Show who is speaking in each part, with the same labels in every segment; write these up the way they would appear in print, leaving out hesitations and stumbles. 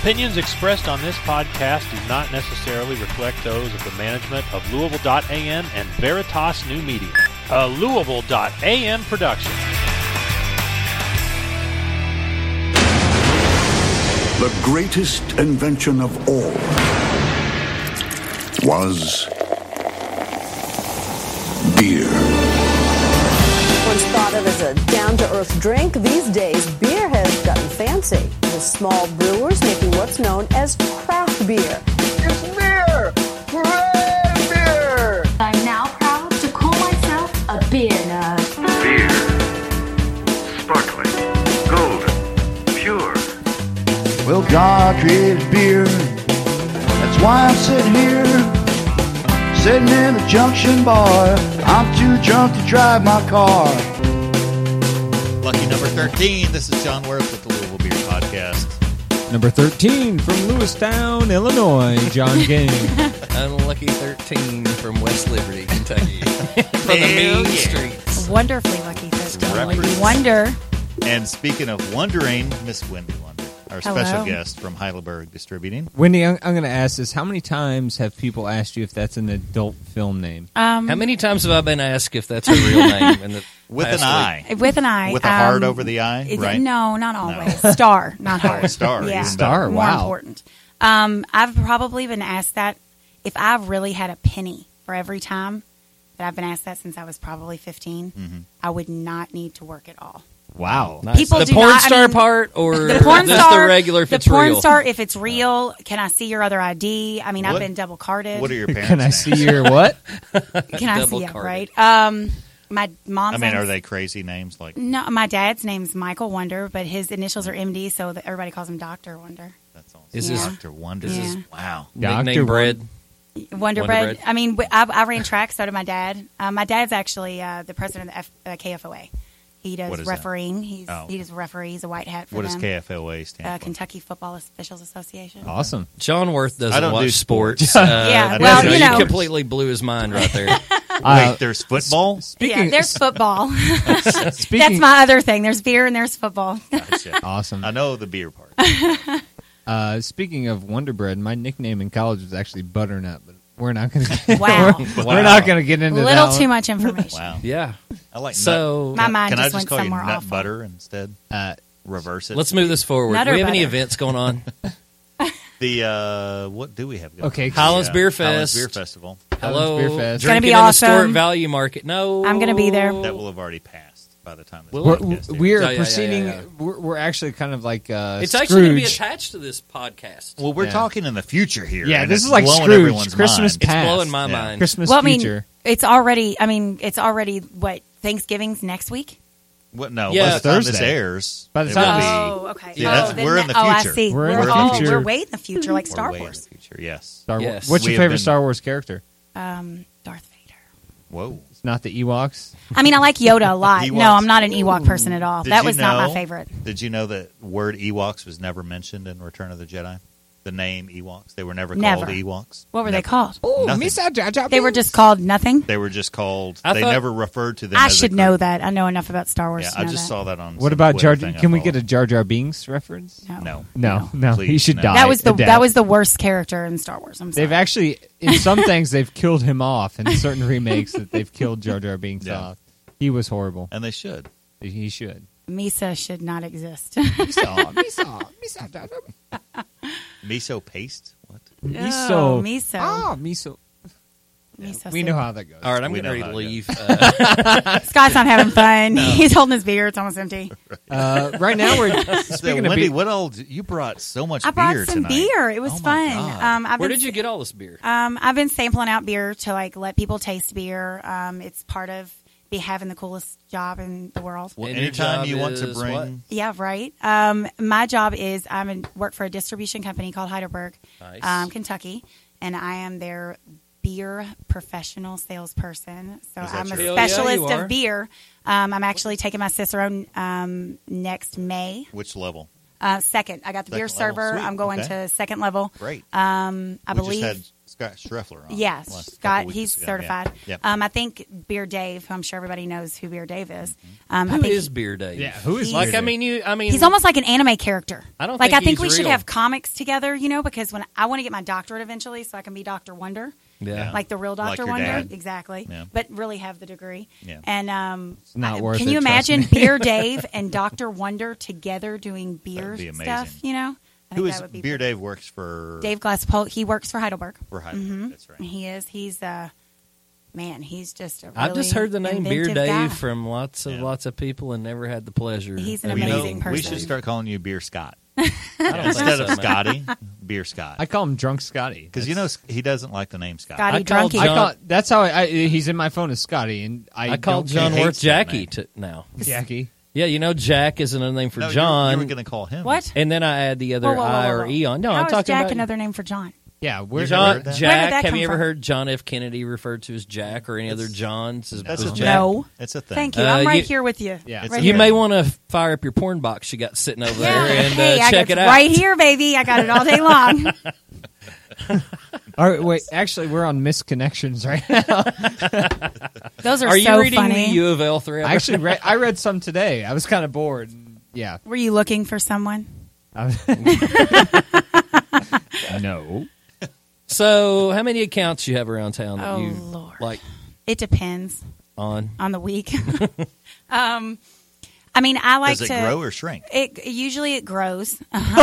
Speaker 1: Opinions expressed on this podcast do not necessarily reflect those of the management of Louisville.am and Veritas New Media, a Louisville.am production.
Speaker 2: The greatest invention of all was beer.
Speaker 3: Once thought of as a down-to-earth drink, these days beer has gotten fancy, with small brewers making what's known as craft beer.
Speaker 4: It's beer! Hooray, beer!
Speaker 5: I'm now proud to call myself a beer nerd.
Speaker 6: Beer. Sparkling. Golden. Pure.
Speaker 4: Well, God created beer. That's why I'm sitting here. Sitting in the junction bar. I'm too drunk to drive my car.
Speaker 7: Lucky number 13. This is John Worth with the Louisville Beer Podcast.
Speaker 8: Number 13 from Lewistown, Illinois, John Gang.
Speaker 9: Unlucky 13 from West Liberty, Kentucky. From the mean streets.
Speaker 10: Wonderfully lucky 13.
Speaker 7: Represent-
Speaker 10: Wonder.
Speaker 7: And speaking of wondering, Miss Wendy Wonder, our
Speaker 10: Hello.
Speaker 7: special guest from Heidelberg Distributing.
Speaker 8: Wendy, I'm going to ask this. How many times have people asked you if that's an adult film name?
Speaker 9: How many times have I been asked if that's a real name? In the
Speaker 7: With an
Speaker 9: past
Speaker 7: I.
Speaker 9: week?
Speaker 10: With an I.
Speaker 7: With a heart over the I, right?
Speaker 10: No, not always. Star, not heart.
Speaker 7: Oh, a star.
Speaker 10: Yeah.
Speaker 7: Even
Speaker 8: Star,
Speaker 10: More
Speaker 8: wow.
Speaker 10: important. I've probably been asked that if I've really had a penny for every time that I've been asked that since I was probably 15, I would not need to work at all.
Speaker 8: Wow.
Speaker 9: Nice.
Speaker 10: People
Speaker 9: the
Speaker 10: do
Speaker 9: porn
Speaker 10: not- I
Speaker 9: star
Speaker 10: mean,
Speaker 9: part or
Speaker 10: The porn
Speaker 9: just
Speaker 10: star,
Speaker 9: the regular if
Speaker 10: the
Speaker 9: it's
Speaker 10: porn
Speaker 9: real?
Speaker 10: star, if it's real, can I see your other ID? I mean, I've
Speaker 7: What-
Speaker 10: been double carded.
Speaker 7: What are your parents'
Speaker 8: Can I
Speaker 7: names?
Speaker 8: see your what?
Speaker 10: Can I see it?
Speaker 9: double-carded.
Speaker 10: Right. My mom's.
Speaker 7: I mean, are
Speaker 10: name's-
Speaker 7: they crazy names? Like,
Speaker 10: No, my dad's name's Michael Wonder, but his initials are MD, so that everybody calls him Dr. Wonder.
Speaker 7: that's all.
Speaker 9: Is
Speaker 10: this-
Speaker 7: Dr. Wonder?
Speaker 10: This is-
Speaker 7: Wow.
Speaker 8: Dr.
Speaker 9: Nickname bread.
Speaker 10: Wonder Bread. I mean, I ran track, so did my dad. My dad's actually the president of the KFOA. He
Speaker 7: What
Speaker 10: does
Speaker 7: is that?
Speaker 10: refereeing.
Speaker 7: Oh.
Speaker 10: He does referee. He's a white hat for
Speaker 7: What does
Speaker 10: them.
Speaker 7: KFOA stand for?
Speaker 10: Kentucky Football Officials Association.
Speaker 8: Awesome.
Speaker 9: John Worth
Speaker 7: I
Speaker 9: doesn't
Speaker 7: don't
Speaker 9: watch
Speaker 7: do
Speaker 9: sports.
Speaker 7: sports.
Speaker 10: Yeah,
Speaker 7: well,
Speaker 9: you
Speaker 7: you know.
Speaker 9: completely blew his mind right there.
Speaker 7: Wait, there's football?
Speaker 10: Yeah, there's football.
Speaker 8: Speaking,
Speaker 10: That's my other thing. There's beer and there's football.
Speaker 7: Gotcha.
Speaker 8: Awesome.
Speaker 7: I know the beer part.
Speaker 8: Speaking of Wonder Bread, my nickname in college was actually Butternut, but we're not going to.
Speaker 10: Wow.
Speaker 8: We're not going to get into
Speaker 10: Little
Speaker 8: that
Speaker 10: too
Speaker 8: one.
Speaker 10: much information.
Speaker 7: Wow.
Speaker 9: Yeah.
Speaker 7: I like
Speaker 9: So
Speaker 10: My mind
Speaker 7: Can I
Speaker 10: just
Speaker 7: just
Speaker 10: went
Speaker 7: call you
Speaker 10: somewhere
Speaker 7: nut
Speaker 10: awful.
Speaker 7: butter instead? Reverse it.
Speaker 9: let's move this forward.
Speaker 10: Nutter
Speaker 9: Do we have any
Speaker 10: butter.
Speaker 9: events going on?
Speaker 7: The what do we have going?
Speaker 8: Okay.
Speaker 7: on?
Speaker 9: Highlands Beer
Speaker 7: Highlands
Speaker 9: Fest.
Speaker 7: Beer Festival.
Speaker 9: Hello.
Speaker 8: Beer Fest.
Speaker 10: It's gonna
Speaker 9: Drinking
Speaker 10: be
Speaker 9: in the
Speaker 10: awesome.
Speaker 9: Stuart Value Market. No.
Speaker 10: I'm gonna be there.
Speaker 7: That will have already passed by the time this
Speaker 9: Will it?
Speaker 7: podcast airs.
Speaker 8: We are
Speaker 9: Yeah.
Speaker 8: proceeding. We're actually kind of like
Speaker 9: It's actually going to be
Speaker 8: Scrooge.
Speaker 9: attached to this podcast.
Speaker 7: Well, we're
Speaker 8: Yeah.
Speaker 7: talking in the future here.
Speaker 8: Yeah,
Speaker 7: and
Speaker 8: this
Speaker 7: it's
Speaker 8: is like
Speaker 7: blowing
Speaker 8: Scrooge.
Speaker 7: everyone's
Speaker 8: Christmas
Speaker 7: mind.
Speaker 9: It's
Speaker 8: past.
Speaker 9: blowing my
Speaker 7: Yeah.
Speaker 9: mind.
Speaker 8: Christmas
Speaker 10: Well, I mean,
Speaker 8: future.
Speaker 10: it's already what, Thanksgiving's next week?
Speaker 7: What? No,
Speaker 9: Yeah.
Speaker 7: by the time this
Speaker 8: Thursday.
Speaker 7: airs,
Speaker 8: By the
Speaker 7: it
Speaker 8: time
Speaker 7: will
Speaker 10: Oh,
Speaker 7: be.
Speaker 10: okay.
Speaker 7: Yeah,
Speaker 10: oh,
Speaker 7: that's-
Speaker 10: then
Speaker 7: we're in the
Speaker 10: I
Speaker 7: future.
Speaker 10: see.
Speaker 8: We're in the future.
Speaker 10: We're way in the future, like Star
Speaker 7: We're way in
Speaker 10: Wars.
Speaker 7: the future. Yes.
Speaker 8: Star Wars.
Speaker 9: Yes.
Speaker 8: What's
Speaker 7: We
Speaker 8: your
Speaker 7: have
Speaker 8: favorite
Speaker 7: been-
Speaker 8: Star Wars character?
Speaker 10: Darth Vader.
Speaker 7: Whoa.
Speaker 8: It's not the Ewoks.
Speaker 10: I mean, I like Yoda a lot.
Speaker 7: Ewoks.
Speaker 10: No, I'm not an Ewok person at all.
Speaker 7: Did
Speaker 10: That
Speaker 7: you
Speaker 10: was not my
Speaker 7: know-
Speaker 10: favorite.
Speaker 7: Did you know that word Ewoks was never mentioned in Return of the Jedi? The name Ewoks. They were never
Speaker 10: Never.
Speaker 7: called Ewoks.
Speaker 10: What were they
Speaker 7: Never.
Speaker 10: called?
Speaker 7: Nothing.
Speaker 10: They were just called nothing.
Speaker 7: They were just called.
Speaker 9: I
Speaker 7: They
Speaker 9: thought-
Speaker 7: never referred to them.
Speaker 10: I
Speaker 7: as a
Speaker 10: should
Speaker 7: group.
Speaker 10: know that. I know enough about Star Wars
Speaker 7: Yeah,
Speaker 10: to
Speaker 7: I
Speaker 10: know
Speaker 7: just
Speaker 10: that.
Speaker 7: saw that on.
Speaker 8: What
Speaker 7: some
Speaker 8: about
Speaker 7: Twitter
Speaker 8: Jar?
Speaker 7: thing I
Speaker 8: Can we get a
Speaker 7: followed.
Speaker 8: Jar Jar Binks reference?
Speaker 10: No.
Speaker 8: No. He
Speaker 7: Please,
Speaker 8: should
Speaker 7: no.
Speaker 8: die.
Speaker 10: That was the
Speaker 8: Adapt.
Speaker 10: worst character in Star Wars. I'm sorry.
Speaker 8: They've actually, in some things, they've killed him off. In certain remakes, that they've killed Jar Jar Binks
Speaker 7: Yeah.
Speaker 8: off. He was horrible.
Speaker 7: And they should.
Speaker 8: He should.
Speaker 10: Misa should not exist.
Speaker 8: Miso.
Speaker 7: Miso paste. What?
Speaker 8: Miso.
Speaker 10: Oh, miso.
Speaker 8: Ah, miso.
Speaker 10: Miso
Speaker 8: We
Speaker 10: soup.
Speaker 8: know how that goes.
Speaker 9: All right, I'm
Speaker 7: We
Speaker 9: getting ready
Speaker 7: know
Speaker 9: to
Speaker 7: how it
Speaker 9: leave.
Speaker 10: Scott's not having fun. He's holding his beer. It's almost empty.
Speaker 8: Right now, we're speaking of
Speaker 7: Wendy,
Speaker 8: beer.
Speaker 7: what all? You brought so much
Speaker 10: I brought
Speaker 7: beer
Speaker 10: some
Speaker 7: tonight.
Speaker 10: beer. It was
Speaker 7: Oh my
Speaker 10: fun.
Speaker 7: God.
Speaker 9: Where did you get all this beer?
Speaker 10: I've been sampling out beer to like let people taste beer. It's part of having the coolest job in the world.
Speaker 7: Well,
Speaker 9: And your
Speaker 7: anytime
Speaker 9: job
Speaker 7: you want to
Speaker 9: is
Speaker 7: bring,
Speaker 9: what?
Speaker 10: Yeah, right. My job is work for a distribution company called Heidelberg,
Speaker 9: Nice.
Speaker 10: Kentucky, and I am their beer professional salesperson. So
Speaker 7: Is that
Speaker 10: I'm a
Speaker 7: true?
Speaker 9: Hell yeah,
Speaker 10: specialist
Speaker 9: you are.
Speaker 10: of beer. I'm actually taking my Cicero next May.
Speaker 7: which level?
Speaker 10: Second. I got the beer
Speaker 7: Second level.
Speaker 10: server.
Speaker 7: Sweet.
Speaker 10: I'm going
Speaker 7: Okay.
Speaker 10: to second level.
Speaker 7: Great.
Speaker 10: I
Speaker 7: we
Speaker 10: believe.
Speaker 7: just had Scott Schreffler on.
Speaker 10: Yes,
Speaker 7: last
Speaker 10: Scott.
Speaker 7: couple
Speaker 10: He's
Speaker 7: weeks ago.
Speaker 10: certified.
Speaker 7: Yeah.
Speaker 10: I think Beer Dave, who I'm sure everybody knows who Beer Dave is.
Speaker 7: Mm-hmm.
Speaker 10: I
Speaker 9: Who
Speaker 10: think
Speaker 9: is Beer Dave?
Speaker 8: Yeah, who is
Speaker 9: Like,
Speaker 8: Beer
Speaker 9: I mean,
Speaker 10: he's almost like an anime character.
Speaker 9: I don't
Speaker 10: like.
Speaker 9: think
Speaker 10: I think
Speaker 9: he's
Speaker 10: we should
Speaker 9: real.
Speaker 10: have comics together, because when I want to get my doctorate eventually, so I can be Dr. Wonder.
Speaker 9: Yeah.
Speaker 10: Like the real
Speaker 7: Like
Speaker 10: Dr.
Speaker 7: your
Speaker 10: Wonder,
Speaker 7: dad.
Speaker 10: exactly.
Speaker 7: Yeah.
Speaker 10: But really have the degree.
Speaker 7: Yeah.
Speaker 10: And
Speaker 8: not worth
Speaker 10: can
Speaker 8: it,
Speaker 10: you
Speaker 8: trust
Speaker 10: imagine
Speaker 8: me.
Speaker 10: Beer Dave and Dr. Wonder together doing beer
Speaker 7: That'd be amazing.
Speaker 10: stuff? I
Speaker 7: Who
Speaker 10: think
Speaker 7: is
Speaker 10: that would be
Speaker 7: Beer
Speaker 10: pretty-
Speaker 7: Dave works for?
Speaker 10: Dave Glasspool. He works for Heidelberg.
Speaker 7: For Heidelberg. That's right.
Speaker 10: He is. He's man. He's just a really
Speaker 9: I've just heard the name Beer
Speaker 10: inventive
Speaker 9: Dave
Speaker 10: guy.
Speaker 9: from lots of people and never had the pleasure.
Speaker 10: He's an
Speaker 9: of
Speaker 10: amazing
Speaker 9: meeting.
Speaker 7: We
Speaker 10: person.
Speaker 7: should start calling you Beer Scott
Speaker 9: I don't think
Speaker 7: instead
Speaker 9: so,
Speaker 7: of
Speaker 9: man.
Speaker 7: Scotty. Beer Scott.
Speaker 8: I call him Drunk Scotty.
Speaker 7: Because he doesn't like the name Scott.
Speaker 10: Scotty
Speaker 9: I called
Speaker 10: Drunky.
Speaker 8: I
Speaker 9: John-
Speaker 8: call that's how he's in my phone as Scotty, and
Speaker 9: I called
Speaker 8: don't
Speaker 9: John
Speaker 7: hates
Speaker 9: Worth
Speaker 7: that
Speaker 9: Jackie
Speaker 7: name.
Speaker 9: now.
Speaker 8: Jackie.
Speaker 9: Yeah, Jack is another name for
Speaker 7: No,
Speaker 9: John.
Speaker 7: You were going to call him.
Speaker 10: What?
Speaker 9: And then I add the other
Speaker 10: Whoa, whoa, whoa,
Speaker 9: I
Speaker 10: whoa,
Speaker 9: or
Speaker 10: whoa.
Speaker 9: E on. No,
Speaker 10: How
Speaker 9: I'm
Speaker 10: is
Speaker 9: talking
Speaker 10: Jack
Speaker 9: about
Speaker 10: another name for John?
Speaker 8: Yeah, we're
Speaker 9: John,
Speaker 7: heard that?
Speaker 10: Where did
Speaker 9: Jack.
Speaker 10: that
Speaker 9: Have
Speaker 10: come
Speaker 9: you ever
Speaker 10: from?
Speaker 9: heard John F. Kennedy referred to as Jack or any other Johns?
Speaker 7: That's
Speaker 9: as
Speaker 7: a
Speaker 9: Jack?
Speaker 10: No.
Speaker 7: It's a thing.
Speaker 10: Thank you. I'm right
Speaker 9: you-
Speaker 10: here with you.
Speaker 8: Yeah.
Speaker 10: Right
Speaker 9: You
Speaker 10: here.
Speaker 9: may want to fire up your porn box you got sitting over there and
Speaker 10: hey, I
Speaker 9: check
Speaker 10: got
Speaker 9: it out.
Speaker 10: right here, baby. I got it all day long.
Speaker 8: All right, wait. Actually, we're on misconnections right now.
Speaker 10: Those are
Speaker 9: Are you
Speaker 10: so
Speaker 9: reading
Speaker 10: funny.
Speaker 9: the U of L thread?
Speaker 8: I actually read some today. I was kind of bored. Yeah.
Speaker 10: Were you looking for someone?
Speaker 8: No.
Speaker 9: So, how many accounts you have around town that
Speaker 10: Oh,
Speaker 9: you
Speaker 10: Lord.
Speaker 9: like
Speaker 10: It depends
Speaker 9: on?
Speaker 10: on the week. I mean, I like
Speaker 7: Does
Speaker 10: to
Speaker 7: it grow or shrink?
Speaker 10: Usually it grows.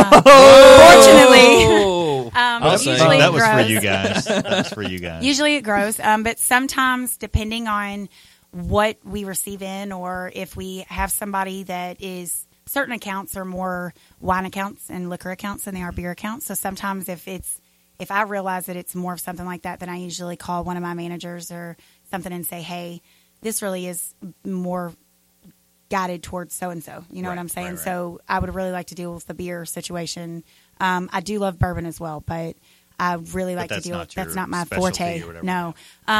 Speaker 9: Oh, I'll
Speaker 10: it
Speaker 9: say.
Speaker 10: usually
Speaker 7: That was for
Speaker 10: grows.
Speaker 7: you guys. That was for you guys.
Speaker 10: Usually it grows, but sometimes depending on what we receive in, or if we have somebody that is certain accounts are more wine accounts and liquor accounts than they are beer accounts. So sometimes if I realize that it's more of something like that, then I usually call one of my managers or something and say, hey, this really is more guided towards so-and-so. You know what I'm saying?
Speaker 7: right.
Speaker 10: So I would really like to deal with the beer situation. I do love bourbon as well, but I really like to
Speaker 7: that's
Speaker 10: deal
Speaker 7: not
Speaker 10: with that's
Speaker 7: your
Speaker 10: not my
Speaker 7: specialty
Speaker 10: forte.
Speaker 7: or whatever.
Speaker 10: No.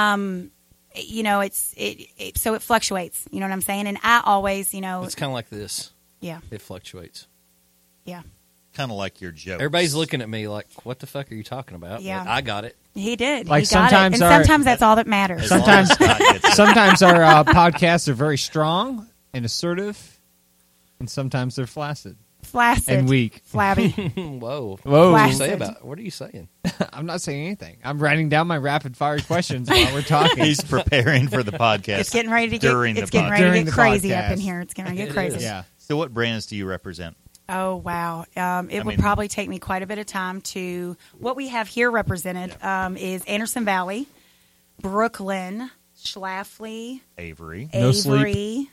Speaker 10: So it fluctuates. You know what I'm saying? And I always,
Speaker 9: It's kind of like this.
Speaker 10: yeah.
Speaker 9: It fluctuates.
Speaker 7: Kind of like your jokes.
Speaker 9: Everybody's looking at me like, what the fuck are you talking about?
Speaker 10: Yeah.
Speaker 9: But I got it.
Speaker 10: He did.
Speaker 8: Like
Speaker 10: he got
Speaker 8: sometimes
Speaker 10: it. And
Speaker 8: our-
Speaker 10: sometimes that's all that matters.
Speaker 7: As long
Speaker 8: Sometimes-
Speaker 7: as Scott gets it.
Speaker 8: Sometimes our podcasts are very strong and assertive, and sometimes they're flaccid
Speaker 10: Flaccid.
Speaker 8: and weak.
Speaker 10: Flabby.
Speaker 9: Whoa.
Speaker 8: Whoa.
Speaker 9: What do you say
Speaker 10: Flaccid.
Speaker 9: about? What are you saying?
Speaker 8: I'm not saying anything. I'm writing down my rapid fire questions while we're talking.
Speaker 7: He's preparing for the podcast.
Speaker 10: It's getting ready to get
Speaker 7: during the
Speaker 10: it's getting
Speaker 7: podcast.
Speaker 10: ready to
Speaker 8: During
Speaker 10: get
Speaker 8: the
Speaker 10: crazy up
Speaker 8: podcast.
Speaker 10: in here. It's getting ready to
Speaker 9: It
Speaker 10: get crazy.
Speaker 9: is.
Speaker 8: Yeah.
Speaker 7: So, what brands do you represent?
Speaker 10: Oh wow! It would
Speaker 7: mean-
Speaker 10: probably take me quite a bit of time to. What we have here represented is Anderson Valley, Brooklyn, Schlafly,
Speaker 7: Avery.
Speaker 8: No sleep.
Speaker 10: Avery,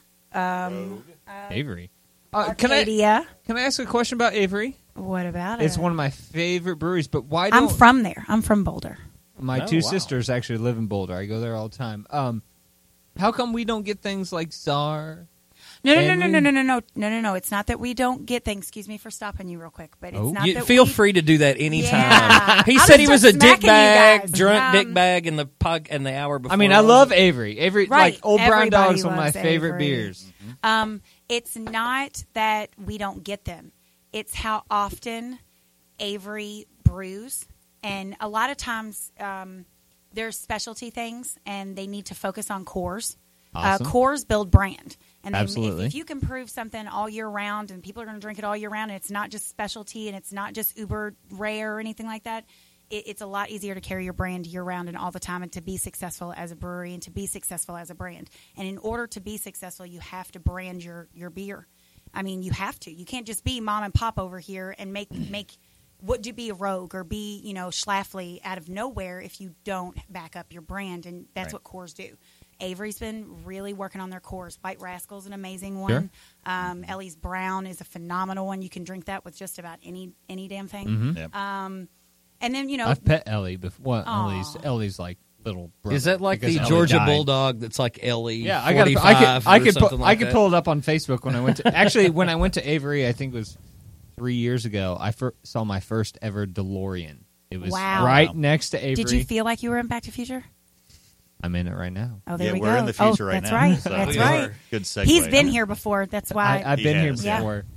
Speaker 8: Avery.
Speaker 10: Arcadia.
Speaker 8: Can I ask a question about Avery?
Speaker 10: What about it?
Speaker 8: It's one of my favorite breweries, but why
Speaker 10: I'm
Speaker 8: don't
Speaker 10: from there. I'm from Boulder.
Speaker 8: my
Speaker 9: Oh,
Speaker 8: two
Speaker 9: wow.
Speaker 8: sisters actually live in Boulder? I go there all the time. How come we don't get things like Czar?
Speaker 10: No. It's not that we don't get things. Excuse me for stopping you real quick, but it's
Speaker 8: Oh.
Speaker 10: not
Speaker 9: You
Speaker 10: that
Speaker 9: feel
Speaker 10: we,
Speaker 9: free to do that anytime.
Speaker 10: Yeah.
Speaker 9: He
Speaker 10: I
Speaker 9: said
Speaker 10: was
Speaker 9: he was
Speaker 10: just
Speaker 9: a dick
Speaker 10: smacking you
Speaker 9: bag,
Speaker 10: guys.
Speaker 9: drunk dick bag in the hour before.
Speaker 8: I mean, I love Avery. Avery,
Speaker 10: Right.
Speaker 8: like Old Brown
Speaker 10: Everybody
Speaker 8: Dog is one of my
Speaker 10: loves
Speaker 8: favorite
Speaker 10: Avery.
Speaker 8: beers.
Speaker 10: It's not that we don't get them. It's how often Avery brews. And a lot of times there's specialty things, and they need to focus on cores.
Speaker 8: Awesome.
Speaker 10: Cores build brand. And then
Speaker 8: Absolutely.
Speaker 10: if you can prove something all year round, and people are going to drink it all year round, and it's not just specialty, and it's not just uber rare or anything like that, it's a lot easier to carry your brand year round and all the time, and to be successful as a brewery and to be successful as a brand. And in order to be successful, you have to brand your beer. I mean, you have to. You can't just be mom and pop over here and make would you be a Rogue or be, Schlafly out of nowhere if you don't back up your brand, and that's what cores do. Avery's been really working on their cores. White Rascal's an amazing one.
Speaker 8: Sure.
Speaker 10: Ellie's Brown is a phenomenal one. You can drink that with just about any damn thing.
Speaker 8: Mm-hmm.
Speaker 7: Yep.
Speaker 10: And then,
Speaker 8: I've pet Ellie before.
Speaker 10: Aw.
Speaker 8: Ellie's like little brother.
Speaker 9: Is that like
Speaker 8: because
Speaker 9: the
Speaker 8: Ellie
Speaker 9: Georgia
Speaker 8: died.
Speaker 9: Bulldog that's like Ellie?
Speaker 8: Yeah,
Speaker 9: 45
Speaker 8: I
Speaker 9: or
Speaker 8: could
Speaker 9: something like
Speaker 8: I could
Speaker 9: that?
Speaker 8: pull it up on Facebook when I went to actually when I went to Avery. I think it was 3 years ago. I saw my first ever DeLorean. It was
Speaker 10: Wow.
Speaker 8: right next to Avery.
Speaker 10: did you feel like you were in Back to the Future?
Speaker 8: I'm in it right now.
Speaker 10: Oh, there
Speaker 7: Yeah,
Speaker 10: we
Speaker 7: we're
Speaker 10: go.
Speaker 7: in the future
Speaker 10: oh,
Speaker 7: right
Speaker 10: that's
Speaker 7: now.
Speaker 10: Right.
Speaker 7: So
Speaker 10: That's
Speaker 7: we
Speaker 10: right.
Speaker 7: are. Good segue.
Speaker 10: He's been here before. That's why.
Speaker 8: I've
Speaker 7: He
Speaker 8: been here
Speaker 7: has.
Speaker 10: Yeah.
Speaker 8: before.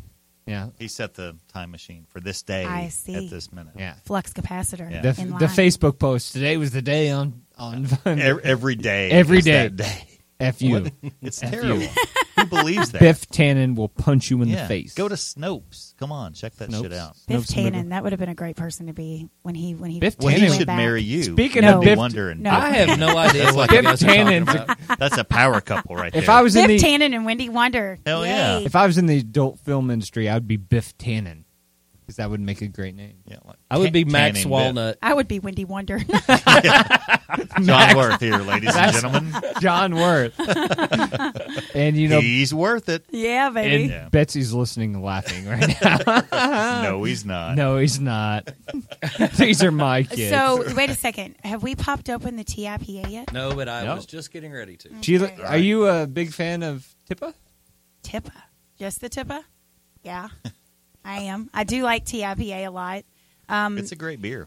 Speaker 8: Yeah.
Speaker 7: He set the time machine for this day.
Speaker 10: I see.
Speaker 7: At this minute.
Speaker 8: Yeah.
Speaker 10: Flux capacitor.
Speaker 7: Yeah.
Speaker 8: The Facebook post, today was the day on
Speaker 7: Every day.
Speaker 8: Every
Speaker 7: is
Speaker 8: day.
Speaker 7: that day.
Speaker 8: F you.
Speaker 7: It's
Speaker 8: F
Speaker 7: terrible.
Speaker 8: you.
Speaker 7: Who believes that?
Speaker 8: Biff Tannen will punch you in the face.
Speaker 7: Go to Snopes. Come on, check that
Speaker 8: Snopes.
Speaker 7: shit out.
Speaker 10: Biff
Speaker 8: Snopes and
Speaker 10: Tannen, that would have been a great person to be when he
Speaker 8: Biff
Speaker 7: Well, he
Speaker 8: Tannen
Speaker 10: went
Speaker 7: should
Speaker 10: back.
Speaker 7: marry you.
Speaker 8: Speaking
Speaker 10: of
Speaker 7: Wendy
Speaker 8: Biff-
Speaker 7: Wonder and
Speaker 10: No.
Speaker 9: I have no idea
Speaker 7: That's
Speaker 9: what
Speaker 7: like
Speaker 9: you guys are talking
Speaker 8: Tannen's
Speaker 9: about.
Speaker 7: That's a power couple right there.
Speaker 8: If I was in
Speaker 10: Biff
Speaker 8: the
Speaker 10: Tannen and Wendy Wonder.
Speaker 7: Hell
Speaker 10: Yay.
Speaker 7: yeah.
Speaker 8: if I was in the adult film industry, I would be Biff Tannen because that would make a great name.
Speaker 7: Yeah, like
Speaker 9: I would be Max
Speaker 7: Tanning
Speaker 9: Walnut.
Speaker 10: I would be Wendy Wonder.
Speaker 7: John Worth here, ladies and gentlemen.
Speaker 8: John Worth. And you know,
Speaker 7: He's worth it.
Speaker 10: yeah, baby.
Speaker 8: and
Speaker 7: Yeah.
Speaker 8: Betsy's listening and laughing right now.
Speaker 7: No, he's not.
Speaker 8: No, he's not. These are my kids.
Speaker 10: So, wait a second. Have we popped open the TIPA yet?
Speaker 9: No, but I
Speaker 8: No.
Speaker 9: was just getting ready to.
Speaker 8: Sheila, are you a big fan of Tippa?
Speaker 10: Tippa. Just the Tippa? Yeah, I am. I do like TIPA a lot.
Speaker 7: It's a great beer.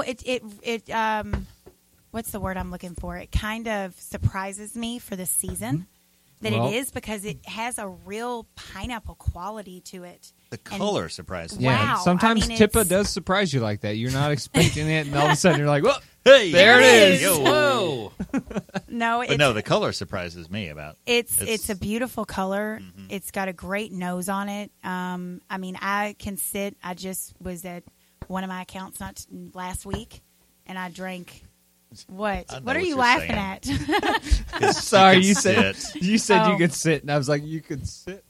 Speaker 10: What's the word I'm looking for? It kind of surprises me for the season that
Speaker 8: Well-
Speaker 10: it is because it has a real pineapple quality to it.
Speaker 7: The
Speaker 10: And-
Speaker 7: color surprises me.
Speaker 8: Yeah.
Speaker 10: Wow.
Speaker 8: Sometimes
Speaker 10: I mean,
Speaker 8: Tippa
Speaker 10: it's-
Speaker 8: does surprise you like that. You're not expecting it, and all of a sudden you're like, "Whoa,
Speaker 7: Hey,
Speaker 8: there it is!"
Speaker 7: Yo.
Speaker 9: Whoa!
Speaker 10: No,
Speaker 7: But
Speaker 10: it's,
Speaker 7: no, the color surprises me about.
Speaker 10: it's a beautiful color. It's got a great nose on it. I mean, I can sit. I just was at one of my accounts last week, and I drank. What?
Speaker 7: I know
Speaker 10: What are
Speaker 7: what
Speaker 10: you
Speaker 7: you're
Speaker 10: laughing
Speaker 7: saying.
Speaker 10: at?
Speaker 8: Sorry,
Speaker 7: can
Speaker 8: you said
Speaker 7: sit.
Speaker 8: you said
Speaker 10: Oh.
Speaker 8: you could sit, and I was like, "You could sit."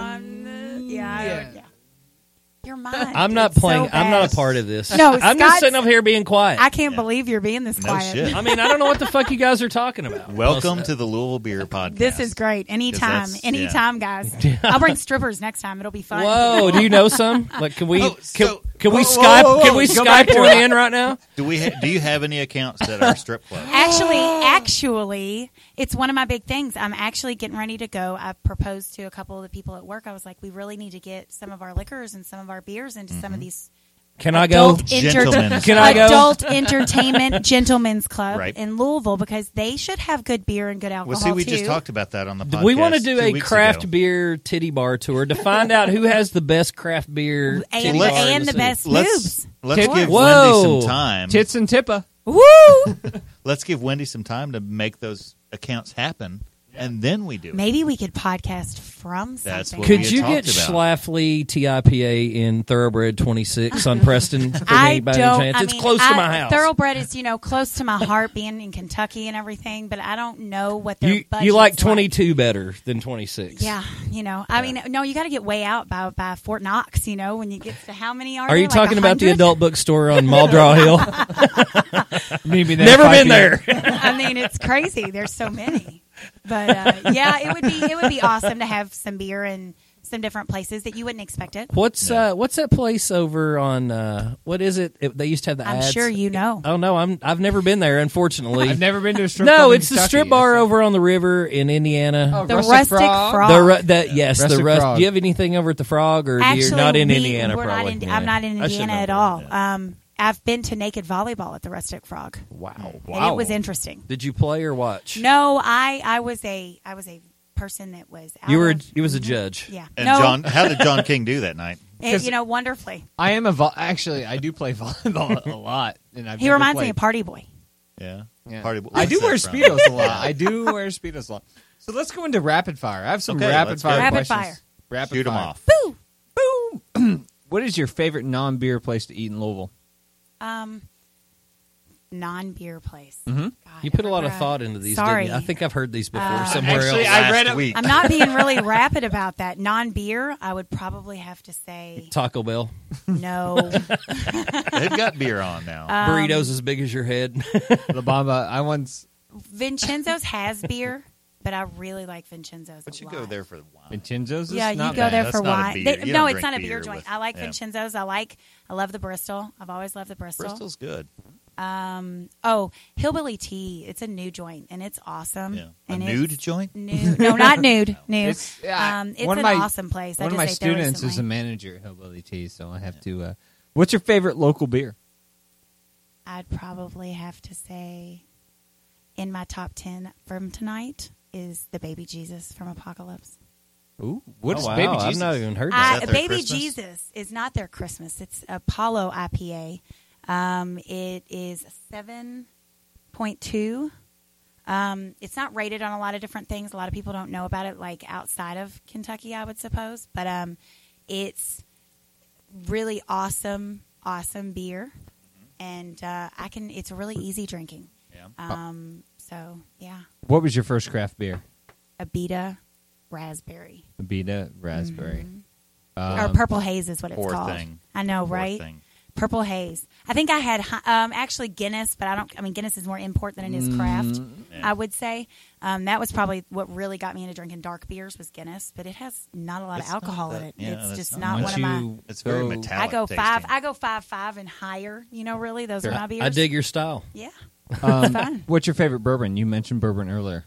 Speaker 10: Yeah. You're mine.
Speaker 9: I'm not
Speaker 10: It's
Speaker 9: playing.
Speaker 10: so
Speaker 9: I'm not
Speaker 10: bad.
Speaker 9: a part of this.
Speaker 10: No,
Speaker 9: I'm just
Speaker 10: Scott's-
Speaker 9: sitting up here being quiet.
Speaker 10: I can't believe you're being this
Speaker 7: No
Speaker 10: quiet.
Speaker 7: shit.
Speaker 9: I mean, I don't know what the fuck you guys are talking about.
Speaker 7: Welcome to the Louisville Beer Podcast.
Speaker 10: This is great. Anytime,
Speaker 7: 'Cause that's-
Speaker 10: anytime, guys. I'll bring strippers next time. It'll be fun.
Speaker 9: Whoa! Do you know some? Like, can we?
Speaker 7: Oh, so-
Speaker 9: can we
Speaker 7: whoa,
Speaker 9: Skype?
Speaker 8: whoa, whoa,
Speaker 9: Can we
Speaker 8: go back
Speaker 9: Skype
Speaker 8: to
Speaker 9: one
Speaker 8: it.
Speaker 9: in right now?
Speaker 7: Do you have any accounts that are strip clubs?
Speaker 10: Actually, it's one of my big things. I'm actually getting ready to go. I proposed to a couple of the people at work. I was like, we really need to get some of our liquors and some of our beers into some of these.
Speaker 9: Can I go?
Speaker 7: Gentlemen's
Speaker 9: Can I go?
Speaker 10: Adult Entertainment Gentlemen's Club
Speaker 7: Right.
Speaker 10: in Louisville because they should have good beer and good alcohol
Speaker 7: Well, see, we
Speaker 10: too.
Speaker 7: just talked about that on the podcast.
Speaker 9: We want to do
Speaker 7: 2
Speaker 9: a
Speaker 7: weeks
Speaker 9: craft
Speaker 7: ago.
Speaker 9: beer titty bar tour to find out who has the best craft beer
Speaker 10: and,
Speaker 9: titty bar in
Speaker 10: and the
Speaker 9: city.
Speaker 10: best
Speaker 7: Let's
Speaker 10: boobs.
Speaker 7: give
Speaker 9: Whoa.
Speaker 7: Wendy some time.
Speaker 8: Tits and Tippa.
Speaker 10: Woo!
Speaker 7: Let's give Wendy some time to make those accounts happen, and then we do it.
Speaker 10: Maybe we could podcast from something.
Speaker 7: That's what
Speaker 9: Could
Speaker 7: we
Speaker 9: you
Speaker 7: had
Speaker 9: get
Speaker 7: talked about.
Speaker 9: Schlafly TIPA in Thoroughbred 26 on Preston for
Speaker 10: I
Speaker 9: me by
Speaker 10: don't.
Speaker 9: any chance?
Speaker 10: I
Speaker 9: It's
Speaker 10: mean,
Speaker 9: close to my house.
Speaker 10: Thoroughbred is, close to my heart, being in Kentucky and everything. But I don't know what their
Speaker 9: You
Speaker 10: budget's
Speaker 9: like 22 better than 26.
Speaker 10: Yeah, I mean, no, you got to get way out by Fort Knox. When you get to how many are
Speaker 9: Are you
Speaker 10: there? Like
Speaker 9: talking about the
Speaker 10: 100?
Speaker 9: adult bookstore on Muldraw Hill?
Speaker 8: Maybe that
Speaker 9: Never
Speaker 8: might
Speaker 9: been
Speaker 8: be-
Speaker 9: there.
Speaker 10: I mean, it's crazy. There's so many. But yeah, it would be awesome to have some beer in some different places that you wouldn't expect it.
Speaker 9: What's that place over on what is it? They used to have the
Speaker 10: I'm
Speaker 9: ads.
Speaker 10: sure you know.
Speaker 9: Oh no, I've never been there. Unfortunately,
Speaker 8: I've never been to a strip club
Speaker 9: No,
Speaker 8: in
Speaker 9: it's the
Speaker 8: Kentucky.
Speaker 9: strip bar over on the river in Indiana.
Speaker 8: Oh,
Speaker 10: The
Speaker 8: Rustic
Speaker 10: Rustic Frog.
Speaker 9: Yes,
Speaker 8: Rustic
Speaker 9: the Rust.
Speaker 8: Frog.
Speaker 9: Do you have anything over at the Frog, or
Speaker 10: Actually,
Speaker 9: you're not in
Speaker 10: we-
Speaker 9: Indiana?
Speaker 10: we're
Speaker 9: Probably.
Speaker 10: not in, I'm not in
Speaker 7: I should
Speaker 10: Indiana at
Speaker 7: know
Speaker 10: all.
Speaker 7: that.
Speaker 10: I've been to naked volleyball at the Rustic Frog.
Speaker 9: Wow.
Speaker 10: And it was interesting.
Speaker 9: Did you play or watch?
Speaker 10: No, I was a person that was. Out
Speaker 9: You were.
Speaker 10: of-
Speaker 9: You was a judge.
Speaker 10: Yeah.
Speaker 7: And
Speaker 10: no.
Speaker 7: how did John King do that night?
Speaker 10: Wonderfully.
Speaker 8: I am actually, I do play volleyball a lot, and I've
Speaker 10: He
Speaker 8: never
Speaker 10: reminds me
Speaker 8: played.
Speaker 10: of Party Boy.
Speaker 7: Yeah.
Speaker 8: Yeah.
Speaker 7: Party.
Speaker 8: I do
Speaker 7: what's
Speaker 8: wear
Speaker 7: that from?
Speaker 8: Speedos a lot. I do wear Speedos a lot. So let's go into rapid fire. I have some
Speaker 7: Okay,
Speaker 8: rapid
Speaker 7: let's go.
Speaker 8: fire
Speaker 10: Rapid
Speaker 8: questions.
Speaker 10: fire.
Speaker 8: Rapid
Speaker 7: Shoot 'em
Speaker 8: fire.
Speaker 7: off.
Speaker 10: Boo!
Speaker 8: What is your favorite non-beer place to eat in Louisville?
Speaker 10: Non-beer place.
Speaker 8: Mm-hmm.
Speaker 10: God,
Speaker 9: You put a lot of
Speaker 10: ever-
Speaker 9: thought into these.
Speaker 10: Sorry.
Speaker 9: Didn't you? I think I've heard these before somewhere
Speaker 8: actually,
Speaker 9: else.
Speaker 8: I read
Speaker 7: Last
Speaker 8: it.
Speaker 7: week.
Speaker 10: I'm not being really rapid about that. Non-beer, I would probably have to say
Speaker 9: Taco Bell
Speaker 10: no.
Speaker 7: They've got beer on now.
Speaker 9: burritos as big as your head.
Speaker 8: La Bamba. I once
Speaker 10: Vincenzo's has beer, but I really like Vincenzo's.
Speaker 7: But
Speaker 10: a
Speaker 7: you
Speaker 10: lot.
Speaker 7: go there for the wine.
Speaker 8: Vincenzo's. Is
Speaker 10: Yeah, you
Speaker 8: not
Speaker 10: go
Speaker 8: bad.
Speaker 10: there
Speaker 7: That's
Speaker 10: for
Speaker 7: not a
Speaker 10: wine.
Speaker 7: beer. You
Speaker 10: No,
Speaker 7: don't
Speaker 10: it's
Speaker 7: drink
Speaker 10: not a
Speaker 7: beer
Speaker 10: beer joint.
Speaker 7: with-
Speaker 10: I like
Speaker 7: yeah.
Speaker 10: Vincenzo's. I love the Bristol. I've always loved the Bristol.
Speaker 7: Bristol's good.
Speaker 10: Hillbilly Tea. It's a new joint and it's awesome.
Speaker 7: Yeah. A
Speaker 10: And
Speaker 7: nude
Speaker 10: it's
Speaker 7: joint?
Speaker 10: Nude. No, not nude. Nude.
Speaker 8: It's,
Speaker 10: It's
Speaker 8: one
Speaker 10: an
Speaker 8: of my-
Speaker 10: awesome place. I
Speaker 8: One of
Speaker 10: just
Speaker 8: my
Speaker 10: ate there
Speaker 8: students is a
Speaker 10: recently.
Speaker 8: manager at Hillbilly Tea, so I have to. What's your favorite local beer?
Speaker 10: I'd probably have to say in my top 10 from tonight is the Baby Jesus from Apocalypse.
Speaker 8: Ooh, what is
Speaker 9: wow,
Speaker 8: Baby
Speaker 9: I've
Speaker 8: Jesus?
Speaker 9: not even heard that.
Speaker 7: that their
Speaker 10: Baby
Speaker 7: Christmas?
Speaker 10: Jesus is not their Christmas. It's Apollo IPA. It is 7.2. It's not rated on a lot of different things. A lot of people don't know about it, like outside of Kentucky, I would suppose. But it's really awesome beer, and it's really easy drinking.
Speaker 7: Yeah.
Speaker 10: So yeah,
Speaker 8: What was your first craft beer?
Speaker 10: Abita Raspberry.
Speaker 8: Abita Raspberry.
Speaker 10: Or Purple Haze is what it's
Speaker 7: Poor
Speaker 10: called.
Speaker 7: thing.
Speaker 10: I know,
Speaker 7: Poor
Speaker 10: right?
Speaker 7: thing.
Speaker 10: Purple Haze. I think I had actually Guinness, but Guinness is more import than it is craft.
Speaker 7: Yeah.
Speaker 10: I would say that was probably what really got me into drinking dark beers was Guinness, but it has not a lot
Speaker 7: It's
Speaker 10: of alcohol
Speaker 7: not
Speaker 10: in
Speaker 7: that-
Speaker 10: it.
Speaker 7: yeah,
Speaker 10: It's
Speaker 7: that's
Speaker 10: just
Speaker 7: not
Speaker 10: not
Speaker 7: much.
Speaker 10: one of my.
Speaker 7: It's very metallic.
Speaker 10: I go
Speaker 7: tasting.
Speaker 10: 5. I go 5 and higher. Really, those are my beers.
Speaker 9: I dig your style.
Speaker 10: Yeah, it's fun.
Speaker 8: What's your favorite bourbon? You mentioned bourbon earlier.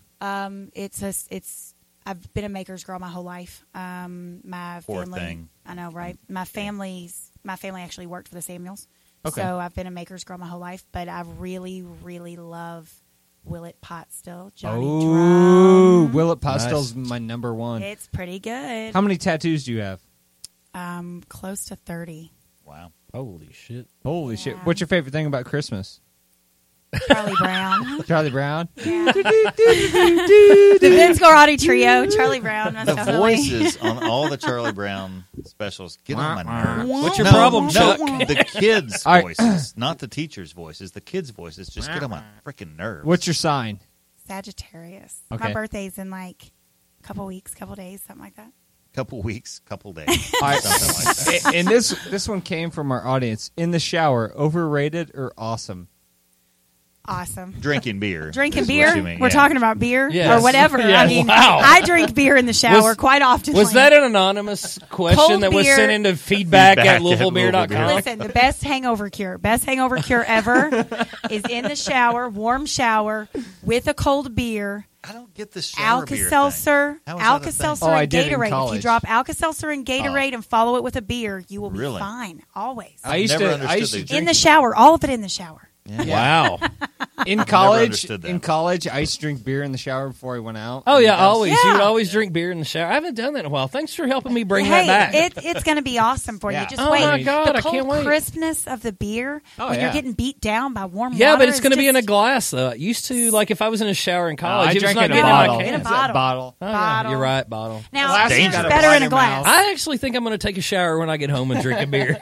Speaker 10: I've been a maker's girl my whole life. My
Speaker 7: Poor
Speaker 10: family,
Speaker 7: thing.
Speaker 10: I know, right? My family actually worked for the Samuels,
Speaker 8: Okay.
Speaker 10: so I've been a maker's girl my whole life. But I really, really love Willet Pot still. Johnny Drum.
Speaker 8: Willet Pastel's my number one.
Speaker 10: It's pretty good.
Speaker 8: How many tattoos do you have?
Speaker 10: Close to 30.
Speaker 7: Wow.
Speaker 9: Holy shit.
Speaker 8: Holy shit. What's your favorite thing about Christmas?
Speaker 10: Charlie Brown.
Speaker 8: Charlie Brown?
Speaker 10: Yeah. The Vince Guaraldi Trio. Charlie Brown. Most
Speaker 7: The
Speaker 10: definitely.
Speaker 7: voices on all the Charlie Brown specials get on my nerves.
Speaker 9: What's your problem, Chuck?
Speaker 7: The kids'
Speaker 8: All right.
Speaker 7: voices, not the teachers' voices. The kids' voices just get on my freaking nerves.
Speaker 8: What's your sign?
Speaker 10: Sagittarius.
Speaker 8: Okay.
Speaker 10: My birthday's in like a couple weeks, couple days, something like that.
Speaker 7: Couple weeks, couple days,
Speaker 8: All right.
Speaker 7: something like that.
Speaker 8: And this one came from our audience. In the shower, overrated or awesome?
Speaker 10: Awesome.
Speaker 7: Drinking beer.
Speaker 10: Drinking
Speaker 7: is what
Speaker 10: beer?
Speaker 7: you mean,
Speaker 10: We're
Speaker 7: yeah.
Speaker 10: talking about beer
Speaker 9: Yes.
Speaker 10: or whatever.
Speaker 9: Yeah,
Speaker 10: I mean,
Speaker 9: wow.
Speaker 10: I drink beer in the shower quite often.
Speaker 9: Was that an anonymous question
Speaker 10: Cold
Speaker 9: that was
Speaker 10: beer.
Speaker 9: sent into feedback at
Speaker 7: Feedback at
Speaker 9: LouisvilleBeer.com?
Speaker 10: Listen, the best hangover cure ever is in the shower, warm shower, with a cold beer,
Speaker 7: I don't get the shower beer
Speaker 10: Alka-Seltzer,
Speaker 7: thing. How is that a thing?
Speaker 10: Alka-Seltzer
Speaker 8: Oh, I
Speaker 10: and
Speaker 8: did in
Speaker 10: Gatorade. If
Speaker 8: college.
Speaker 10: you drop Alka-Seltzer and Gatorade and follow it with a beer, you will be
Speaker 7: Really?
Speaker 10: fine. Always.
Speaker 8: I used
Speaker 7: never
Speaker 8: to
Speaker 7: understood the-
Speaker 10: In the shower. All of it in the shower.
Speaker 9: Wow.
Speaker 8: in college.
Speaker 7: understood that.
Speaker 8: In college, I used to drink beer in the shower before I went out.
Speaker 9: Oh, yeah,
Speaker 8: That's-
Speaker 9: always.
Speaker 10: Yeah.
Speaker 9: You would always drink beer in the shower. I haven't done that in a while. Thanks for helping me bring
Speaker 10: Hey,
Speaker 9: that back.
Speaker 10: it's going to be awesome for
Speaker 8: Yeah.
Speaker 10: you. Just
Speaker 9: Oh
Speaker 10: wait.
Speaker 9: my God,
Speaker 10: the
Speaker 9: I
Speaker 10: cold
Speaker 9: can't wait.
Speaker 10: crispness of the beer
Speaker 8: Oh,
Speaker 10: when
Speaker 8: yeah.
Speaker 10: you're getting beat down by warm water.
Speaker 9: Yeah, but it's
Speaker 10: is
Speaker 9: going to be in a
Speaker 10: just-
Speaker 9: glass, though. It used to, like, if I was in a shower in
Speaker 8: No,
Speaker 9: college,
Speaker 8: I
Speaker 9: it was
Speaker 8: drank
Speaker 9: not
Speaker 8: in a
Speaker 9: getting
Speaker 8: bottle.
Speaker 9: in my
Speaker 10: In a
Speaker 9: can.
Speaker 10: bottle.
Speaker 8: bottle.
Speaker 9: Oh, yeah,
Speaker 10: Bottle.
Speaker 9: you're right, bottle.
Speaker 10: Now,
Speaker 8: Glass
Speaker 10: beer's
Speaker 7: dangerous.
Speaker 10: better
Speaker 8: Right
Speaker 10: in a
Speaker 8: in
Speaker 10: glass.
Speaker 8: mouth.
Speaker 9: I actually think I'm going to take a shower when I get home and drink a beer.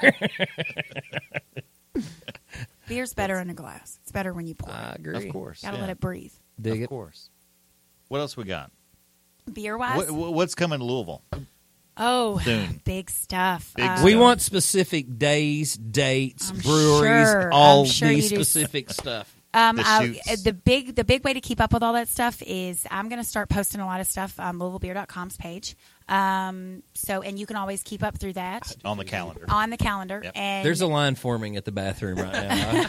Speaker 10: Beer's better in a glass. It's better when you pour
Speaker 9: I
Speaker 10: it.
Speaker 9: agree.
Speaker 7: Of course.
Speaker 10: Gotta
Speaker 7: yeah.
Speaker 10: let it breathe.
Speaker 9: Dig
Speaker 7: Of
Speaker 9: it.
Speaker 7: course. What else we got?
Speaker 10: Beer-wise?
Speaker 7: What's coming to Louisville?
Speaker 10: Oh,
Speaker 7: Soon.
Speaker 10: big stuff.
Speaker 7: Big
Speaker 10: Uh,
Speaker 7: stuff.
Speaker 9: We want specific days, dates,
Speaker 10: I'm
Speaker 9: breweries,
Speaker 10: sure-
Speaker 9: all
Speaker 10: I'm sure
Speaker 9: the
Speaker 10: you do.
Speaker 9: specific stuff.
Speaker 7: The shoots.
Speaker 10: The big way to keep up with all that stuff is I'm going to start posting a lot of stuff on LouisvilleBeer.com's page. And you can always keep up through that
Speaker 7: On the calendar.
Speaker 10: on the calendar.
Speaker 7: Yep.
Speaker 10: And
Speaker 9: There's a line forming at the bathroom right now.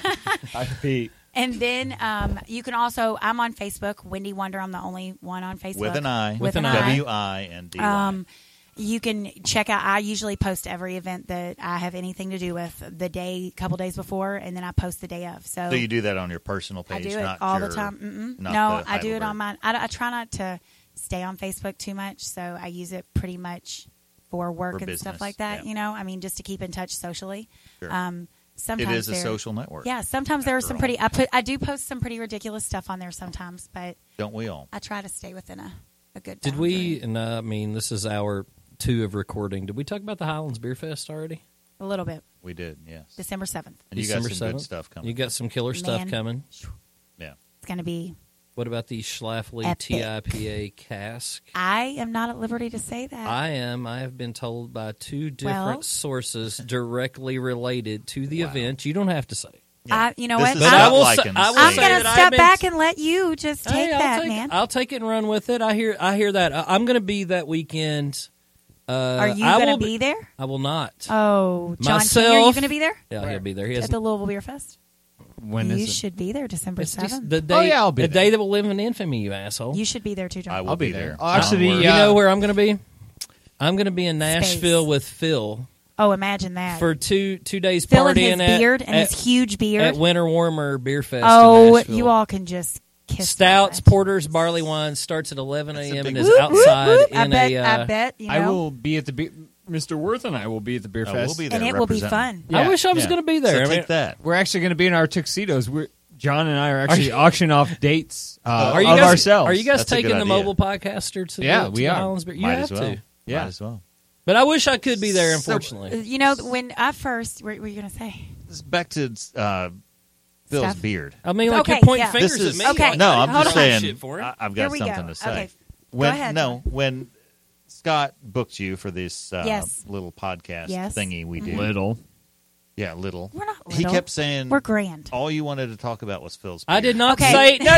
Speaker 10: and then you can also I'm on Facebook, Wendy Wonder. I'm the only one on Facebook
Speaker 7: With an I.
Speaker 10: With an I.
Speaker 7: WINDY.
Speaker 10: You can check out. I usually post every event that I have anything to do with the couple days before, and then I post the day of. So
Speaker 7: you do that on your personal
Speaker 10: I
Speaker 7: page?
Speaker 10: do it
Speaker 7: not
Speaker 10: all
Speaker 7: your,
Speaker 10: the time.
Speaker 7: not
Speaker 10: No,
Speaker 7: the
Speaker 10: I do it on
Speaker 7: Heidelberg.
Speaker 10: mine. I try not to stay on Facebook too much, so I use it pretty much for work
Speaker 7: For
Speaker 10: and
Speaker 7: business,
Speaker 10: stuff like that.
Speaker 7: yeah.
Speaker 10: You know, I mean, just to keep in touch socially.
Speaker 7: Sure.
Speaker 10: Sometimes
Speaker 7: It is a
Speaker 10: there-
Speaker 7: social network.
Speaker 10: Yeah, sometimes there are
Speaker 7: after
Speaker 10: some
Speaker 7: all.
Speaker 10: pretty. I do post some pretty ridiculous stuff on there sometimes, but
Speaker 7: Don't we all?
Speaker 10: I try to stay within a good.
Speaker 9: Did
Speaker 10: boundary.
Speaker 9: we, and I mean, this is hour 2 of recording. Did we talk about the Highlands Beer Fest already?
Speaker 10: A little bit.
Speaker 7: We did, yes.
Speaker 10: December 7th.
Speaker 7: And you got
Speaker 9: December
Speaker 7: some good
Speaker 9: 7th?
Speaker 7: stuff coming.
Speaker 9: You got some killer stuff
Speaker 10: Man.
Speaker 9: coming.
Speaker 7: Yeah.
Speaker 10: It's going to be.
Speaker 9: What about the Schlafly
Speaker 10: Epic.
Speaker 9: TIPA cask?
Speaker 10: I am not at liberty to say that.
Speaker 9: I am. I have been told by 2 different sources directly related to the event. You don't have to say.
Speaker 10: You know
Speaker 7: This
Speaker 10: what?
Speaker 7: is
Speaker 9: But
Speaker 7: not
Speaker 9: I will
Speaker 7: like
Speaker 9: say-
Speaker 7: in
Speaker 9: I will
Speaker 7: the
Speaker 10: I'm
Speaker 9: say
Speaker 7: same-
Speaker 10: going to
Speaker 9: that I've
Speaker 10: step
Speaker 9: been-
Speaker 10: back and let you just take
Speaker 9: Hey, I'll
Speaker 10: that,
Speaker 9: take,
Speaker 10: man.
Speaker 9: I'll take it and run with it. I hear that. I'm going to be that weekend.
Speaker 10: Are you
Speaker 9: I
Speaker 10: going
Speaker 9: will
Speaker 10: to be there?
Speaker 9: I will not.
Speaker 10: Oh, John
Speaker 9: Myself-
Speaker 10: King, are you going to be there?
Speaker 9: Yeah, he'll be there. He
Speaker 10: At
Speaker 9: has
Speaker 10: the Louisville Beer Fest?
Speaker 8: When
Speaker 10: You
Speaker 8: is it?
Speaker 10: should be there December
Speaker 9: it's just
Speaker 10: 7th.
Speaker 9: the day.
Speaker 8: Oh, yeah, I'll be
Speaker 9: the
Speaker 8: there.
Speaker 9: day that will live in infamy. You asshole.
Speaker 10: You should be there too, John.
Speaker 7: I will
Speaker 8: I'll be
Speaker 7: be
Speaker 8: there.
Speaker 7: there.
Speaker 8: Oh, actually,
Speaker 7: Onward.
Speaker 9: You
Speaker 8: yeah.
Speaker 9: know where I'm going to be? I'm going to be in
Speaker 10: Space.
Speaker 9: Nashville with Phil
Speaker 10: Oh, imagine that.
Speaker 9: for two days
Speaker 10: Phil and
Speaker 9: partying
Speaker 10: his beard and
Speaker 9: at,
Speaker 10: his huge beard.
Speaker 9: at Winter Warmer Beer Fest.
Speaker 10: Oh,
Speaker 9: in Nashville.
Speaker 10: you all can just kiss
Speaker 9: Stouts,
Speaker 10: my butt.
Speaker 9: porters, barley wine starts at 11 a.m. and is
Speaker 10: Whoop,
Speaker 9: outside
Speaker 10: whoop, whoop.
Speaker 9: in
Speaker 10: I bet. You know,
Speaker 8: I will be at the beer. Mr. Worth and I will be at the beer fest.
Speaker 7: We'll be there
Speaker 10: and it will be
Speaker 7: representing.
Speaker 10: fun.
Speaker 8: Yeah.
Speaker 9: I wish I was
Speaker 7: Yeah.
Speaker 9: going to be there.
Speaker 7: So
Speaker 9: I
Speaker 7: take
Speaker 9: mean,
Speaker 7: that.
Speaker 8: We're actually going to be in our tuxedos. John and I are actually auctioning off dates
Speaker 9: Are you
Speaker 8: of
Speaker 9: guys,
Speaker 8: ourselves.
Speaker 9: Are you guys
Speaker 7: That's a
Speaker 9: taking
Speaker 7: good
Speaker 9: the
Speaker 7: idea.
Speaker 9: mobile podcaster to
Speaker 8: Yeah,
Speaker 9: the,
Speaker 8: we
Speaker 9: to
Speaker 8: are.
Speaker 9: Highlands Beer? You
Speaker 7: Might
Speaker 9: have
Speaker 7: as well.
Speaker 9: to.
Speaker 8: Yeah.
Speaker 7: Might as well.
Speaker 9: But I wish I could be there, unfortunately.
Speaker 10: You know, when I first, what were you going to say?
Speaker 7: This is back to Phil's
Speaker 10: Stuff.
Speaker 7: beard.
Speaker 9: I mean, like,
Speaker 10: Okay,
Speaker 9: you're pointing
Speaker 10: yeah.
Speaker 9: fingers
Speaker 7: This is-
Speaker 9: at me.
Speaker 10: Okay.
Speaker 9: Like,
Speaker 7: No,
Speaker 9: I
Speaker 7: I'm
Speaker 9: didn't
Speaker 7: just
Speaker 9: do
Speaker 7: saying.
Speaker 9: shit for him.
Speaker 7: I've
Speaker 10: Here
Speaker 7: got
Speaker 10: we
Speaker 7: something
Speaker 10: go.
Speaker 7: to say.
Speaker 10: Okay.
Speaker 7: When,
Speaker 10: Go ahead,
Speaker 7: No,
Speaker 10: John.
Speaker 7: when Scott booked you for this
Speaker 10: Yes.
Speaker 7: little podcast
Speaker 10: Yes.
Speaker 7: thingy we did.
Speaker 8: Little.
Speaker 7: Yeah, little.
Speaker 10: We're not
Speaker 7: He
Speaker 10: little.
Speaker 7: kept saying
Speaker 10: We're grand.
Speaker 7: all you wanted to talk about was Phil's beard.
Speaker 9: I did not
Speaker 10: Okay.
Speaker 9: say no.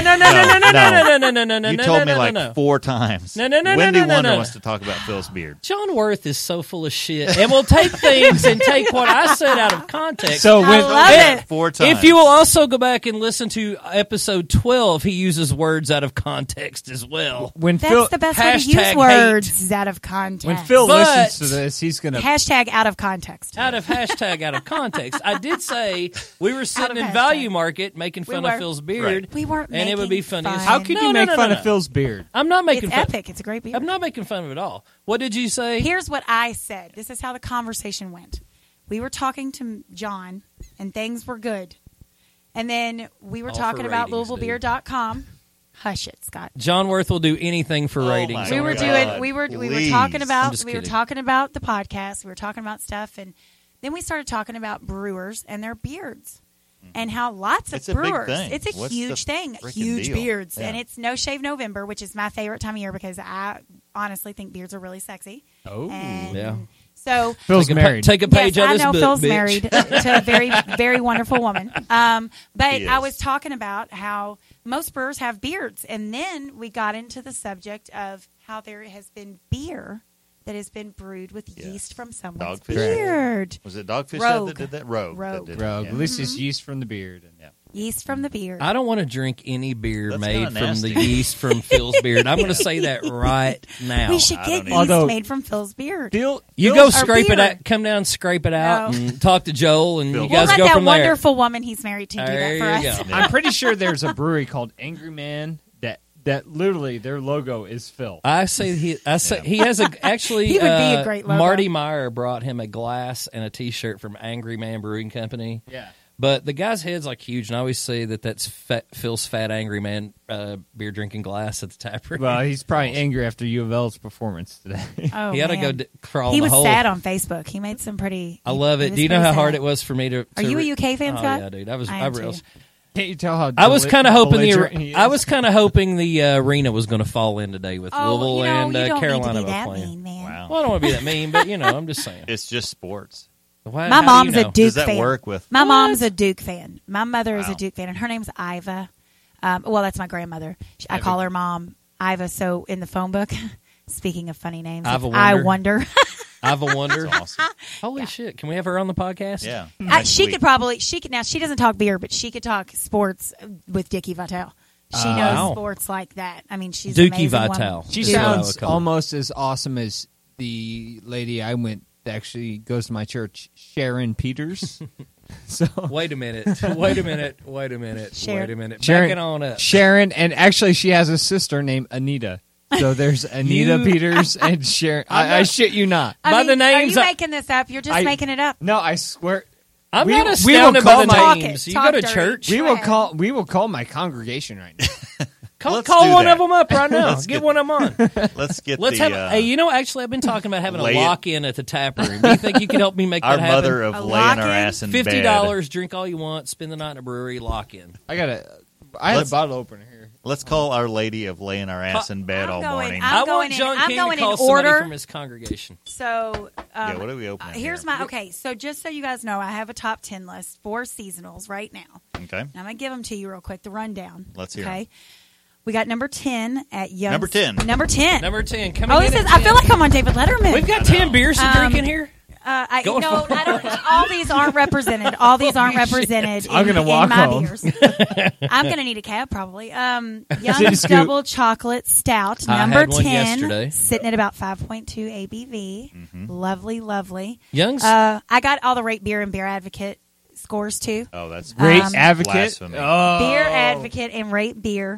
Speaker 7: You told me like
Speaker 9: no.
Speaker 7: 4 times.
Speaker 9: No.
Speaker 7: Wendy Wonder wants to talk about Phil's beard.
Speaker 9: John Worth is so full of shit and will take things and take what I said out of context.
Speaker 8: So
Speaker 10: I
Speaker 8: when
Speaker 10: love
Speaker 9: Yeah.
Speaker 10: it.
Speaker 7: 4 times.
Speaker 9: If you will also go back and listen to episode 12, he uses words out of context as well.
Speaker 8: when
Speaker 10: That's
Speaker 8: Phil
Speaker 10: the best way to
Speaker 9: Hashtag
Speaker 10: use words out of context.
Speaker 8: when Phil
Speaker 9: But-
Speaker 8: listens to this, he's gonna.
Speaker 10: Hashtag out of context.
Speaker 9: Out of hashtag out of context. I did say we were sitting
Speaker 10: of
Speaker 9: in
Speaker 10: hashtag.
Speaker 9: Value Market making
Speaker 10: We
Speaker 9: fun
Speaker 10: were.
Speaker 9: of Phil's beard.
Speaker 10: We weren't
Speaker 9: And it would be
Speaker 10: making
Speaker 9: funny.
Speaker 10: fun.
Speaker 9: as
Speaker 8: How could
Speaker 9: No,
Speaker 8: you
Speaker 9: no,
Speaker 8: make
Speaker 9: no,
Speaker 8: fun
Speaker 9: no,
Speaker 8: of Phil's beard?
Speaker 9: I'm not making
Speaker 10: It's
Speaker 9: fun.
Speaker 10: epic. It's a great beard.
Speaker 9: I'm not making fun of it at all. What did you say?
Speaker 10: Here's what I said. This is how the conversation went. We were talking to John, and things were good. And then we were
Speaker 9: All
Speaker 10: talking
Speaker 9: for
Speaker 10: about
Speaker 9: ratings,
Speaker 10: LouisvilleBeer.com. Hush it, Scott.
Speaker 9: John Worth will do anything for
Speaker 7: Oh
Speaker 9: ratings.
Speaker 7: my
Speaker 10: We were
Speaker 7: God.
Speaker 10: doing. We were
Speaker 7: Please.
Speaker 10: talking
Speaker 9: I'm
Speaker 10: about.
Speaker 9: just
Speaker 10: We were
Speaker 9: kidding.
Speaker 10: talking about the podcast. We were talking about stuff, and then we started talking about brewers and their beards, and how lots of
Speaker 7: It's a big
Speaker 10: brewers.
Speaker 7: thing.
Speaker 10: It's a
Speaker 7: What's
Speaker 10: huge
Speaker 7: the
Speaker 10: thing.
Speaker 7: frickin'
Speaker 10: Huge
Speaker 7: deal?
Speaker 10: beards,
Speaker 7: Yeah.
Speaker 10: and it's No Shave November, which is my favorite time of year because I honestly think beards are really sexy.
Speaker 8: Oh,
Speaker 10: And
Speaker 9: Yeah.
Speaker 10: So
Speaker 8: Phil's
Speaker 9: Take a
Speaker 8: married.
Speaker 9: Take a page
Speaker 10: yes,
Speaker 9: out
Speaker 10: I
Speaker 9: of this
Speaker 10: know
Speaker 9: book,
Speaker 10: Phil's
Speaker 9: bitch.
Speaker 10: married to a very, very wonderful woman. But
Speaker 7: He
Speaker 10: I
Speaker 7: is.
Speaker 10: was talking about how most brewers have beards, and then we got into the subject of how there has been beer that has been brewed with
Speaker 7: Yeah.
Speaker 10: yeast from someone's
Speaker 7: Dogfish.
Speaker 10: beard.
Speaker 7: Was it Dogfish
Speaker 10: Rogue.
Speaker 7: that did that? Rogue.
Speaker 10: Rogue.
Speaker 7: That did
Speaker 8: Rogue.
Speaker 7: It.
Speaker 8: At least it's yeast from the beard.
Speaker 7: Yeah.
Speaker 10: Yeast from the beard.
Speaker 9: I don't want to drink any beer
Speaker 7: That's
Speaker 9: made
Speaker 7: kinda
Speaker 9: from the
Speaker 7: nasty.
Speaker 9: yeast from Phil's beard. I'm going to say that right now.
Speaker 10: We should
Speaker 7: I
Speaker 10: get
Speaker 7: don't
Speaker 10: yeast
Speaker 7: either.
Speaker 8: Although-
Speaker 10: made from Phil's beard.
Speaker 8: Phil,
Speaker 9: You
Speaker 8: Phil's-
Speaker 9: go
Speaker 10: Or
Speaker 9: scrape it
Speaker 10: beer.
Speaker 9: out, come down, scrape it out,
Speaker 10: No.
Speaker 9: and talk to Joel, and
Speaker 7: Phil.
Speaker 9: you
Speaker 10: We'll
Speaker 9: guys
Speaker 10: let
Speaker 9: go
Speaker 10: that
Speaker 9: from there.
Speaker 10: wonderful woman he's married to do
Speaker 9: There
Speaker 10: that for
Speaker 9: you
Speaker 10: us.
Speaker 9: go.
Speaker 8: I'm pretty sure there's a brewery called Angry Man that literally their logo is Phil.
Speaker 9: I say he has a actually.
Speaker 10: He would be a great logo.
Speaker 9: Marty Meyer brought him a glass and a T-shirt from Angry Man Brewing Company.
Speaker 8: Yeah.
Speaker 9: But the guy's head's like huge, and I always say that's Phil's Fat Angry Man beer drinking glass at the tap room.
Speaker 8: Well, he's probably angry after U of L's performance today.
Speaker 10: Oh,
Speaker 9: he had to
Speaker 10: man.
Speaker 9: go crawl
Speaker 10: He
Speaker 9: in the
Speaker 10: was
Speaker 9: hole.
Speaker 10: sad on Facebook. He made some pretty.
Speaker 9: I love
Speaker 10: he
Speaker 9: it.
Speaker 10: was
Speaker 9: Do you know
Speaker 10: pretty
Speaker 9: how hard
Speaker 10: sad.
Speaker 9: it was for me to?
Speaker 10: Are you a UK fan,
Speaker 9: Oh
Speaker 10: Scott?
Speaker 9: yeah, dude.
Speaker 10: I am
Speaker 9: I really.
Speaker 10: too.
Speaker 8: Can't you tell how
Speaker 9: I was kind of hoping
Speaker 8: belligerent he is?
Speaker 9: I was kind of hoping the arena was going to fall in today with
Speaker 10: Oh,
Speaker 9: Louisville
Speaker 10: you know,
Speaker 9: and
Speaker 10: you don't
Speaker 9: Carolina
Speaker 10: need to be
Speaker 9: were
Speaker 10: that
Speaker 9: playing.
Speaker 10: mean, man.
Speaker 7: Wow.
Speaker 9: Well, I don't want to be that mean, but I'm just saying.
Speaker 7: It's just sports.
Speaker 9: Why,
Speaker 10: My
Speaker 9: how do
Speaker 10: mom's
Speaker 9: you
Speaker 10: a
Speaker 9: know?
Speaker 10: Duke
Speaker 7: Does that
Speaker 10: fan.
Speaker 7: work with?
Speaker 10: My mom's a Duke fan. My mother is a
Speaker 7: Wow.
Speaker 10: Duke fan, and her name's Iva. Well, that's my grandmother. I call her Mom Iva. So in the phone book, speaking of funny names,
Speaker 9: Iva
Speaker 10: it's I
Speaker 9: Wonder.
Speaker 10: Wonder.
Speaker 9: I've a wonder.
Speaker 7: That's awesome.
Speaker 9: Holy shit! Can we have her on the podcast?
Speaker 7: Yeah.
Speaker 10: She
Speaker 7: Next week.
Speaker 10: could probably. She could now. She doesn't talk beer, but she could talk sports with Dickie Vitale. She knows
Speaker 9: Wow.
Speaker 10: sports like that. I mean, she's an
Speaker 9: Dookie
Speaker 10: amazing woman.
Speaker 9: Vitale.
Speaker 8: She
Speaker 9: is what I would
Speaker 8: sounds
Speaker 9: call her.
Speaker 8: almost as awesome as the lady I went that actually goes to my church, Sharon Peters. So
Speaker 9: Wait a minute. Wait a minute. Wait a minute.
Speaker 10: Sharon.
Speaker 9: Wait a minute.
Speaker 8: Sharon,
Speaker 9: Back it on up.
Speaker 8: Sharon, and actually she has a sister named Anita. So there's Anita
Speaker 9: You-
Speaker 8: Peters and Sharon. I shit you not.
Speaker 10: I
Speaker 9: By
Speaker 10: mean,
Speaker 9: the names,
Speaker 10: are you
Speaker 9: I-
Speaker 10: making this up? You're just
Speaker 8: I-
Speaker 10: making it up.
Speaker 8: No, I swear.
Speaker 9: I'm
Speaker 8: We-
Speaker 9: not
Speaker 8: we will
Speaker 9: astounded
Speaker 8: call
Speaker 9: by the
Speaker 8: my-
Speaker 9: names.
Speaker 10: Talk
Speaker 9: You
Speaker 10: it.
Speaker 9: go to
Speaker 10: Talk
Speaker 9: church.
Speaker 10: dirty.
Speaker 8: We will call my congregation right now.
Speaker 9: Call
Speaker 7: Let's do
Speaker 9: one
Speaker 7: that.
Speaker 9: of them up right now.
Speaker 7: Let's
Speaker 9: Get
Speaker 7: get-
Speaker 9: one of them on.
Speaker 7: Let's get
Speaker 9: Let's
Speaker 7: the
Speaker 9: have. Hey, actually, I've been talking about having a
Speaker 7: lay it-
Speaker 9: lock-in at the tap room. Do you think you could help me make
Speaker 7: our
Speaker 9: that happen?
Speaker 7: mother of
Speaker 10: A
Speaker 7: laying our
Speaker 10: lock-in?
Speaker 7: ass in bed.
Speaker 9: $50, drink all you want, spend the night in a brewery, lock-in.
Speaker 8: I had
Speaker 7: Let's-
Speaker 8: a bottle opener here.
Speaker 7: Let's call Our Lady of laying our ass in bed
Speaker 10: I'm
Speaker 7: all
Speaker 10: going-
Speaker 7: morning.
Speaker 10: I'm
Speaker 9: I want
Speaker 10: going in-
Speaker 9: John
Speaker 10: I'm
Speaker 9: King
Speaker 10: going
Speaker 9: to call
Speaker 10: in
Speaker 9: somebody
Speaker 10: order.
Speaker 9: from his congregation.
Speaker 10: So,
Speaker 7: Yeah, what are we opening
Speaker 10: here's
Speaker 7: here?
Speaker 10: my okay. So just so you guys know, I have a top 10 list for seasonals right now.
Speaker 7: Okay.
Speaker 10: I'm gonna give them to you real quick. The rundown.
Speaker 7: Let's hear 'em.
Speaker 10: Okay. We got number 10 at Young.
Speaker 7: Number 10.
Speaker 10: Number 10.
Speaker 9: Number 10. Coming
Speaker 10: Oh,
Speaker 9: in
Speaker 10: this is.
Speaker 9: at
Speaker 10: I
Speaker 9: 10.
Speaker 10: feel like I'm on David Letterman.
Speaker 9: We've got 10 beers to drink in here.
Speaker 10: I
Speaker 9: Going
Speaker 10: no,
Speaker 9: for-
Speaker 10: I don't. All these aren't represented. All these aren't represented.
Speaker 8: I'm gonna
Speaker 10: in
Speaker 8: walk
Speaker 10: my
Speaker 8: home.
Speaker 10: beers. I'm gonna need a cab probably. Young's
Speaker 8: Scoop.
Speaker 10: Double Chocolate Stout,
Speaker 9: I
Speaker 10: number
Speaker 9: had one
Speaker 10: 10,
Speaker 9: yesterday.
Speaker 10: sitting at about 5.2 ABV. Lovely, lovely.
Speaker 9: Young's.
Speaker 10: I got all the Rate Beer and Beer Advocate scores too.
Speaker 7: Oh, that's
Speaker 8: Great
Speaker 10: Um,
Speaker 8: advocate.
Speaker 7: blasphemy.
Speaker 8: Oh.
Speaker 10: Beer Advocate and Rate Beer.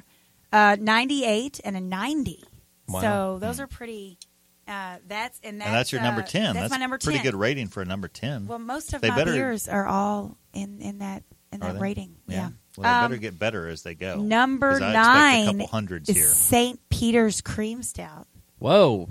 Speaker 10: 98 and a 90.
Speaker 9: Wow.
Speaker 10: So those are pretty. That's
Speaker 7: your number 10.
Speaker 10: That's my number 10.
Speaker 7: Pretty good rating for a number 10.
Speaker 10: Well, most of my beers are all in that rating. Yeah.
Speaker 7: Well, they better get better as they go.
Speaker 10: Number 9
Speaker 7: a couple hundreds
Speaker 10: is
Speaker 7: here.
Speaker 10: St. Peter's Cream Stout.
Speaker 9: Whoa.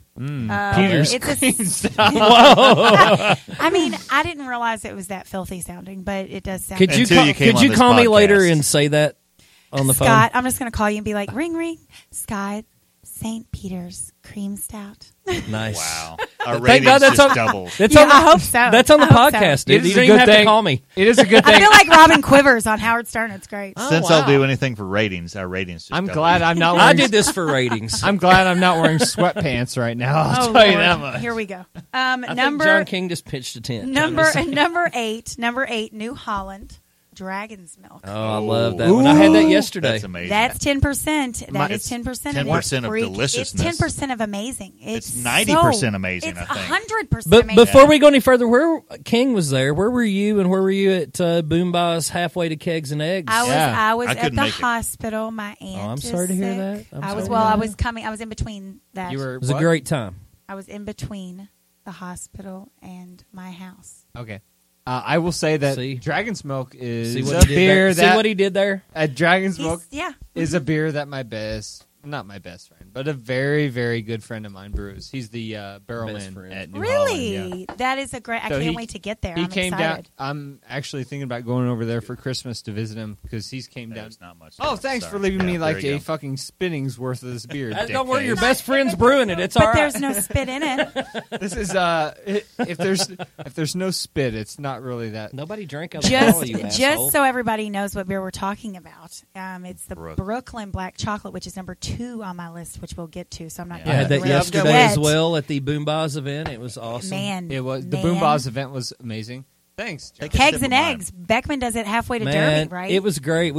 Speaker 8: Peter's Cream Stout.
Speaker 9: Whoa.
Speaker 10: I mean, I didn't realize it was that filthy sounding, but it does sound.
Speaker 9: Could you call me later and say that on the phone?
Speaker 10: Scott, I'm just going to call you and be like, ring, ring. Scott, St. Peter's Cream Stout.
Speaker 9: Nice.
Speaker 7: Wow. Our ratings just doubled.
Speaker 10: I hope so.
Speaker 9: That's on the podcast, dude. You don't even have to call me.
Speaker 8: It is a good thing.
Speaker 10: I feel like Robin Quivers on Howard Stern. It's great.
Speaker 7: Since I'll do anything for ratings, our ratings just doubled.
Speaker 8: Glad I'm not wearing...
Speaker 9: I did this for ratings.
Speaker 8: I'm glad I'm not wearing sweatpants right now. I'll tell you that much.
Speaker 10: Here we go.
Speaker 9: I think John King just pitched a tent.
Speaker 10: Number 8, New Holland. Dragon's Milk.
Speaker 9: Oh, I love that one. I had that yesterday.
Speaker 7: That's amazing.
Speaker 10: That's 10%. That is 10%.
Speaker 7: 10% of deliciousness.
Speaker 10: It's 10% of amazing.
Speaker 7: It's 90% amazing, I think.
Speaker 10: 100%
Speaker 9: But
Speaker 10: amazing.
Speaker 9: before we go any further, where King was there, where were you, and where were you at Boomba's halfway to Kegs and Eggs?
Speaker 10: I was
Speaker 7: I
Speaker 10: at
Speaker 7: couldn't
Speaker 10: the
Speaker 7: make it.
Speaker 10: hospital. My aunt
Speaker 9: I'm
Speaker 10: is
Speaker 9: sorry to hear
Speaker 10: sick.
Speaker 9: that.
Speaker 10: I was in between that.
Speaker 9: It was a great time.
Speaker 10: I was in between the hospital and my house.
Speaker 8: Okay. I will say that
Speaker 9: See?
Speaker 8: Dragon's Milk is
Speaker 9: See
Speaker 8: a
Speaker 9: what he did
Speaker 8: beer
Speaker 9: there?
Speaker 8: that...
Speaker 9: See what he did there?
Speaker 8: Dragon's Milk
Speaker 10: Yeah.
Speaker 8: is a beer that not my best friend, but a very, very good friend of mine brews. He's the barrelman at New
Speaker 10: Really?
Speaker 8: Holland. Yeah.
Speaker 10: That is a great... I can't wait to get there. I'm
Speaker 8: came
Speaker 10: excited.
Speaker 8: down. I'm actually thinking about going over there for Christmas to visit him because he's came down.
Speaker 7: There's not much.
Speaker 8: Oh, thanks for leaving me like a fucking spinning's worth of this beer.
Speaker 9: Don't worry, your best friend's brewing it. It's all
Speaker 10: But
Speaker 9: right.
Speaker 10: there's no spit in it.
Speaker 8: This is if there's no spit, it's not really that.
Speaker 9: Nobody drank alcohol, you asshole.
Speaker 10: Just so everybody knows what beer we're talking about, it's the Brooklyn Black Chocolate, which is number 2 on my list, which we'll get to. So I'm not.
Speaker 9: I had that
Speaker 10: really
Speaker 9: yesterday
Speaker 10: yet.
Speaker 9: as well at the Boomba's event. It was awesome.
Speaker 10: Man,
Speaker 8: It was the Boomba's event was amazing. Thanks. John.
Speaker 10: Kegs and Eggs. Beckman does it halfway to Derby, right?
Speaker 9: It was great.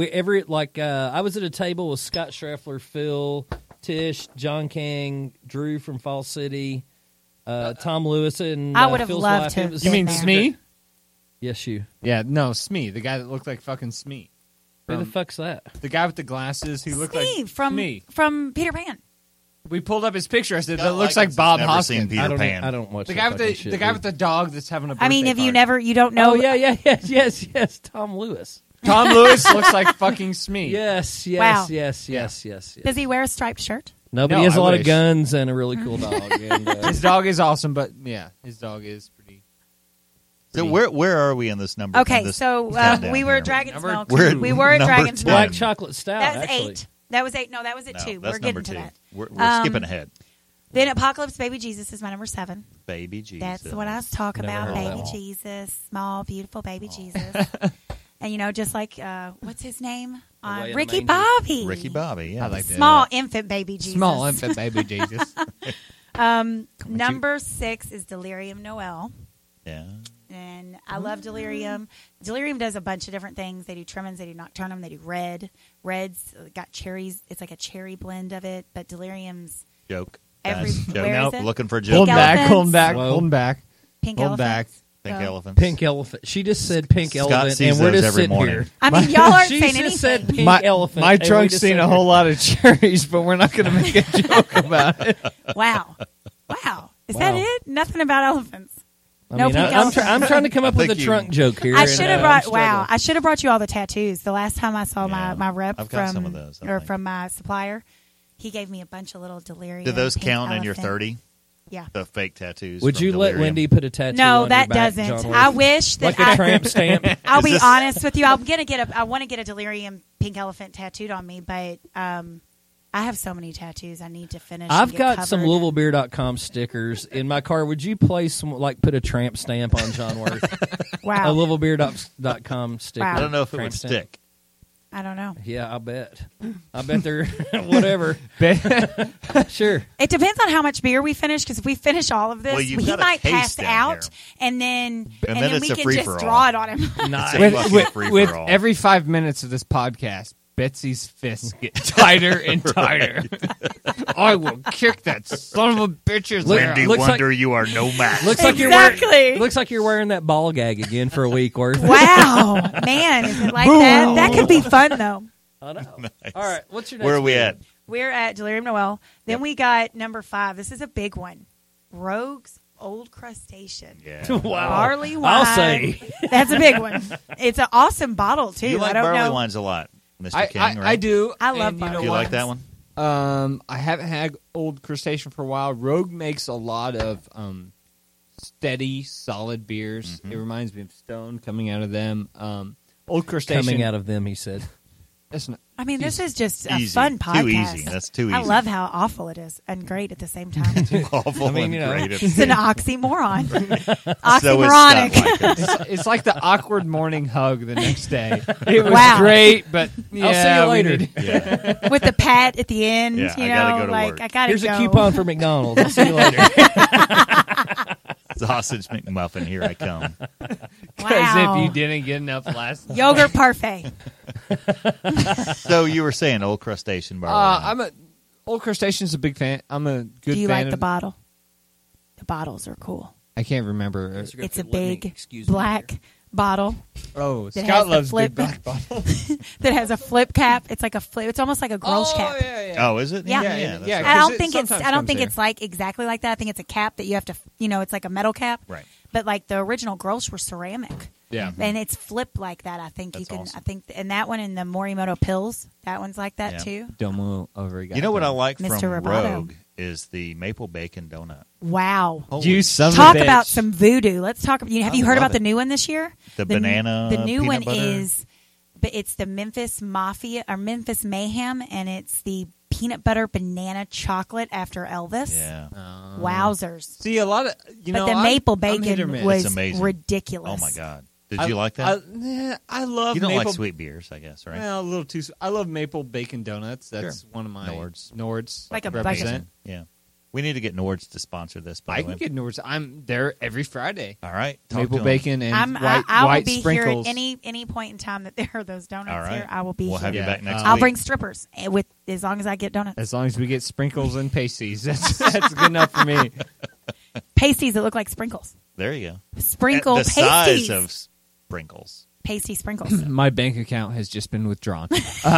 Speaker 9: I was at a table with Scott Schreffler, Phil, Tish, John King, Drew from Fall City, Tom Lewis, and
Speaker 10: I would have
Speaker 9: Phil's
Speaker 10: loved
Speaker 9: wife.
Speaker 10: to.
Speaker 9: It was
Speaker 8: You mean
Speaker 10: there.
Speaker 8: Smee?
Speaker 9: Yes, you.
Speaker 8: Yeah, no, Smee, the guy that looked like fucking Smee.
Speaker 9: Who the fuck's that?
Speaker 8: The guy with the glasses who looked
Speaker 10: Smee
Speaker 8: like
Speaker 10: from
Speaker 8: Smee.
Speaker 10: from Peter Pan.
Speaker 8: We pulled up his picture. I said
Speaker 7: Scott
Speaker 8: that looks like
Speaker 7: Likens
Speaker 8: Bob
Speaker 7: has never
Speaker 8: Hoskins.
Speaker 7: seen Peter Pan.
Speaker 9: I don't watch
Speaker 8: The
Speaker 9: that
Speaker 8: guy with
Speaker 9: fucking
Speaker 8: the
Speaker 9: shit,
Speaker 8: guy
Speaker 9: dude.
Speaker 8: with the dog that's having a birthday
Speaker 10: I mean, if you
Speaker 8: party.
Speaker 10: you don't know.
Speaker 9: Oh yes, Tom Lewis.
Speaker 8: Tom Lewis looks like fucking Smee.
Speaker 9: Yes.
Speaker 10: Wow.
Speaker 9: Yes.
Speaker 10: Does he wear a striped shirt?
Speaker 9: Nobody
Speaker 8: No,
Speaker 9: has a
Speaker 8: I
Speaker 9: lot
Speaker 8: wish.
Speaker 9: of guns and a really cool dog. And,
Speaker 8: His dog is awesome, but yeah, his dog is pretty.
Speaker 7: So where are we in this number?
Speaker 10: Okay,
Speaker 7: on this
Speaker 10: so
Speaker 7: countdown
Speaker 10: we were
Speaker 7: here?
Speaker 10: at Dragon's Milk.
Speaker 7: We're at
Speaker 10: We were at
Speaker 7: number
Speaker 10: Dragon's
Speaker 7: 10.
Speaker 10: Milk.
Speaker 9: Black chocolate stout.
Speaker 10: That was
Speaker 9: actually.
Speaker 10: 8. That was 8. No, that was at 2.
Speaker 7: That's
Speaker 10: We're getting
Speaker 7: number
Speaker 10: to
Speaker 7: 2.
Speaker 10: that.
Speaker 7: We're skipping ahead.
Speaker 10: Then Apocalypse Baby Jesus is my number 7.
Speaker 7: Baby Jesus.
Speaker 10: That's what I was talking
Speaker 9: Never
Speaker 10: about.
Speaker 9: heard of that
Speaker 10: Baby
Speaker 9: one.
Speaker 10: Jesus. Small, beautiful baby Jesus. And, just like, what's his name?
Speaker 9: Away in a
Speaker 10: Ricky
Speaker 9: manger.
Speaker 10: Bobby.
Speaker 7: Ricky Bobby. Yeah,
Speaker 8: I like that.
Speaker 10: Small infant baby Jesus.
Speaker 8: Small infant baby Jesus.
Speaker 10: Number 6 is Delirium Noel.
Speaker 7: Yeah.
Speaker 10: And I love Delirium. Delirium does a bunch of different things. They do Tremens, they do Nocturnum, they do Red. Red's got cherries. It's like a cherry blend of it. But Delirium's
Speaker 7: Joke.
Speaker 10: Every-
Speaker 7: Guys, joke.
Speaker 10: where is
Speaker 7: Nope,
Speaker 10: it?
Speaker 7: looking for a
Speaker 8: Hold
Speaker 7: joke.
Speaker 10: elephants.
Speaker 8: back.
Speaker 9: Whoa.
Speaker 8: Hold back.
Speaker 10: Pink
Speaker 8: Hold back.
Speaker 10: elephants.
Speaker 7: Pink
Speaker 10: So-
Speaker 7: elephants.
Speaker 9: Pink elephant. She just said pink
Speaker 7: Scott
Speaker 9: elephant,
Speaker 7: sees
Speaker 9: and we're
Speaker 7: those
Speaker 9: just
Speaker 7: every
Speaker 9: sitting
Speaker 7: morning.
Speaker 9: here.
Speaker 10: I mean, y'all aren't
Speaker 9: She
Speaker 10: saying
Speaker 9: just
Speaker 10: anything.
Speaker 9: said pink
Speaker 8: My
Speaker 9: elephant.
Speaker 8: my
Speaker 9: and we
Speaker 8: trunk's
Speaker 9: just
Speaker 8: seen
Speaker 9: sit
Speaker 8: a
Speaker 9: here.
Speaker 8: whole lot of cherries, but we're not going to make a joke about it.
Speaker 10: Wow. Is that it? Nothing about elephants.
Speaker 9: I
Speaker 10: No
Speaker 9: mean,
Speaker 10: pink
Speaker 9: I'm
Speaker 10: elephants.
Speaker 9: trying to come up with a
Speaker 7: think
Speaker 9: trunk joke here.
Speaker 10: I
Speaker 9: and,
Speaker 10: should have
Speaker 9: I'm
Speaker 10: brought.
Speaker 9: struggling.
Speaker 10: Wow, I should have brought you all the tattoos. The last time I saw
Speaker 7: Yeah.
Speaker 10: my rep
Speaker 7: I've got
Speaker 10: from
Speaker 7: some of those, I think.
Speaker 10: from my supplier, he gave me a bunch of little Delirium.
Speaker 7: Do those
Speaker 10: pink
Speaker 7: count in your
Speaker 10: elephant.
Speaker 7: 30?
Speaker 10: Yeah.
Speaker 7: The fake tattoos.
Speaker 9: Would
Speaker 7: from
Speaker 9: you let
Speaker 7: Delirium?
Speaker 9: Wendy put a tattoo
Speaker 10: No,
Speaker 9: on
Speaker 10: that
Speaker 9: your back,
Speaker 10: doesn't.
Speaker 9: John
Speaker 10: I
Speaker 9: Worth?
Speaker 10: wish that
Speaker 9: Like a tramp stamp.
Speaker 10: I'll be
Speaker 7: this-
Speaker 10: honest with you. I'm gonna get I want to get a Delirium pink elephant tattooed on me, but I have so many tattoos I need to finish.
Speaker 9: I've
Speaker 10: and get
Speaker 9: got some
Speaker 10: covered.
Speaker 9: LouisvilleBeer.com stickers in my car. Would you place some, like, put a tramp stamp on John Worth? A
Speaker 10: Wow.
Speaker 9: LouisvilleBeer.com sticker.
Speaker 10: Wow.
Speaker 7: I don't know if it
Speaker 9: tramp
Speaker 7: would
Speaker 9: stamp.
Speaker 7: stick.
Speaker 10: I don't know.
Speaker 9: Yeah, I bet. They're whatever. Sure.
Speaker 10: It depends on how much beer we finish. Because if we finish all of this,
Speaker 7: Well, you've
Speaker 10: he
Speaker 7: got a
Speaker 10: might
Speaker 7: case
Speaker 10: pass
Speaker 7: down
Speaker 10: out,
Speaker 7: here.
Speaker 10: and then
Speaker 7: it's
Speaker 10: we
Speaker 7: a
Speaker 10: can
Speaker 7: free-for-all.
Speaker 10: just draw it on him.
Speaker 9: Nice.
Speaker 7: It's a fucking
Speaker 8: with
Speaker 7: free-for-all.
Speaker 8: every 5 minutes of this podcast, Betsy's fists get tighter and tighter. I will kick that son of a bitch's
Speaker 9: Look-
Speaker 8: ass.
Speaker 7: Wendy
Speaker 9: looks like-
Speaker 7: Wonder, you are no match.
Speaker 9: Looks like
Speaker 10: Exactly.
Speaker 9: looks like you're wearing that ball gag again for a week worth.
Speaker 10: Wow, man, is it like that? That could be fun though.
Speaker 9: I know.
Speaker 7: Nice.
Speaker 9: All right, what's your next
Speaker 7: Where are we
Speaker 9: beer?
Speaker 7: at?
Speaker 10: We're at Delirium Noel. Then
Speaker 7: Yep.
Speaker 10: we got number 5. This is a big one. Rogue's Old Crustacean.
Speaker 7: Yeah.
Speaker 9: Wow.
Speaker 10: Barley wine.
Speaker 9: I'll say.
Speaker 10: That's a big one. It's an awesome bottle, too.
Speaker 7: You like
Speaker 10: I don't
Speaker 7: barley
Speaker 10: know.
Speaker 7: wines a lot, Mr.
Speaker 8: I
Speaker 7: King, right?
Speaker 8: I do.
Speaker 10: I love
Speaker 8: and you know
Speaker 10: barley
Speaker 7: Do you
Speaker 8: what?
Speaker 7: like that one?
Speaker 8: I haven't had Old Crustacean for a while. Rogue makes a lot of steady, solid beers.
Speaker 7: Mm-hmm.
Speaker 8: It reminds me of Stone coming out of them. Old Crustacean
Speaker 9: Coming out of them, he said.
Speaker 8: That's not.
Speaker 10: I mean, this is just a
Speaker 7: Easy.
Speaker 10: fun podcast.
Speaker 7: Too easy. That's too
Speaker 10: I
Speaker 7: easy.
Speaker 10: love how awful it is and great at the same time.
Speaker 7: Awful
Speaker 9: I mean,
Speaker 7: and
Speaker 9: you know.
Speaker 7: great.
Speaker 10: It's an oxymoron.
Speaker 7: So is
Speaker 10: Oxymoronic.
Speaker 7: Scott Liker.
Speaker 8: It's like the awkward morning hug the next day. It was
Speaker 10: Wow.
Speaker 8: great, but
Speaker 9: I'll see you later.
Speaker 7: Yeah.
Speaker 10: With the pat at the end,
Speaker 7: Yeah,
Speaker 10: you
Speaker 7: I
Speaker 10: know,
Speaker 7: gotta go to
Speaker 10: like
Speaker 7: work.
Speaker 10: I gotta
Speaker 9: Here's
Speaker 10: go.
Speaker 9: a coupon for McDonald's. I'll see you later.
Speaker 7: Sausage McMuffin, here I come.
Speaker 8: As
Speaker 10: Wow.
Speaker 8: if you didn't get enough last night.
Speaker 10: Yogurt parfait.
Speaker 7: So you were saying Old Crustacean barley wine.
Speaker 8: I'm a Old Crustacean's a big fan. I'm a good
Speaker 10: Do you
Speaker 8: fan
Speaker 10: like the
Speaker 8: of
Speaker 10: bottle? The bottles are cool.
Speaker 8: I can't remember.
Speaker 10: It's a big black bottle
Speaker 8: Oh,
Speaker 10: that has
Speaker 8: Scott
Speaker 10: the
Speaker 8: loves
Speaker 10: flip-
Speaker 8: big black bottles.
Speaker 10: that has a flip cap. It's like a flip. It's almost like a Grolsch cap.
Speaker 8: yeah.
Speaker 7: Oh, is it?
Speaker 10: Yeah.
Speaker 7: that's
Speaker 8: Yeah,
Speaker 7: right.
Speaker 10: I don't
Speaker 8: it
Speaker 10: think it's.
Speaker 8: sometimes
Speaker 10: I don't
Speaker 8: comes
Speaker 10: think
Speaker 8: there.
Speaker 10: it's like exactly like that. I think it's a cap that you have to. It's like a metal cap.
Speaker 7: Right.
Speaker 10: But like the original Grolsch were ceramic.
Speaker 8: Yeah.
Speaker 10: And it's flipped like that. I think
Speaker 7: That's
Speaker 10: you can.
Speaker 7: awesome.
Speaker 10: I think, and that one in the Morimoto pills. That one's like that
Speaker 7: Yeah.
Speaker 10: too.
Speaker 8: Domo over again.
Speaker 7: You know what I like
Speaker 10: Mr.
Speaker 7: from
Speaker 10: Roboto.
Speaker 7: Rogue is the maple bacon donut.
Speaker 10: Wow.
Speaker 7: Holy
Speaker 8: You son of a
Speaker 10: Talk
Speaker 8: bitch.
Speaker 10: about some voodoo. Let's talk. Have you heard
Speaker 7: love
Speaker 10: about the
Speaker 7: it.
Speaker 10: new one this year?
Speaker 7: The banana
Speaker 10: The new
Speaker 7: peanut
Speaker 10: one
Speaker 7: butter?
Speaker 10: is, but it's the Memphis Mafia or Memphis Mayhem, and it's the peanut butter banana chocolate after Elvis.
Speaker 7: Yeah.
Speaker 10: Wowzers!
Speaker 8: See, a lot of
Speaker 10: But the maple bacon
Speaker 7: It's
Speaker 10: was
Speaker 7: amazing.
Speaker 10: ridiculous.
Speaker 7: Oh my God. Did you like that?
Speaker 8: I love.
Speaker 7: You don't
Speaker 8: maple,
Speaker 7: like sweet beers, I guess, right?
Speaker 8: Well, a little too. I love maple bacon donuts. That's
Speaker 7: Sure.
Speaker 8: one of my
Speaker 7: Nords.
Speaker 8: Nords
Speaker 10: Like a
Speaker 8: represent.
Speaker 7: Yeah. We need to get Nords to sponsor this, by
Speaker 8: I
Speaker 7: the way.
Speaker 8: can get Nords. I'm there every Friday.
Speaker 7: All right. Talk
Speaker 8: Maple
Speaker 7: to 'em.
Speaker 8: bacon and
Speaker 10: I will
Speaker 8: white
Speaker 10: be
Speaker 8: sprinkles.
Speaker 10: here at any point in time that there are those donuts
Speaker 7: All right.
Speaker 10: here. I will be
Speaker 7: We'll
Speaker 10: here.
Speaker 7: have you back next
Speaker 10: I'll
Speaker 7: week.
Speaker 10: bring strippers with as long as I get donuts.
Speaker 8: As long as we get sprinkles and pasties, that's good enough for me.
Speaker 10: Pasties that look like sprinkles.
Speaker 7: There you go.
Speaker 10: Sprinkle
Speaker 7: the
Speaker 10: pasties.
Speaker 7: size of sprinkles.
Speaker 10: Pasty sprinkles.
Speaker 8: My bank account has just been withdrawn.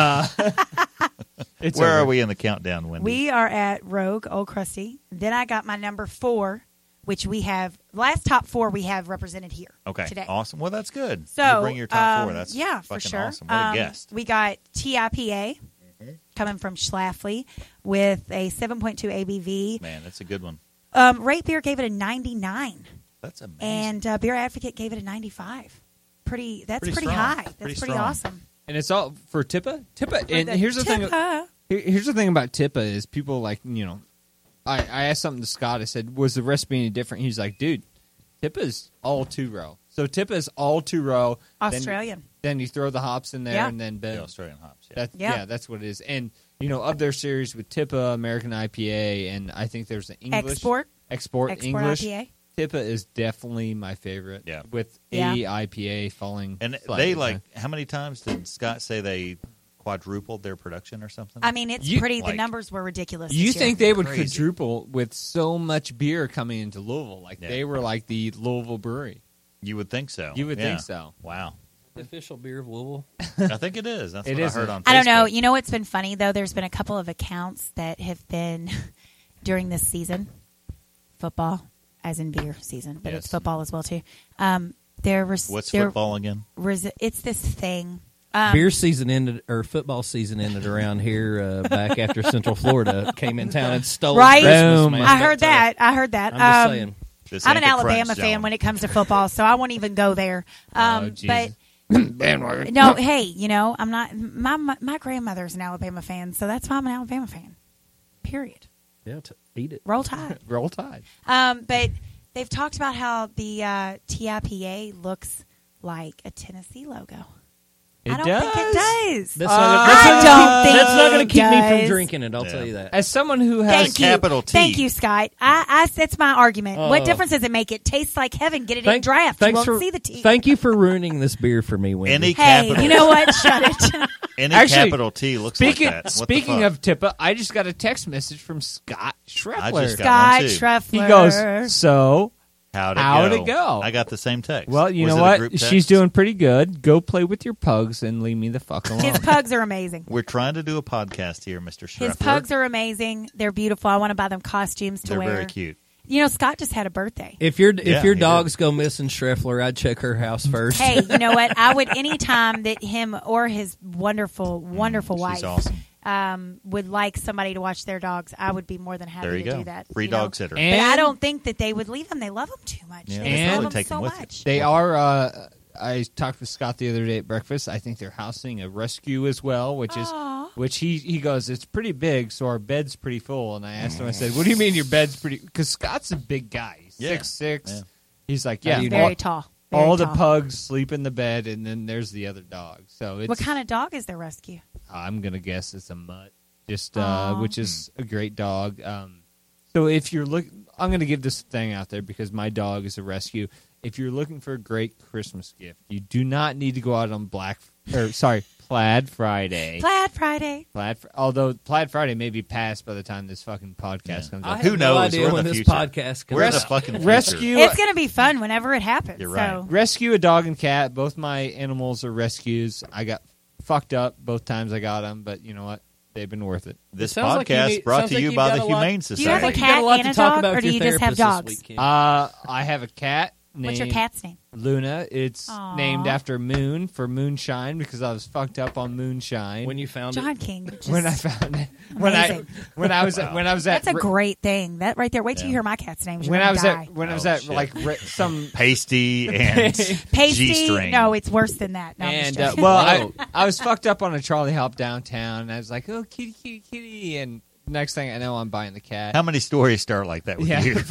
Speaker 8: It's
Speaker 7: Where
Speaker 8: over.
Speaker 7: are we in the countdown, Wendy?
Speaker 10: We are at Rogue Old Crusty. Then I got my number 4, which we have last top 4 we have represented here
Speaker 7: Okay.
Speaker 10: today.
Speaker 7: Awesome. Well, that's good.
Speaker 10: So
Speaker 7: you bring your top 4. That's
Speaker 10: yeah,
Speaker 7: fucking
Speaker 10: for sure.
Speaker 7: awesome. What a guest.
Speaker 10: We got TIPA coming from Schlafly with a 7.2 ABV.
Speaker 7: Man, that's a good one.
Speaker 10: Rate Beer gave it a 99,
Speaker 7: That's amazing.
Speaker 10: and Beer Advocate gave it a 95. That's pretty
Speaker 7: strong.
Speaker 10: high. That's
Speaker 7: Pretty
Speaker 10: pretty
Speaker 7: strong.
Speaker 10: awesome.
Speaker 8: And it's all for Tippa. Tippa.
Speaker 10: For
Speaker 8: And
Speaker 10: the
Speaker 8: here's the thing.
Speaker 10: Tippa.
Speaker 8: Here's the thing about Tippa is people like I asked something to Scott. I said, "Was the recipe any different?" He's like, "Dude, Tippa's all 2-row. So Tippa's all 2-row.
Speaker 10: Australian.
Speaker 8: Then you throw the hops in there,
Speaker 10: Yeah.
Speaker 8: and then boom.
Speaker 7: The Australian hops. Yeah.
Speaker 10: Yeah.
Speaker 8: That's what it is. And of their series with Tippa, American IPA, and I think there's an English
Speaker 10: Export
Speaker 8: English.
Speaker 10: IPA.
Speaker 8: Tippa is definitely my favorite.
Speaker 7: Yeah.
Speaker 8: With
Speaker 10: Yeah.
Speaker 8: IPA falling.
Speaker 7: And
Speaker 8: slightly
Speaker 7: they
Speaker 8: behind.
Speaker 7: how many times did Scott say they quadrupled their production or something?
Speaker 10: I mean, it's
Speaker 8: You-
Speaker 10: pretty. The
Speaker 7: like-
Speaker 10: numbers were ridiculous.
Speaker 8: You
Speaker 10: this year.
Speaker 8: think they would
Speaker 7: Crazy.
Speaker 8: quadruple with so much beer coming into Louisville? Like
Speaker 7: Yeah.
Speaker 8: they were like the Louisville brewery.
Speaker 7: You would think so.
Speaker 8: You would
Speaker 7: Yeah.
Speaker 8: think so.
Speaker 7: Wow.
Speaker 9: The official beer of Louisville.
Speaker 7: I think it is. That's
Speaker 8: It
Speaker 7: what
Speaker 8: is.
Speaker 7: I heard on Facebook.
Speaker 10: I don't know. You know what's been funny though? There's been a couple of accounts that have been during this season, football, as in beer season, but
Speaker 7: Yes.
Speaker 10: it's football as well too.
Speaker 7: What's football again?
Speaker 10: It's this thing.
Speaker 9: Beer season ended, or football season ended around here back after Central Florida came in town and stole
Speaker 10: Right?
Speaker 9: Christmas,
Speaker 8: Boom.
Speaker 9: man.
Speaker 10: I heard that. I heard that.
Speaker 9: I'm just saying.
Speaker 7: This
Speaker 10: I'm
Speaker 7: ain't
Speaker 10: an
Speaker 7: the crunch
Speaker 10: Alabama fan
Speaker 7: zone.
Speaker 10: when it comes to football, so I won't even go there. But
Speaker 8: Jesus. Bandwagon.
Speaker 10: no, hey, I'm not. My grandmother's an Alabama fan, so that's why I'm an Alabama fan. Period.
Speaker 9: Yeah, eat it.
Speaker 10: Roll Tide.
Speaker 8: Roll Tide.
Speaker 10: But they've talked about how the TIPA looks like a Tennessee logo. I don't think it does.
Speaker 9: That's
Speaker 10: I don't think
Speaker 9: that's not going
Speaker 10: it
Speaker 9: to keep me from
Speaker 10: does.
Speaker 9: drinking it. I'll
Speaker 7: Yeah.
Speaker 9: tell you that.
Speaker 8: As someone who has
Speaker 10: Thank you.
Speaker 7: capital T.
Speaker 10: Thank you, Scott. That's my argument. What
Speaker 9: Oh.
Speaker 10: difference does it make? It tastes like heaven. Get it in draft. You
Speaker 9: Thanks
Speaker 10: won't
Speaker 9: for,
Speaker 10: see the T.
Speaker 9: Thank you for ruining this beer for me, Wendy.
Speaker 7: Any
Speaker 10: Hey,
Speaker 7: capital,
Speaker 10: you know what? Shut it.
Speaker 7: any
Speaker 8: Actually,
Speaker 7: capital T looks
Speaker 8: speaking
Speaker 7: like that. What the
Speaker 8: speaking
Speaker 7: fuck?
Speaker 8: of Tippa, I just got a text message from Scott
Speaker 7: I
Speaker 8: Schreffler.
Speaker 7: just got-
Speaker 10: Scott
Speaker 7: one, too.
Speaker 10: Schreffler.
Speaker 8: He goes, so
Speaker 7: How'd
Speaker 8: it go?
Speaker 7: I got the same text.
Speaker 8: Well, you
Speaker 7: Was
Speaker 8: know
Speaker 7: it a group
Speaker 8: what?
Speaker 7: text?
Speaker 8: She's doing pretty good. Go play with your pugs and leave me the fuck alone.
Speaker 10: His pugs are amazing.
Speaker 7: We're trying to do a podcast here, Mr. Schreffler.
Speaker 10: His pugs are amazing. They're beautiful. I want to buy them costumes to
Speaker 7: They're
Speaker 10: wear.
Speaker 7: very cute.
Speaker 10: You know, Scott just had a birthday.
Speaker 9: If your
Speaker 7: he
Speaker 9: dogs go missing, Schreffler, I'd check her house first.
Speaker 10: Hey, you know what? I would anytime that him or his wonderful wife
Speaker 7: She's awesome.
Speaker 10: would like somebody to watch their dogs, I would be more than happy
Speaker 7: There you
Speaker 10: to
Speaker 7: go.
Speaker 10: do that.
Speaker 7: Free
Speaker 10: you know?
Speaker 7: dog sitter.
Speaker 10: But I don't think that they would leave them. They love them too much.
Speaker 7: Yeah,
Speaker 10: they
Speaker 7: they
Speaker 10: just
Speaker 8: probably
Speaker 10: love them
Speaker 7: take them
Speaker 10: so
Speaker 7: with you.
Speaker 10: much.
Speaker 8: They are. I talked with Scott the other day at breakfast. I think they're housing a rescue as well, which he goes, it's pretty big, so our bed's pretty full. And I asked him, I said, what do you mean your bed's pretty? Because Scott's a big guy, he's 6'6".
Speaker 7: Yeah.
Speaker 8: He's like,
Speaker 10: He's
Speaker 8: yeah,
Speaker 10: very tall. Very
Speaker 8: all the
Speaker 10: tall.
Speaker 8: pugs sleep in the bed, and then there's the other dog. So it's,
Speaker 10: What kind of dog is their rescue?
Speaker 8: I'm gonna guess it's a mutt, just
Speaker 10: Aw.
Speaker 8: which is a great dog. So if you're I'm gonna give this thing out there because my dog is a rescue. If you're looking for a great Christmas gift, you do not need to go out on Plaid Friday. Although Plaid Friday may be past by the time this fucking podcast comes
Speaker 9: I
Speaker 8: out.
Speaker 9: have
Speaker 7: Who knows?
Speaker 9: no idea
Speaker 7: We're in
Speaker 9: when
Speaker 7: the
Speaker 9: this
Speaker 7: future.
Speaker 9: podcast comes
Speaker 7: We're in the
Speaker 9: out.
Speaker 7: fucking future.
Speaker 8: Rescue.
Speaker 10: It's going to be fun whenever it happens.
Speaker 7: You're right.
Speaker 10: So.
Speaker 8: Rescue a dog and cat. Both my animals are rescues. I got fucked up both times I got them, but you know what? They've been worth it.
Speaker 7: This
Speaker 9: Sounds like
Speaker 7: podcast
Speaker 9: you need-
Speaker 7: brought
Speaker 9: sounds
Speaker 7: to
Speaker 9: like
Speaker 7: you
Speaker 9: you've
Speaker 7: by
Speaker 9: got
Speaker 7: the
Speaker 9: a lot-
Speaker 7: Humane
Speaker 10: Do you have
Speaker 7: Society.
Speaker 10: a
Speaker 9: You got
Speaker 10: cat
Speaker 9: a lot
Speaker 10: and
Speaker 9: to
Speaker 10: a
Speaker 9: talk
Speaker 10: dog,
Speaker 9: about
Speaker 10: or
Speaker 9: with
Speaker 10: do
Speaker 9: your
Speaker 10: you just have
Speaker 9: therapist
Speaker 10: dogs?
Speaker 9: this weekend.
Speaker 8: I have a cat.
Speaker 10: What's your
Speaker 8: named
Speaker 10: cat's name?
Speaker 8: Luna. It's
Speaker 10: Aw.
Speaker 8: named after Moon for moonshine because I was fucked up on moonshine.
Speaker 9: When you found
Speaker 10: John
Speaker 9: it,
Speaker 10: King. Which
Speaker 8: when I
Speaker 10: is
Speaker 8: found it,
Speaker 10: amazing.
Speaker 8: when I was at
Speaker 10: That's a great thing. That right there. Wait till you hear my cat's name. You're
Speaker 8: when
Speaker 10: gonna
Speaker 8: I was
Speaker 10: die.
Speaker 8: at when I was
Speaker 7: Oh,
Speaker 8: at
Speaker 7: shit.
Speaker 8: like some
Speaker 7: Pasty and
Speaker 10: Pasty.
Speaker 7: G-string.
Speaker 10: No, it's worse than that. No, I'm
Speaker 8: and
Speaker 10: just joking.
Speaker 8: well I was fucked up on a Charlie Hop downtown and I was like, oh kitty kitty kitty, and next thing I know I'm buying the cat.
Speaker 7: How many stories start like that with
Speaker 8: Yeah.
Speaker 7: you?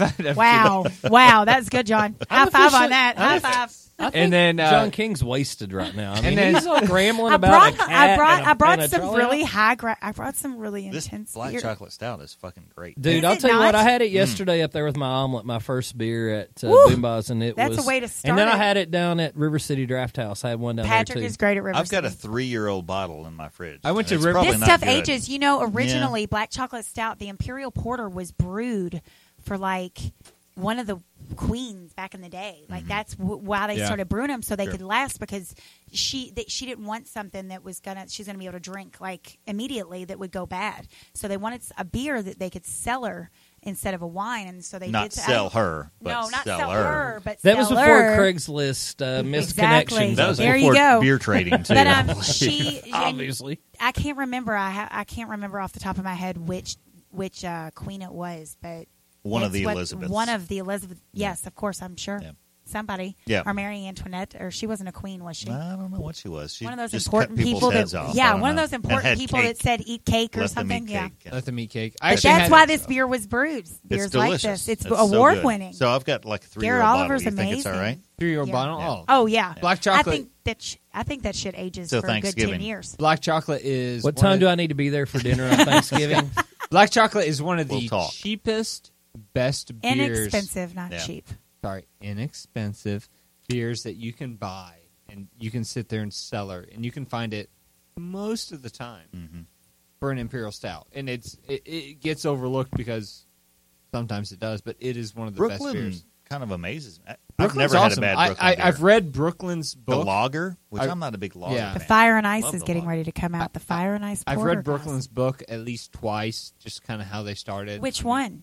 Speaker 10: Wow, that's good, John. High five on that. High five.
Speaker 8: And then
Speaker 9: John King's wasted right now. I mean,
Speaker 8: then-
Speaker 9: he's all rambling
Speaker 10: I
Speaker 9: about
Speaker 10: brought,
Speaker 9: a cat
Speaker 10: I brought
Speaker 9: and a
Speaker 10: some
Speaker 9: Charlie
Speaker 10: really
Speaker 9: Hop.
Speaker 10: I brought some really
Speaker 7: This
Speaker 10: intense
Speaker 7: black
Speaker 10: beer.
Speaker 7: chocolate stout is fucking great.
Speaker 9: Dude,
Speaker 10: Is
Speaker 9: I'll
Speaker 10: it
Speaker 9: tell you what,
Speaker 10: not?
Speaker 9: I had it yesterday up there with my omelet, my first beer at
Speaker 10: Woo!
Speaker 9: Boomba's, and it
Speaker 10: That's
Speaker 9: was
Speaker 10: a way to start
Speaker 9: And then I
Speaker 10: it.
Speaker 9: had it down at River City Draft House. I had one down
Speaker 10: Patrick
Speaker 9: there too.
Speaker 10: is great at River
Speaker 7: I've got a
Speaker 10: City.
Speaker 7: 3-year-old bottle in my fridge.
Speaker 8: I went to
Speaker 7: It's
Speaker 8: River-
Speaker 7: probably
Speaker 10: This
Speaker 7: not
Speaker 10: stuff
Speaker 7: good.
Speaker 10: ages. You know, originally Black Chocolate Stout, the Imperial Porter was brewed for like one of the queens back in the day. Like that's why they
Speaker 8: Yeah.
Speaker 10: started brewing them so they
Speaker 7: Sure.
Speaker 10: could last, because she didn't want something that she's gonna be able to drink like immediately that would go bad. So they wanted a beer that they could sell her instead of a wine, and so they
Speaker 7: Not
Speaker 10: did
Speaker 7: sell her, but
Speaker 10: no, not
Speaker 7: sell
Speaker 10: her, but
Speaker 9: That was
Speaker 10: sell
Speaker 9: before
Speaker 10: her.
Speaker 9: Craigslist missed
Speaker 10: Exactly.
Speaker 9: connections.
Speaker 7: That was
Speaker 10: There you
Speaker 7: before
Speaker 10: go.
Speaker 7: beer trading too.
Speaker 10: But she
Speaker 9: obviously.
Speaker 10: I can't remember. I can't remember off the top of my head which queen it was, but
Speaker 7: One of
Speaker 10: it's
Speaker 7: the
Speaker 10: what-
Speaker 7: Elizabeths.
Speaker 10: One of the Elizabeth. Yes, of course, I'm sure.
Speaker 7: Yeah.
Speaker 10: Somebody.
Speaker 7: Yeah.
Speaker 10: Or Mary Antoinette, or she wasn't a queen, was she?
Speaker 7: I don't know what she was. She
Speaker 10: One of those
Speaker 7: just
Speaker 10: important
Speaker 7: cut people's
Speaker 10: people
Speaker 7: heads
Speaker 10: that,
Speaker 7: off. I
Speaker 10: yeah,
Speaker 7: don't
Speaker 10: one of
Speaker 7: know.
Speaker 10: those
Speaker 7: And
Speaker 10: important
Speaker 7: had
Speaker 10: people
Speaker 7: cake.
Speaker 10: that said eat cake or
Speaker 7: Let them
Speaker 10: something.
Speaker 7: eat
Speaker 10: Yeah.
Speaker 7: cake.
Speaker 8: Let them eat cake.
Speaker 10: But
Speaker 8: I actually
Speaker 10: that's
Speaker 8: had-
Speaker 10: why this beer was brewed. Beers
Speaker 7: It's
Speaker 10: like
Speaker 7: delicious.
Speaker 10: this. It's
Speaker 7: so
Speaker 10: award
Speaker 7: good.
Speaker 10: winning.
Speaker 7: So I've got like a 3-year-old
Speaker 10: Garrett
Speaker 7: bottle.
Speaker 10: Oliver's
Speaker 7: You think it's all right?
Speaker 10: amazing.
Speaker 8: 3-year-old
Speaker 10: Yeah.
Speaker 8: bottle.
Speaker 7: Yeah.
Speaker 8: Oh,
Speaker 10: Oh yeah,
Speaker 8: Black chocolate.
Speaker 10: I think that shit ages
Speaker 7: Till
Speaker 10: for a good 10
Speaker 7: Thanksgiving.
Speaker 10: years.
Speaker 8: Black chocolate is
Speaker 9: What
Speaker 8: one
Speaker 9: time
Speaker 8: of-
Speaker 9: do I need to be there for dinner on Thanksgiving?
Speaker 8: Black chocolate is one of the
Speaker 7: We'll talk.
Speaker 8: cheapest, best beers.
Speaker 10: Inexpensive, not
Speaker 7: Yeah.
Speaker 10: cheap.
Speaker 8: Sorry, inexpensive beers that you can buy and you can sit there and cellar, and you can find it most of the time for an Imperial Stout, and it gets overlooked because sometimes it does, but it is one of the best
Speaker 7: Brooklyn
Speaker 8: beers.
Speaker 7: kind of amazes me. I've
Speaker 8: Brooklyn's
Speaker 7: never
Speaker 8: awesome.
Speaker 7: had a bad Brooklyn beer.
Speaker 8: I've read Brooklyn's
Speaker 7: the
Speaker 8: book.
Speaker 7: lager, which
Speaker 8: I-
Speaker 7: I'm not a big lager
Speaker 8: Yeah.
Speaker 10: The
Speaker 7: fan.
Speaker 10: Fire and Ice
Speaker 7: Love
Speaker 10: is
Speaker 7: the
Speaker 10: getting
Speaker 7: lager.
Speaker 10: ready to come out. The Fire and Ice.
Speaker 8: I've
Speaker 10: Porter,
Speaker 8: read
Speaker 10: guys.
Speaker 8: Brooklyn's book at least twice, just kind of how they started.
Speaker 10: Which one?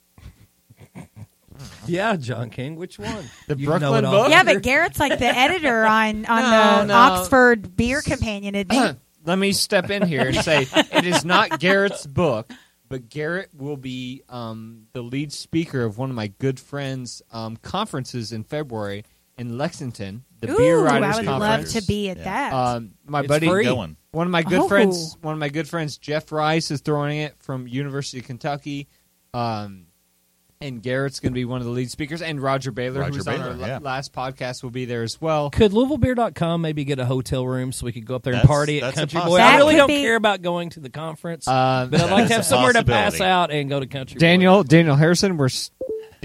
Speaker 9: Yeah, John King. Which one?
Speaker 8: The
Speaker 9: You
Speaker 8: Brooklyn
Speaker 9: know it all.
Speaker 8: book?
Speaker 10: Yeah, but Garrett's like the editor on
Speaker 8: No,
Speaker 10: the
Speaker 8: no.
Speaker 10: Oxford Beer Companion. Isn't he?
Speaker 8: Let me step in here and say it is not Garrett's book, but Garrett will be the lead speaker of one of my good friends' conferences in February in Lexington, the Beer
Speaker 10: Ooh,
Speaker 8: Writers
Speaker 10: I would
Speaker 8: Conference.
Speaker 10: love to be at
Speaker 7: Yeah.
Speaker 10: that.
Speaker 8: My
Speaker 9: It's
Speaker 8: buddy,
Speaker 9: free.
Speaker 7: Going.
Speaker 8: one of my good
Speaker 10: Oh.
Speaker 8: friends, Jeff Rice, is throwing it from University of Kentucky. And Garrett's going to be one of the lead speakers, and Roger Baylor,
Speaker 7: Roger
Speaker 8: who's on
Speaker 7: Baylor,
Speaker 8: our
Speaker 7: yeah.
Speaker 8: last podcast, will be there as well.
Speaker 9: Could LouisvilleBeer.com maybe get a hotel room so we could go up there and
Speaker 7: That's-
Speaker 9: party at
Speaker 7: that's a
Speaker 9: Country Boy?
Speaker 7: possibility.
Speaker 9: I really
Speaker 10: That
Speaker 9: don't
Speaker 10: could be-
Speaker 9: care about going to the conference,
Speaker 8: Uh,
Speaker 9: but I'd like to have
Speaker 7: That's a
Speaker 9: somewhere to pass
Speaker 7: possibility.
Speaker 9: out and go to Country Boy.
Speaker 8: Daniel Harrison,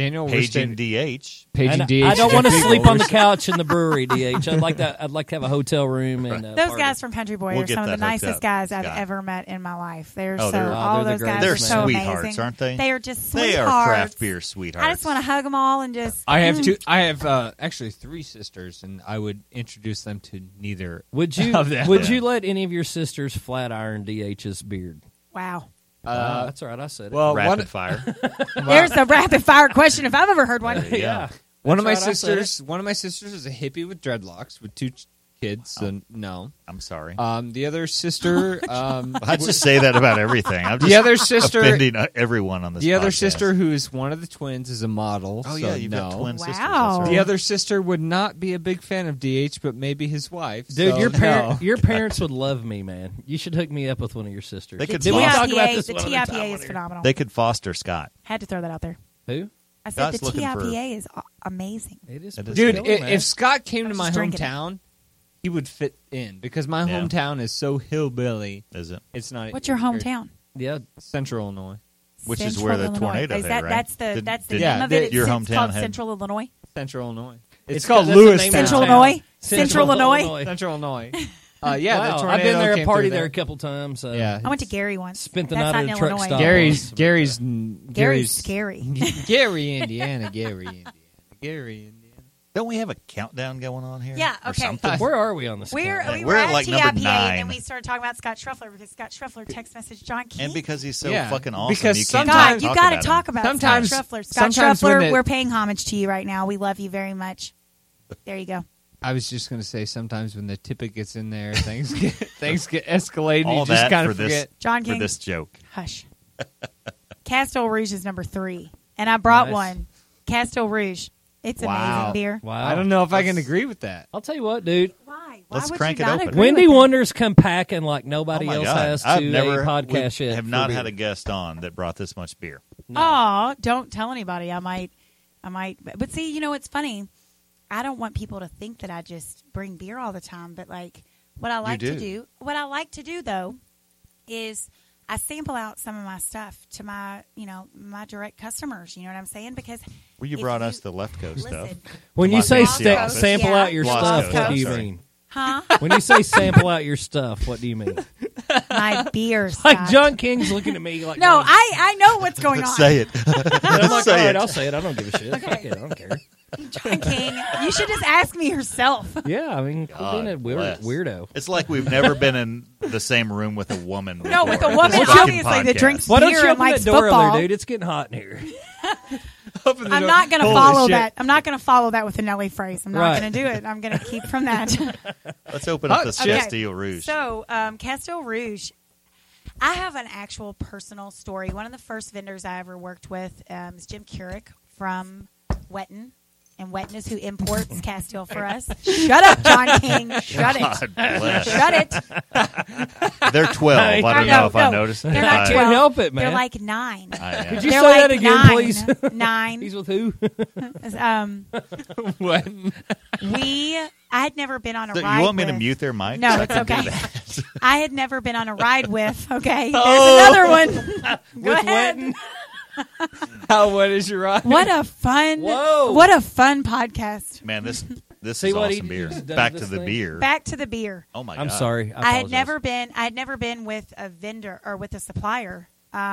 Speaker 8: Daniel, we're
Speaker 7: Paging
Speaker 8: staying-
Speaker 7: DH.
Speaker 8: Paging
Speaker 9: And
Speaker 8: DH.
Speaker 9: I don't want to
Speaker 8: Big
Speaker 9: sleep on the
Speaker 8: Bowlers.
Speaker 9: couch in the brewery, DH. I'd like to have a hotel room and
Speaker 10: Those guys from Country Boy
Speaker 7: We'll
Speaker 10: are
Speaker 7: get
Speaker 10: some of the
Speaker 7: that hooked
Speaker 10: nicest
Speaker 7: up,
Speaker 10: guys I've
Speaker 7: Scott.
Speaker 10: ever met in my life. They're
Speaker 7: Oh,
Speaker 10: so
Speaker 7: they're-
Speaker 10: all
Speaker 9: they're
Speaker 10: those
Speaker 9: the
Speaker 10: guys
Speaker 7: They're
Speaker 10: are so
Speaker 7: sweethearts,
Speaker 10: amazing.
Speaker 7: aren't they?
Speaker 10: They are just
Speaker 7: They
Speaker 10: sweethearts.
Speaker 7: are craft beer sweethearts.
Speaker 10: I just want to hug them all and just.
Speaker 8: I have two. I have actually 3 sisters, and I would introduce them to neither.
Speaker 9: Would you
Speaker 8: of them.
Speaker 9: would you let any of your sisters flat iron DH's beard?
Speaker 10: Wow.
Speaker 9: That's all right. I said it.
Speaker 8: Well,
Speaker 7: Rapid
Speaker 8: one,
Speaker 7: fire.
Speaker 10: There's a rapid fire question if I've ever heard one.
Speaker 9: yeah.
Speaker 8: one of my
Speaker 9: That's right, I said it.
Speaker 8: sisters. One of my sisters is a hippie with dreadlocks with 2 kids. So no.
Speaker 7: I'm sorry.
Speaker 8: The other sister.
Speaker 7: I just say that about everything. I'm just
Speaker 8: the other sister.
Speaker 7: offending everyone on this
Speaker 8: The other
Speaker 7: podcast.
Speaker 8: sister, who is one of the twins, is a model.
Speaker 7: Oh,
Speaker 8: so
Speaker 7: yeah, you've
Speaker 8: no.
Speaker 7: got twin sisters.
Speaker 10: Wow.
Speaker 7: That's
Speaker 8: The
Speaker 7: right.
Speaker 8: other sister would not be a big fan of DH, but maybe his wife.
Speaker 9: Dude,
Speaker 8: so
Speaker 9: your
Speaker 8: no.
Speaker 9: your parents would love me, man. You should hook me up with one of your sisters.
Speaker 7: They could
Speaker 9: Did we
Speaker 7: foster-
Speaker 9: talk about
Speaker 10: TIPA,
Speaker 9: this
Speaker 10: the
Speaker 9: one other
Speaker 10: TIPA
Speaker 9: time
Speaker 10: is
Speaker 9: on here?
Speaker 10: phenomenal.
Speaker 7: They could foster Scott.
Speaker 10: Had to throw that out there.
Speaker 9: Who?
Speaker 10: I said
Speaker 7: Scott's
Speaker 10: the
Speaker 7: looking for-
Speaker 10: TIPA is amazing.
Speaker 9: It is.
Speaker 7: It is
Speaker 8: Dude,
Speaker 9: killer, man.
Speaker 8: if Scott came to
Speaker 10: I'm
Speaker 8: my
Speaker 10: just drinking it.
Speaker 8: hometown, he would fit in because my
Speaker 7: Yeah.
Speaker 8: hometown is so hillbilly.
Speaker 7: Is it?
Speaker 8: It's not.
Speaker 10: What's your hometown?
Speaker 9: yeah,
Speaker 8: Central Illinois.
Speaker 7: Which is
Speaker 10: Central
Speaker 7: where the
Speaker 10: Illinois.
Speaker 7: tornado
Speaker 10: is
Speaker 7: hit,
Speaker 10: that,
Speaker 7: right?
Speaker 10: That's the
Speaker 7: Did-
Speaker 10: that's the
Speaker 7: did-
Speaker 8: Yeah,
Speaker 10: name of it.
Speaker 7: your
Speaker 10: It's
Speaker 7: hometown
Speaker 10: called
Speaker 7: had-
Speaker 10: Central Illinois.
Speaker 8: Central Illinois.
Speaker 9: It's
Speaker 8: It's called
Speaker 9: that's the
Speaker 8: Lewis.
Speaker 9: name of the
Speaker 10: Central
Speaker 9: town.
Speaker 10: Illinois? Central Illinois?
Speaker 8: Central Illinois. Yeah,
Speaker 9: wow,
Speaker 8: the tornado
Speaker 9: I've been there
Speaker 8: came
Speaker 9: a party
Speaker 8: through
Speaker 9: there a couple times.
Speaker 8: Yeah,
Speaker 10: I went to Gary once.
Speaker 9: Spent the
Speaker 10: That's
Speaker 9: night
Speaker 10: not
Speaker 9: at a
Speaker 10: in
Speaker 9: truck
Speaker 10: Illinois.
Speaker 9: stop.
Speaker 8: Gary's
Speaker 10: Gary's scary.
Speaker 8: Gary, Indiana. Gary, Indiana. Gary, Indiana.
Speaker 7: Don't we have a countdown going on here?
Speaker 10: Yeah,
Speaker 7: Or
Speaker 10: okay.
Speaker 7: something?
Speaker 9: Where are we on this?
Speaker 10: We
Speaker 9: countdown?
Speaker 10: were
Speaker 7: We're
Speaker 10: at
Speaker 7: at, like,
Speaker 10: TIPA
Speaker 7: number 9.
Speaker 10: and we started talking about Scott Schruffler because Scott Schruffler text messaged John King.
Speaker 7: And because he's so
Speaker 8: Yeah,
Speaker 7: fucking awesome,
Speaker 8: because
Speaker 7: you can't
Speaker 8: sometimes-
Speaker 10: God, you
Speaker 7: talk
Speaker 10: got to
Speaker 7: about
Speaker 10: talk
Speaker 7: him.
Speaker 10: about
Speaker 8: Sometimes-
Speaker 10: Scott Schruffler. Scott
Speaker 8: sometimes when
Speaker 10: Schruffler,
Speaker 8: it-
Speaker 10: we're paying homage to you right now. We love you very much. There you go.
Speaker 8: I was just going to say, sometimes when the tippet gets in there, things get escalated.
Speaker 7: All
Speaker 8: you just
Speaker 7: that
Speaker 8: kind
Speaker 7: for
Speaker 8: of
Speaker 7: this
Speaker 8: forget.
Speaker 10: John
Speaker 7: for
Speaker 10: King.
Speaker 7: this joke.
Speaker 10: Hush. Castel Rouge is number 3. And I brought
Speaker 9: Nice.
Speaker 10: one. Castel Rouge. It's
Speaker 8: Wow.
Speaker 10: amazing beer.
Speaker 9: Wow.
Speaker 8: I don't know if I can agree with that.
Speaker 9: I'll tell you what, dude.
Speaker 10: Why?
Speaker 7: Let's
Speaker 10: would
Speaker 7: crank
Speaker 10: you
Speaker 7: it
Speaker 10: not
Speaker 7: open.
Speaker 10: agree
Speaker 9: Wendy
Speaker 10: with it?
Speaker 9: Wonders come packing like nobody
Speaker 7: Oh my
Speaker 9: else
Speaker 7: God.
Speaker 9: has to
Speaker 7: I've never
Speaker 9: a podcast
Speaker 7: we
Speaker 9: yet.
Speaker 7: have
Speaker 9: for
Speaker 7: not
Speaker 9: beer.
Speaker 7: had a guest on that brought this much beer.
Speaker 10: Aw, don't tell anybody. I might. But see, it's funny. I don't want people to think that I just bring beer all the time. But like, what I like to do though, is I sample out some of my stuff to my, my direct customers. You know what I'm saying? Because
Speaker 7: Well, you
Speaker 10: if
Speaker 7: brought us the Lefko stuff.
Speaker 10: listen,
Speaker 9: When you
Speaker 7: Lost
Speaker 9: say
Speaker 7: Coast, yeah.
Speaker 9: sample
Speaker 10: Yeah.
Speaker 9: out your
Speaker 7: Lost
Speaker 9: stuff,
Speaker 7: Coast,
Speaker 9: what do
Speaker 7: I'm
Speaker 9: you
Speaker 7: sorry.
Speaker 9: mean?
Speaker 10: huh?
Speaker 9: When you say sample out your stuff, what do you mean?
Speaker 10: My beers.
Speaker 9: Like John King's looking at me like,
Speaker 10: No,
Speaker 9: going,
Speaker 10: I know what's going on.
Speaker 7: Say it.
Speaker 9: I'm like,
Speaker 7: say
Speaker 9: all right,
Speaker 7: it.
Speaker 9: I'll say it. I don't give a shit.
Speaker 10: Okay.
Speaker 9: Fuck it, I don't care.
Speaker 10: John King, you should just ask me yourself.
Speaker 9: Yeah, I mean, quit being a
Speaker 7: bless.
Speaker 9: weirdo.
Speaker 7: It's like we've never been in the same room with a woman.
Speaker 10: No, with a
Speaker 7: before.
Speaker 10: woman,
Speaker 7: This fucking
Speaker 10: obviously, that
Speaker 7: podcast.
Speaker 10: drinks
Speaker 9: Why don't
Speaker 10: beer
Speaker 9: you
Speaker 10: and
Speaker 9: open that
Speaker 10: likes
Speaker 9: door
Speaker 10: football.
Speaker 9: over there, dude? It's getting hot in here.
Speaker 8: Open the
Speaker 10: I'm
Speaker 8: door.
Speaker 10: not going to
Speaker 8: Holy
Speaker 10: follow
Speaker 8: shit.
Speaker 10: that. I'm not going to follow that with a Nelly phrase. I'm not
Speaker 9: Right.
Speaker 10: going to do it. I'm going to keep from that.
Speaker 7: Let's open up the
Speaker 10: Okay.
Speaker 7: Castillo Rouge.
Speaker 10: So, Castel Rouge, I have an actual personal story. One of the first vendors I ever worked with is Jim Keurig from Wetton. And Wetton is who imports Castile for us. Shut up, John King. Shut it.
Speaker 7: God bless.
Speaker 10: Shut it.
Speaker 7: They're 12. I don't know if I noticed.
Speaker 10: They're not
Speaker 9: I
Speaker 10: 12.
Speaker 9: can't help it, man.
Speaker 10: They're like 9.
Speaker 9: Could you
Speaker 10: They're
Speaker 9: say
Speaker 10: like
Speaker 9: that again,
Speaker 10: 9.
Speaker 9: please?
Speaker 10: 9.
Speaker 9: He's with who?
Speaker 8: What?
Speaker 10: I had never been on a
Speaker 7: So
Speaker 10: ride
Speaker 7: you want me to
Speaker 10: with-
Speaker 7: mute their mic?
Speaker 10: No,
Speaker 7: so I
Speaker 10: it's
Speaker 7: can do
Speaker 10: okay.
Speaker 7: that?
Speaker 10: I had never been on a ride with. Okay, there's
Speaker 8: Oh.
Speaker 10: another one. Go
Speaker 9: With
Speaker 10: ahead.
Speaker 9: Wetton?
Speaker 8: How wet is your ride?
Speaker 10: What a fun!
Speaker 9: Whoa.
Speaker 10: What a fun podcast.
Speaker 7: Man, this
Speaker 9: See
Speaker 7: is
Speaker 9: what he
Speaker 7: awesome beer.
Speaker 9: just done
Speaker 7: Back
Speaker 9: to
Speaker 7: to
Speaker 9: this
Speaker 7: the
Speaker 9: thing?
Speaker 7: beer.
Speaker 10: Back to the beer.
Speaker 7: Oh my God.
Speaker 9: I'm sorry.
Speaker 10: I had
Speaker 9: apologize.
Speaker 10: never been with a vendor or with a supplier,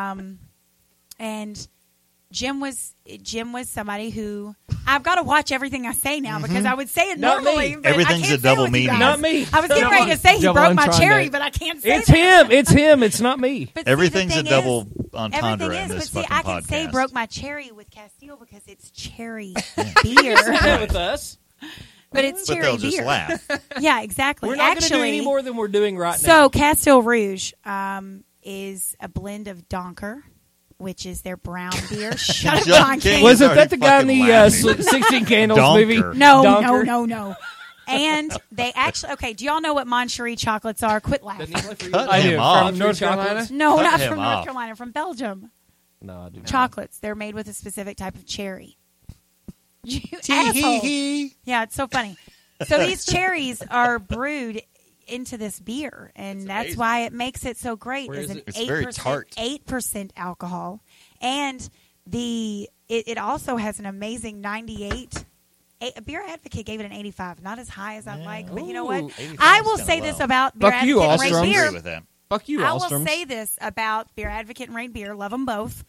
Speaker 10: and Jim was somebody who I've got to watch everything I say now because I would say it
Speaker 9: Not
Speaker 10: normally.
Speaker 9: me.
Speaker 10: But
Speaker 7: Everything's
Speaker 10: I can't
Speaker 7: a double
Speaker 10: say it with you
Speaker 7: meaning.
Speaker 10: guys.
Speaker 9: Not me.
Speaker 10: I was getting ready to say he
Speaker 8: Double
Speaker 10: broke my
Speaker 8: entendre.
Speaker 10: cherry, but I can't say
Speaker 9: It's
Speaker 10: that.
Speaker 9: him. It's him. It's not me.
Speaker 10: But see,
Speaker 7: Everything's
Speaker 10: the
Speaker 7: a
Speaker 10: thing
Speaker 7: double
Speaker 10: is,
Speaker 7: entendre
Speaker 10: everything
Speaker 7: in
Speaker 10: is,
Speaker 7: this
Speaker 10: but see,
Speaker 7: fucking
Speaker 10: I can say
Speaker 7: podcast.
Speaker 10: broke my cherry with Castile because it's cherry beer,
Speaker 9: Yeah, with us.
Speaker 10: but it's
Speaker 7: But
Speaker 10: cherry
Speaker 7: they'll
Speaker 10: beer.
Speaker 7: just laugh.
Speaker 10: Yeah, exactly.
Speaker 9: We're not going to do
Speaker 10: Actually,
Speaker 9: any more than we're doing right now.
Speaker 10: so Castel Rouge is a blend of Donker, which is their brown beer. Shut up,
Speaker 7: John
Speaker 10: John
Speaker 7: King.
Speaker 10: King.
Speaker 9: Was it
Speaker 7: already
Speaker 9: that the guy in
Speaker 7: fucking
Speaker 9: the
Speaker 7: laughing.
Speaker 9: 16 Candles
Speaker 7: Donker.
Speaker 9: movie?
Speaker 10: No,
Speaker 9: Donker?
Speaker 10: no. And they actually, okay, do y'all know what Moncherie chocolates are? Quit laughing.
Speaker 7: Cut
Speaker 8: I
Speaker 7: him
Speaker 8: do.
Speaker 7: off.
Speaker 8: From North Carolina?
Speaker 10: No,
Speaker 7: Cut
Speaker 10: not
Speaker 7: him
Speaker 10: from
Speaker 7: off.
Speaker 10: North Carolina, from Belgium.
Speaker 9: No, I do not.
Speaker 10: Chocolates. They're made with a specific type of cherry. You asshole. Yeah, it's so funny. So these cherries are brewed into this beer, and that's
Speaker 7: amazing.
Speaker 10: why it makes it so great.
Speaker 9: Where
Speaker 10: It's
Speaker 9: is
Speaker 10: an
Speaker 9: it?
Speaker 7: It's very tart.
Speaker 10: 8% alcohol, and It also has an amazing 98. Beer Advocate gave it an 85. Not as high as I'd like, but you know what?
Speaker 7: 85
Speaker 10: I will
Speaker 7: is
Speaker 10: say
Speaker 7: kinda
Speaker 10: this
Speaker 7: low.
Speaker 10: about Beer
Speaker 8: Fuck you,
Speaker 10: Advocate and
Speaker 8: Alstroms.
Speaker 10: Rain
Speaker 7: I
Speaker 10: Beer.
Speaker 7: agree with that.
Speaker 8: Fuck you,
Speaker 10: I will
Speaker 8: Alstroms.
Speaker 10: say this about Beer Advocate and Rain Beer. Love them both.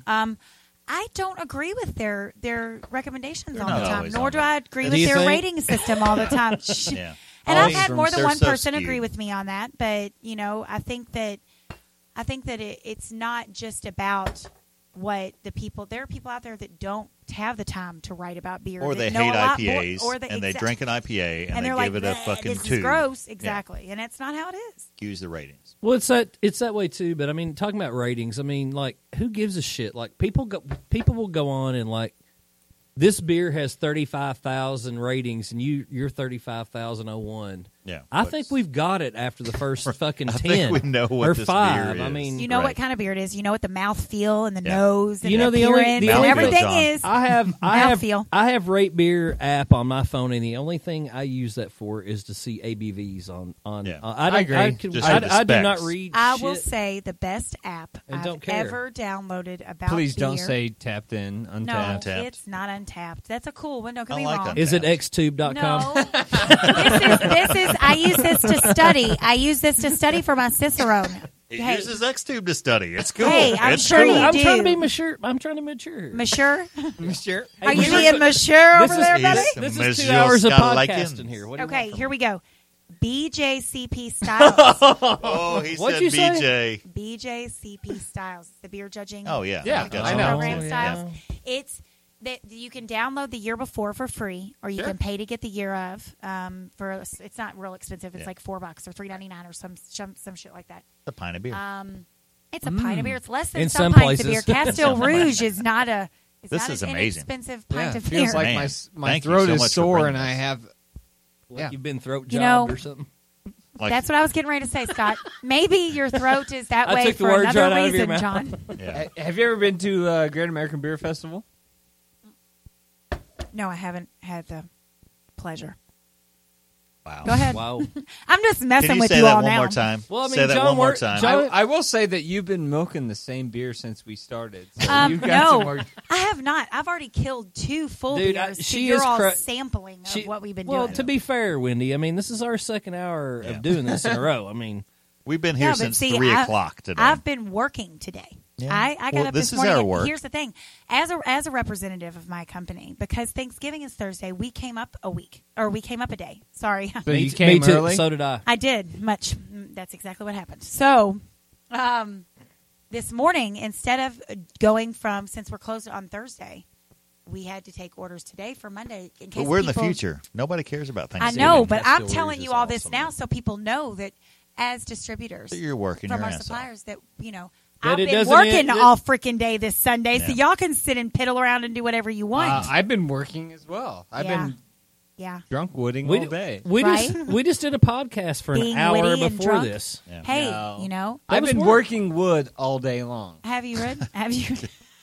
Speaker 10: I don't agree with their recommendations
Speaker 7: They're
Speaker 10: all
Speaker 7: not
Speaker 10: the time,
Speaker 7: always
Speaker 10: nor
Speaker 7: on
Speaker 10: do
Speaker 7: there.
Speaker 10: I agree
Speaker 9: Do
Speaker 10: with
Speaker 9: you
Speaker 10: their
Speaker 9: think?
Speaker 10: rating system all the time.
Speaker 7: Yeah.
Speaker 10: And I've had more than
Speaker 7: They're
Speaker 10: one
Speaker 7: so
Speaker 10: person
Speaker 7: skewed.
Speaker 10: agree with me on that, but you know, I think that it's not just about what the people. There are people out there that don't have the time to write about beer,
Speaker 7: Or
Speaker 10: that
Speaker 7: they
Speaker 10: know
Speaker 7: hate
Speaker 10: a lot
Speaker 7: IPAs,
Speaker 10: more,
Speaker 7: and they drink an IPA, and they
Speaker 10: they're
Speaker 7: give
Speaker 10: like,
Speaker 7: it a
Speaker 10: "Bleh,
Speaker 7: fucking
Speaker 10: this
Speaker 7: 2.
Speaker 10: is gross,
Speaker 7: Yeah.
Speaker 10: exactly, and it's not how it is.
Speaker 7: Use the ratings.
Speaker 9: Well, it's that way too. But I mean, talking about ratings, I mean, like, who gives a shit? Like, people will go on and like, this beer has 35,000 ratings, and you're 35,001.
Speaker 7: Yeah,
Speaker 9: I
Speaker 7: but-
Speaker 9: think we've got it after the first fucking
Speaker 7: I
Speaker 9: 10
Speaker 7: think we know what
Speaker 9: or
Speaker 7: this
Speaker 9: 5.
Speaker 7: beer
Speaker 9: I
Speaker 7: is.
Speaker 9: mean,
Speaker 10: You know
Speaker 7: Right.
Speaker 10: what kind of beer it is. You know what the mouth feel and the
Speaker 7: Yeah.
Speaker 10: nose and
Speaker 9: You know, the only-
Speaker 10: appearance
Speaker 9: the
Speaker 10: and
Speaker 9: only-
Speaker 10: everything
Speaker 7: John.
Speaker 10: is.
Speaker 9: I have
Speaker 10: Mouthfeel.
Speaker 9: Rate Beer app on my phone, and the only thing I use that for is to see ABVs on.
Speaker 7: Yeah.
Speaker 8: I agree.
Speaker 7: Just for the
Speaker 9: I do not
Speaker 7: specs.
Speaker 9: read.
Speaker 10: I
Speaker 9: shit.
Speaker 10: will say the best app
Speaker 9: And
Speaker 10: I've
Speaker 9: don't care.
Speaker 10: ever downloaded about
Speaker 8: Please
Speaker 10: beer.
Speaker 8: don't say tapped in,
Speaker 10: No,
Speaker 8: untapped.
Speaker 7: Untapped.
Speaker 10: it's not Untapped. That's a cool one. Don't get
Speaker 7: I
Speaker 10: me
Speaker 7: like
Speaker 10: wrong.
Speaker 7: Untapped.
Speaker 9: Is it xtube.com?
Speaker 10: No, this is. I use this to study. I use this to study for my Cicerone.
Speaker 7: He
Speaker 10: Hey.
Speaker 7: uses Xtube to study. It's cool.
Speaker 10: Hey, I'm
Speaker 7: it's
Speaker 10: sure
Speaker 7: cool.
Speaker 10: you
Speaker 9: I'm
Speaker 10: do.
Speaker 9: trying to be mature. I'm trying to mature. here.
Speaker 10: Monsieur,
Speaker 8: Sure.
Speaker 10: are you
Speaker 9: Monsieur-
Speaker 10: being Monsieur
Speaker 9: This
Speaker 10: over
Speaker 9: is-
Speaker 10: there,
Speaker 7: He's-
Speaker 10: buddy?
Speaker 9: This is
Speaker 7: Monsieur
Speaker 9: 2 hours of
Speaker 7: Scott
Speaker 9: podcasting
Speaker 7: Likens.
Speaker 9: here. What do you
Speaker 10: Okay,
Speaker 9: want from
Speaker 10: here
Speaker 9: me?
Speaker 10: we go. BJCP Styles.
Speaker 7: Oh, he
Speaker 9: What'd
Speaker 7: said
Speaker 9: you say?
Speaker 7: BJ.
Speaker 10: BJCP Styles. It's the beer judging.
Speaker 7: Oh, yeah.
Speaker 8: Yeah,
Speaker 7: Got
Speaker 8: I
Speaker 7: some
Speaker 8: know.
Speaker 10: Program
Speaker 7: Yeah.
Speaker 10: Styles. It's that you can download the year before for free, or you can pay to get the year of. It's not real expensive. It's
Speaker 7: Yeah.
Speaker 10: like $4 or $3.99 or some shit like that.
Speaker 7: The pint of beer.
Speaker 10: It's a pint of beer. It's less than
Speaker 9: In
Speaker 10: some
Speaker 9: some
Speaker 10: pints of beer.
Speaker 9: places.
Speaker 10: Castile Rouge is not a. It's
Speaker 7: This
Speaker 10: not
Speaker 7: is
Speaker 10: an
Speaker 7: amazing.
Speaker 10: inexpensive
Speaker 8: Yeah,
Speaker 10: pint
Speaker 8: it
Speaker 10: of
Speaker 8: feels
Speaker 10: beer.
Speaker 8: like
Speaker 7: Man,
Speaker 8: my
Speaker 7: thank you
Speaker 8: throat
Speaker 7: so
Speaker 8: is
Speaker 7: much for
Speaker 8: sore
Speaker 7: bringing
Speaker 8: and I
Speaker 7: this.
Speaker 8: have.
Speaker 9: Like
Speaker 8: Yeah.
Speaker 9: you've been throat
Speaker 10: You
Speaker 9: jobbed
Speaker 10: know-
Speaker 9: or something.
Speaker 7: Like,
Speaker 10: That's what I was getting ready to say, Scott. Maybe your throat is that
Speaker 9: I
Speaker 10: way
Speaker 9: took the
Speaker 10: for
Speaker 9: words
Speaker 10: another
Speaker 9: right out of your
Speaker 10: reason,
Speaker 9: mouth.
Speaker 10: John.
Speaker 7: yeah.
Speaker 8: Have you ever been to Great American Beer Festival?
Speaker 10: No, I haven't had the pleasure.
Speaker 7: Wow.
Speaker 10: Go ahead.
Speaker 9: Wow.
Speaker 10: I'm just messing
Speaker 7: Can you
Speaker 10: with
Speaker 7: say
Speaker 10: you
Speaker 7: that
Speaker 10: all
Speaker 7: one
Speaker 10: now.
Speaker 7: more time?
Speaker 9: Well, I mean,
Speaker 7: say that
Speaker 9: John
Speaker 7: one more
Speaker 9: worked-
Speaker 7: time.
Speaker 9: John-
Speaker 8: I will say that you've been milking the same beer since we started. So you've got
Speaker 10: no,
Speaker 8: some more.
Speaker 10: I have not. I've already killed 2 full
Speaker 9: Dude,
Speaker 10: beers. So
Speaker 9: she
Speaker 10: you're
Speaker 9: is
Speaker 10: all
Speaker 9: cra-
Speaker 10: sampling of what we've been
Speaker 9: well,
Speaker 10: doing.
Speaker 9: to be fair, Wendy, I mean, this is our second hour
Speaker 7: Yeah.
Speaker 9: of doing this in a row. I mean,
Speaker 7: We've been here
Speaker 10: Yeah, but
Speaker 7: since
Speaker 10: see,
Speaker 7: 3
Speaker 10: I-
Speaker 7: o'clock today.
Speaker 10: I've been working today.
Speaker 7: Yeah.
Speaker 10: I got
Speaker 7: Well,
Speaker 10: up
Speaker 7: this
Speaker 10: this
Speaker 7: is
Speaker 10: morning.
Speaker 7: our
Speaker 10: and
Speaker 7: work.
Speaker 10: Here's the thing: as a representative of my company, because Thanksgiving is Thursday, we came up a day. Sorry,
Speaker 8: So you
Speaker 9: me
Speaker 8: came
Speaker 9: too.
Speaker 8: early.
Speaker 9: So did I.
Speaker 10: I did much. That's exactly what happened. So, this morning, instead of going from, since we're closed on Thursday, we had to take orders today for Monday. In case
Speaker 7: but we're in the
Speaker 10: people-
Speaker 7: future. Nobody cares about
Speaker 10: I
Speaker 7: Thanksgiving.
Speaker 10: know, but
Speaker 9: Castile
Speaker 10: I'm telling
Speaker 9: Rouge
Speaker 10: you
Speaker 9: is
Speaker 10: all this
Speaker 9: awesome.
Speaker 10: now so people know that as distributors
Speaker 7: So you're working
Speaker 10: from
Speaker 7: your
Speaker 10: our
Speaker 7: ass off.
Speaker 10: suppliers that, you know,
Speaker 9: But
Speaker 10: I've
Speaker 9: it
Speaker 10: been
Speaker 9: doesn't
Speaker 10: working
Speaker 9: end-
Speaker 10: all freaking day this Sunday, so
Speaker 7: Yeah.
Speaker 10: y'all can sit and piddle around and do whatever you want.
Speaker 8: I've been working as well. I've
Speaker 10: Yeah.
Speaker 8: been
Speaker 10: Yeah.
Speaker 8: drunk wooding
Speaker 9: We,
Speaker 8: all day.
Speaker 9: we
Speaker 10: Right?
Speaker 9: just did a podcast for
Speaker 10: Being
Speaker 9: an hour
Speaker 10: witty and
Speaker 9: before
Speaker 10: drunk.
Speaker 9: this.
Speaker 7: Yeah.
Speaker 10: Hey,
Speaker 8: No.
Speaker 10: you know,
Speaker 8: I've
Speaker 9: was
Speaker 8: been
Speaker 9: work.
Speaker 8: working wood all day long.
Speaker 10: have you read? Have you?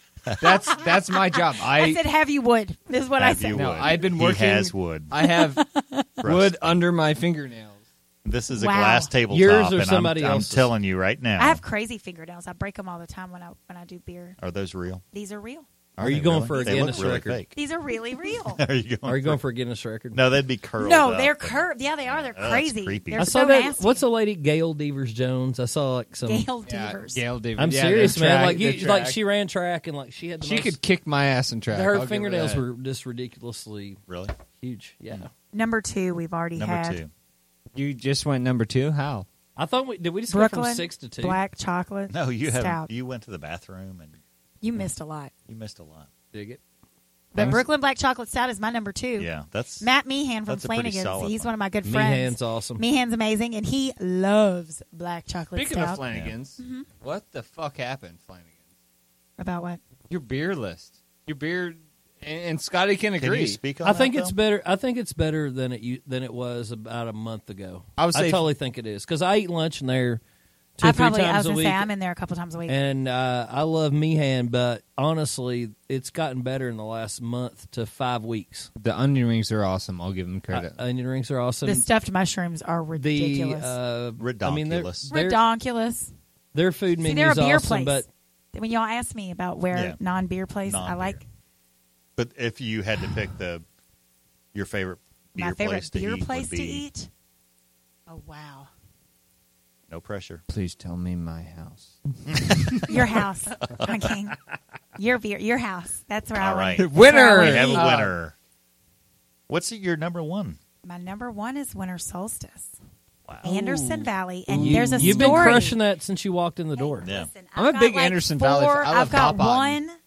Speaker 8: That's my job.
Speaker 10: I said, have you would. This is what I
Speaker 7: Have
Speaker 10: said.
Speaker 7: you
Speaker 8: No,
Speaker 7: wood.
Speaker 8: I've been
Speaker 7: He
Speaker 8: working-
Speaker 7: has wood.
Speaker 8: I have wood
Speaker 7: Rusty.
Speaker 8: under my fingernails.
Speaker 7: This is a
Speaker 10: Wow.
Speaker 7: glass tabletop,
Speaker 9: Yours or
Speaker 7: and
Speaker 9: somebody
Speaker 7: I'm
Speaker 9: else's?
Speaker 7: telling you right now.
Speaker 10: I have crazy fingernails. I break them all the time when I do beer.
Speaker 7: Are those real?
Speaker 10: These are real.
Speaker 9: Are you
Speaker 7: they
Speaker 9: going
Speaker 7: really?
Speaker 9: for a
Speaker 7: They
Speaker 9: Guinness
Speaker 7: look really
Speaker 9: record?
Speaker 7: fake.
Speaker 10: These are really real.
Speaker 7: Are you going?
Speaker 9: Are you going for a Guinness record?
Speaker 7: No, they'd be curled.
Speaker 10: No,
Speaker 7: up.
Speaker 10: they're curved. Yeah, they are. They're
Speaker 7: That's
Speaker 10: crazy.
Speaker 7: creepy.
Speaker 10: They're
Speaker 9: I
Speaker 10: so
Speaker 9: saw that.
Speaker 10: nasty.
Speaker 9: What's a lady, Gail Devers Jones? I saw like some.
Speaker 10: Gail
Speaker 8: Yeah,
Speaker 10: Devers?
Speaker 8: Gail David.
Speaker 9: I'm
Speaker 8: Yeah,
Speaker 9: serious,
Speaker 8: the
Speaker 9: man.
Speaker 8: track-
Speaker 9: Like
Speaker 8: the
Speaker 9: you, like
Speaker 8: track.
Speaker 9: she ran track and like she had the
Speaker 8: She
Speaker 9: most,
Speaker 8: could kick my ass in track. I'll
Speaker 9: her
Speaker 8: give her
Speaker 9: fingernails
Speaker 8: that.
Speaker 9: were just ridiculously
Speaker 7: really
Speaker 9: huge. Yeah.
Speaker 10: Number 2, we've already
Speaker 7: number
Speaker 10: had
Speaker 7: 2.
Speaker 8: You just went number 2. How?
Speaker 9: I thought did we just go
Speaker 10: Brooklyn
Speaker 9: from 6 to 2?
Speaker 10: black chocolate.
Speaker 7: No, you
Speaker 10: stout.
Speaker 7: have. You went to the bathroom and
Speaker 10: You missed a lot.
Speaker 7: you missed a lot.
Speaker 9: Dig it.
Speaker 10: But
Speaker 8: Thanks.
Speaker 10: Brooklyn Black Chocolate Stout is my number 2.
Speaker 7: Yeah, that's
Speaker 10: Matt Meehan from
Speaker 7: That's a pretty
Speaker 10: Flanagan's.
Speaker 7: solid
Speaker 10: He's
Speaker 7: one.
Speaker 10: one of my good friends.
Speaker 9: Meehan's awesome.
Speaker 10: Meehan's amazing, and he loves black chocolate
Speaker 8: Speaking
Speaker 10: stout.
Speaker 8: of Flanagan's, what the fuck happened, Flanagan's?
Speaker 10: About what?
Speaker 8: Your beer list. Your beer, and Scotty can
Speaker 7: Can
Speaker 8: agree.
Speaker 7: you speak on
Speaker 9: I think
Speaker 7: that,
Speaker 9: it's
Speaker 7: though?
Speaker 9: better. I think it's better than it was about a month ago.
Speaker 8: I would say-
Speaker 9: totally think it is because I eat lunch in there 2
Speaker 10: I
Speaker 9: or 3
Speaker 10: was
Speaker 9: times a
Speaker 10: going to
Speaker 9: week.
Speaker 10: say I'm in there a couple times a week.
Speaker 9: And I love Meehan, but honestly, it's gotten better in the last month to 5 weeks.
Speaker 8: The onion rings are awesome. I'll give them credit.
Speaker 9: Onion rings are awesome.
Speaker 10: the stuffed mushrooms are ridiculous.
Speaker 9: I mean,
Speaker 7: Redonkulous.
Speaker 9: their
Speaker 10: Redonkulous.
Speaker 9: their food
Speaker 10: See,
Speaker 9: menu
Speaker 10: they're a
Speaker 9: is
Speaker 10: beer
Speaker 9: awesome,
Speaker 10: place.
Speaker 9: but
Speaker 10: when y'all ask me about where non-beer place, I
Speaker 7: Non-beer.
Speaker 10: like
Speaker 7: But if you had to pick your favorite beer
Speaker 10: my favorite
Speaker 7: place to
Speaker 10: beer
Speaker 7: eat,
Speaker 10: place
Speaker 7: would
Speaker 10: to
Speaker 7: be,
Speaker 10: eat. Oh wow,
Speaker 7: no pressure.
Speaker 8: Please tell me my house.
Speaker 10: your house, John King. Your house. That's where
Speaker 7: All
Speaker 10: I
Speaker 7: right.
Speaker 10: want.
Speaker 8: Winner!
Speaker 7: We have a winner. What's your number one?
Speaker 10: My number one is Winter Solstice.
Speaker 7: Wow.
Speaker 10: Anderson Valley, and
Speaker 9: You-
Speaker 10: there's a
Speaker 9: You've
Speaker 10: story.
Speaker 9: been crushing that since you walked in the door.
Speaker 7: Yeah.
Speaker 10: Listen,
Speaker 8: I'm
Speaker 10: I've
Speaker 8: a big
Speaker 10: got, like,
Speaker 8: Anderson Valley fan.
Speaker 10: 4,
Speaker 8: I love
Speaker 10: I've got
Speaker 8: Hop On.
Speaker 10: 1,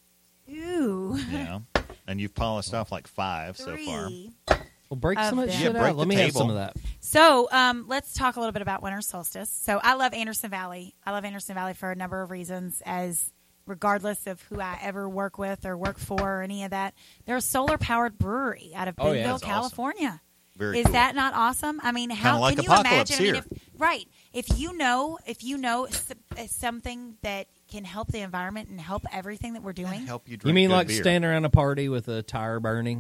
Speaker 10: 2,
Speaker 7: Yeah. And you've polished off like 5 so far.
Speaker 10: 3.
Speaker 9: Well, break some of that
Speaker 10: them.
Speaker 9: shit
Speaker 7: Yeah, break
Speaker 9: out. Let
Speaker 7: the
Speaker 9: me have
Speaker 7: table.
Speaker 9: some of that.
Speaker 10: So let's talk a little bit about Winter Solstice. So I love Anderson Valley. I love Anderson Valley for a number of reasons, as regardless of who I ever work with or work for or any of that. They're a solar-powered brewery out of
Speaker 8: Oh, yeah.
Speaker 10: Bentonville,
Speaker 7: That's awesome.
Speaker 10: California.
Speaker 7: Very
Speaker 10: Is
Speaker 7: cool.
Speaker 10: that not awesome? I mean, how
Speaker 7: Kinda like
Speaker 10: can you
Speaker 7: Apocalypse
Speaker 10: imagine?
Speaker 7: here.
Speaker 10: If you know something that can help the environment and help everything that we're doing.
Speaker 7: Help you drink
Speaker 9: You mean
Speaker 7: good
Speaker 9: like
Speaker 7: beer.
Speaker 9: standing around a party with a tire burning?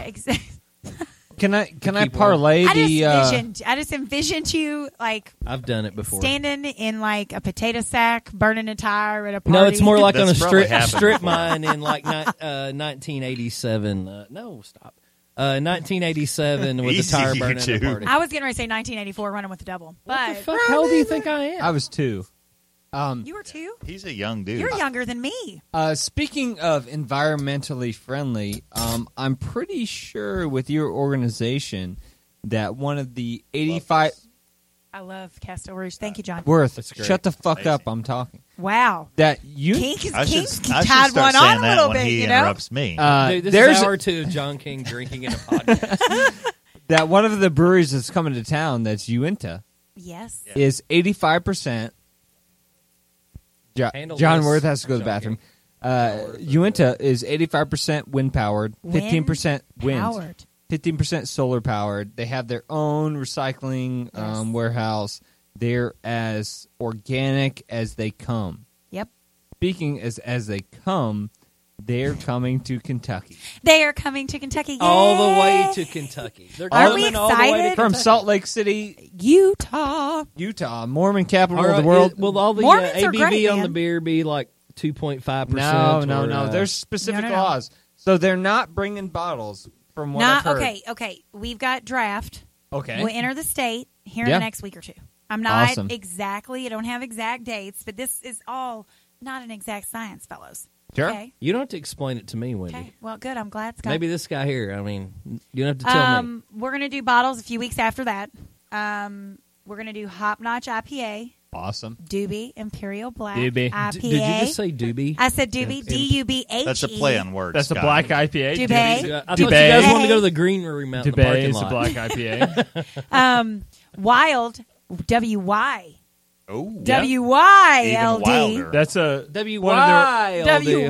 Speaker 8: Can I
Speaker 9: Keep
Speaker 8: parlay the?
Speaker 10: I just envisioned you like
Speaker 9: I've done it before.
Speaker 10: standing in like a potato sack, burning a tire at a party.
Speaker 9: No, it's more like on a
Speaker 7: That's probably
Speaker 9: strip
Speaker 7: happened
Speaker 9: strip
Speaker 7: before.
Speaker 9: mine in like 1987. No, stop. 1987 with the
Speaker 7: Easy,
Speaker 9: tire
Speaker 7: you
Speaker 9: burning at a
Speaker 7: two.
Speaker 9: party.
Speaker 10: I was getting ready to say 1984, running with the double,
Speaker 9: What the
Speaker 10: but
Speaker 9: fuck? How old do you think I am?
Speaker 8: I was 2.
Speaker 10: you were 2.
Speaker 7: He's a young dude.
Speaker 10: You're younger than me.
Speaker 8: Speaking of environmentally friendly, I'm pretty sure with your organization that one of the 85
Speaker 10: I love Castle Rouge. Thank you, John.
Speaker 8: worth.
Speaker 9: That's great.
Speaker 8: Shut the fuck
Speaker 7: Amazing.
Speaker 8: up! I'm talking.
Speaker 10: Wow.
Speaker 8: That you
Speaker 10: King's
Speaker 7: I should
Speaker 10: tied
Speaker 7: start
Speaker 10: one
Speaker 7: saying
Speaker 10: on a
Speaker 7: that
Speaker 10: little
Speaker 7: when
Speaker 10: bit,
Speaker 7: he
Speaker 10: you know?
Speaker 7: interrupts me.
Speaker 9: Dude, this
Speaker 8: there's
Speaker 9: is hour 2 of John King drinking in a podcast.
Speaker 8: that one of the breweries that's coming to town that's Uinta
Speaker 10: Yes.
Speaker 8: is 85%.
Speaker 9: Handle
Speaker 8: John
Speaker 9: this,
Speaker 8: Worth has to go to the
Speaker 9: John
Speaker 8: bathroom. Uinta is 85% wind powered, 15% wind,
Speaker 10: Powered.
Speaker 8: 15% solar powered. They have their own recycling
Speaker 10: Yes.
Speaker 8: warehouse. They're as organic as they come.
Speaker 10: Yep.
Speaker 8: Speaking as they come, they're coming to Kentucky.
Speaker 10: They are coming to Kentucky.
Speaker 9: all the way
Speaker 10: Yay!
Speaker 9: to Kentucky. They're
Speaker 10: Are we
Speaker 9: coming all the way to
Speaker 10: excited?
Speaker 8: From
Speaker 9: Kentucky.
Speaker 8: Salt Lake City,
Speaker 10: Utah.
Speaker 8: Utah, Mormon capital
Speaker 9: All
Speaker 8: of the
Speaker 9: right,
Speaker 8: world.
Speaker 9: Will all the
Speaker 10: Mormons are
Speaker 9: ABV
Speaker 10: great,
Speaker 9: on
Speaker 10: man.
Speaker 9: the beer be like 2.5%?
Speaker 8: No. There's specific
Speaker 10: No, no.
Speaker 8: laws. So they're not bringing bottles from what I've
Speaker 10: Not
Speaker 8: heard.
Speaker 10: okay. We've got draft.
Speaker 8: Okay.
Speaker 10: We'll enter the state here in
Speaker 8: Yeah.
Speaker 10: the next week or 2. I'm not
Speaker 8: Awesome.
Speaker 10: exactly. I don't have exact dates, but this is all not an exact science, fellows.
Speaker 8: Sure.
Speaker 10: Okay.
Speaker 9: You don't have to explain it to me, Wendy.
Speaker 10: Okay. Well, good. I'm glad, Scott.
Speaker 9: Maybe this guy here. I mean, you don't have to tell me.
Speaker 10: We're gonna do bottles a few weeks after that. We're gonna do Hop Notch IPA,
Speaker 8: Awesome.
Speaker 10: Doobie Imperial Black
Speaker 8: Doobie.
Speaker 10: IPA.
Speaker 9: Did you just say doobie?
Speaker 10: I said Doobie, DUBHE.
Speaker 7: That's a play on words.
Speaker 8: That's a
Speaker 7: Scott.
Speaker 8: black IPA.
Speaker 10: Dubay.
Speaker 9: I thought you
Speaker 8: Dubay.
Speaker 9: guys wanted to go to the green room out in the
Speaker 8: Dubay
Speaker 9: parking
Speaker 8: is a
Speaker 9: lot.
Speaker 8: black IPA.
Speaker 10: Wild WY.
Speaker 7: Oh,
Speaker 10: WYLD.
Speaker 7: wilder.
Speaker 8: That's a
Speaker 9: W-Y-L-D.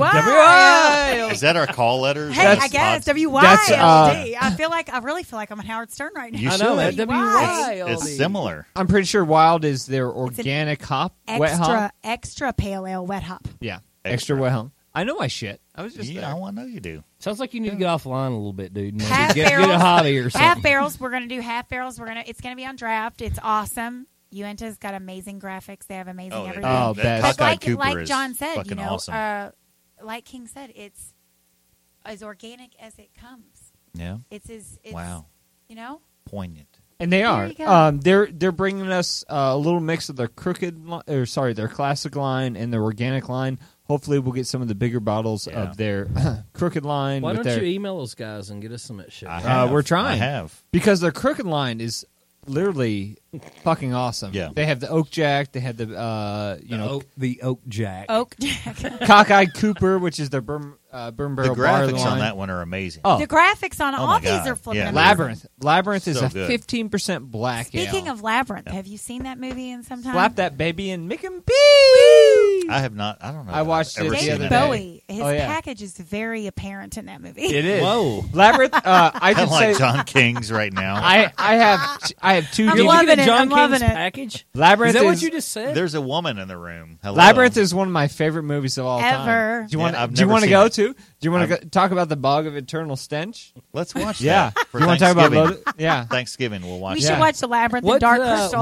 Speaker 10: WY.
Speaker 7: Is that our call letters?
Speaker 10: Hey, I guess WYLD.
Speaker 8: that's,
Speaker 10: I really feel like I'm on Howard Stern right now.
Speaker 7: You
Speaker 9: I know that.
Speaker 7: should.
Speaker 9: W-Y-L-D.
Speaker 7: It's similar.
Speaker 8: I'm pretty sure Wild is their organic hop, wet hop.
Speaker 10: Extra pale ale wet hop.
Speaker 8: Yeah,
Speaker 7: Extra.
Speaker 8: extra wet hop. I know my shit. I was just
Speaker 7: Yeah,
Speaker 8: there.
Speaker 7: I want to know you do.
Speaker 9: Sounds like you need to get offline a little bit, dude. Maybe
Speaker 10: Half
Speaker 9: get
Speaker 10: barrels.
Speaker 9: a hobby or something.
Speaker 10: Half barrels. We're gonna do half barrels. It's gonna be on draft. It's awesome. Uinta's got amazing graphics. They have amazing
Speaker 7: Oh,
Speaker 10: everything.
Speaker 8: Oh,
Speaker 7: that
Speaker 8: best.
Speaker 10: But
Speaker 7: Cockeye
Speaker 10: like
Speaker 7: Cooper is
Speaker 10: John said,
Speaker 7: fucking awesome.
Speaker 10: like King said, it's as organic as it comes.
Speaker 7: Yeah,
Speaker 10: It's
Speaker 7: Wow.
Speaker 10: You know,
Speaker 7: poignant.
Speaker 8: And they
Speaker 10: There
Speaker 8: are.
Speaker 10: you go.
Speaker 8: They're bringing us a little mix of their their classic line and their organic line. Hopefully, we'll get some of the bigger bottles
Speaker 7: Yeah.
Speaker 8: of their crooked line.
Speaker 9: Why
Speaker 8: with
Speaker 9: don't
Speaker 8: their,
Speaker 9: you email those guys and get us some of that shit?
Speaker 7: I have.
Speaker 8: we're trying.
Speaker 7: I have.
Speaker 8: because their crooked line is literally fucking awesome.
Speaker 7: Yeah.
Speaker 8: They have the Oak Jack. They have the
Speaker 9: the Oak Jack.
Speaker 10: Oak Jack.
Speaker 8: Cockeye Cooper, which is their burn
Speaker 7: The
Speaker 8: barrel bar
Speaker 7: graphics
Speaker 8: line.
Speaker 7: on that one are amazing.
Speaker 8: Oh,
Speaker 10: The graphics on
Speaker 7: Oh
Speaker 10: all
Speaker 7: my
Speaker 10: these
Speaker 7: God.
Speaker 10: are flipping
Speaker 7: Yeah.
Speaker 10: amazing.
Speaker 8: Labyrinth is
Speaker 7: So
Speaker 8: a
Speaker 7: good.
Speaker 8: 15% black
Speaker 10: Speaking
Speaker 8: ale.
Speaker 10: of Labyrinth, have you seen that movie in some time?
Speaker 8: Slap that baby and make him be.
Speaker 7: I have not. I don't know.
Speaker 8: I
Speaker 7: if
Speaker 8: watched
Speaker 7: I've
Speaker 8: it
Speaker 7: ever
Speaker 8: the
Speaker 7: seen
Speaker 8: other
Speaker 10: David
Speaker 7: that.
Speaker 8: day.
Speaker 10: Bowie, his
Speaker 8: Oh, yeah.
Speaker 10: package is very apparent in that movie.
Speaker 8: It is.
Speaker 9: Whoa.
Speaker 8: Labyrinth. I
Speaker 7: I
Speaker 8: can
Speaker 7: like
Speaker 8: say
Speaker 7: John King's right now.
Speaker 8: I have two.
Speaker 10: I'm
Speaker 9: Did you
Speaker 10: loving
Speaker 9: get a
Speaker 10: it.
Speaker 9: John
Speaker 10: I'm loving
Speaker 9: King's
Speaker 10: it.
Speaker 9: package?
Speaker 8: Labyrinth
Speaker 9: Is that what
Speaker 8: is-
Speaker 9: you just said?
Speaker 7: There's a woman in the room. Hello.
Speaker 8: Labyrinth is one of my favorite movies of all
Speaker 10: Ever.
Speaker 8: time. Do you want?
Speaker 7: Yeah, I've
Speaker 8: do you
Speaker 7: never
Speaker 8: want to
Speaker 7: seen
Speaker 8: go
Speaker 7: it.
Speaker 8: to? Do you want to talk about the Bog of Eternal Stench?
Speaker 7: Let's watch
Speaker 8: Yeah.
Speaker 7: that. For
Speaker 8: You want to talk about?
Speaker 7: Thanksgiving.
Speaker 8: Yeah.
Speaker 7: Thanksgiving, we'll watch
Speaker 10: We
Speaker 7: that.
Speaker 10: should watch The Labyrinth
Speaker 9: What,
Speaker 10: and Dark
Speaker 9: uh,
Speaker 10: Crystal.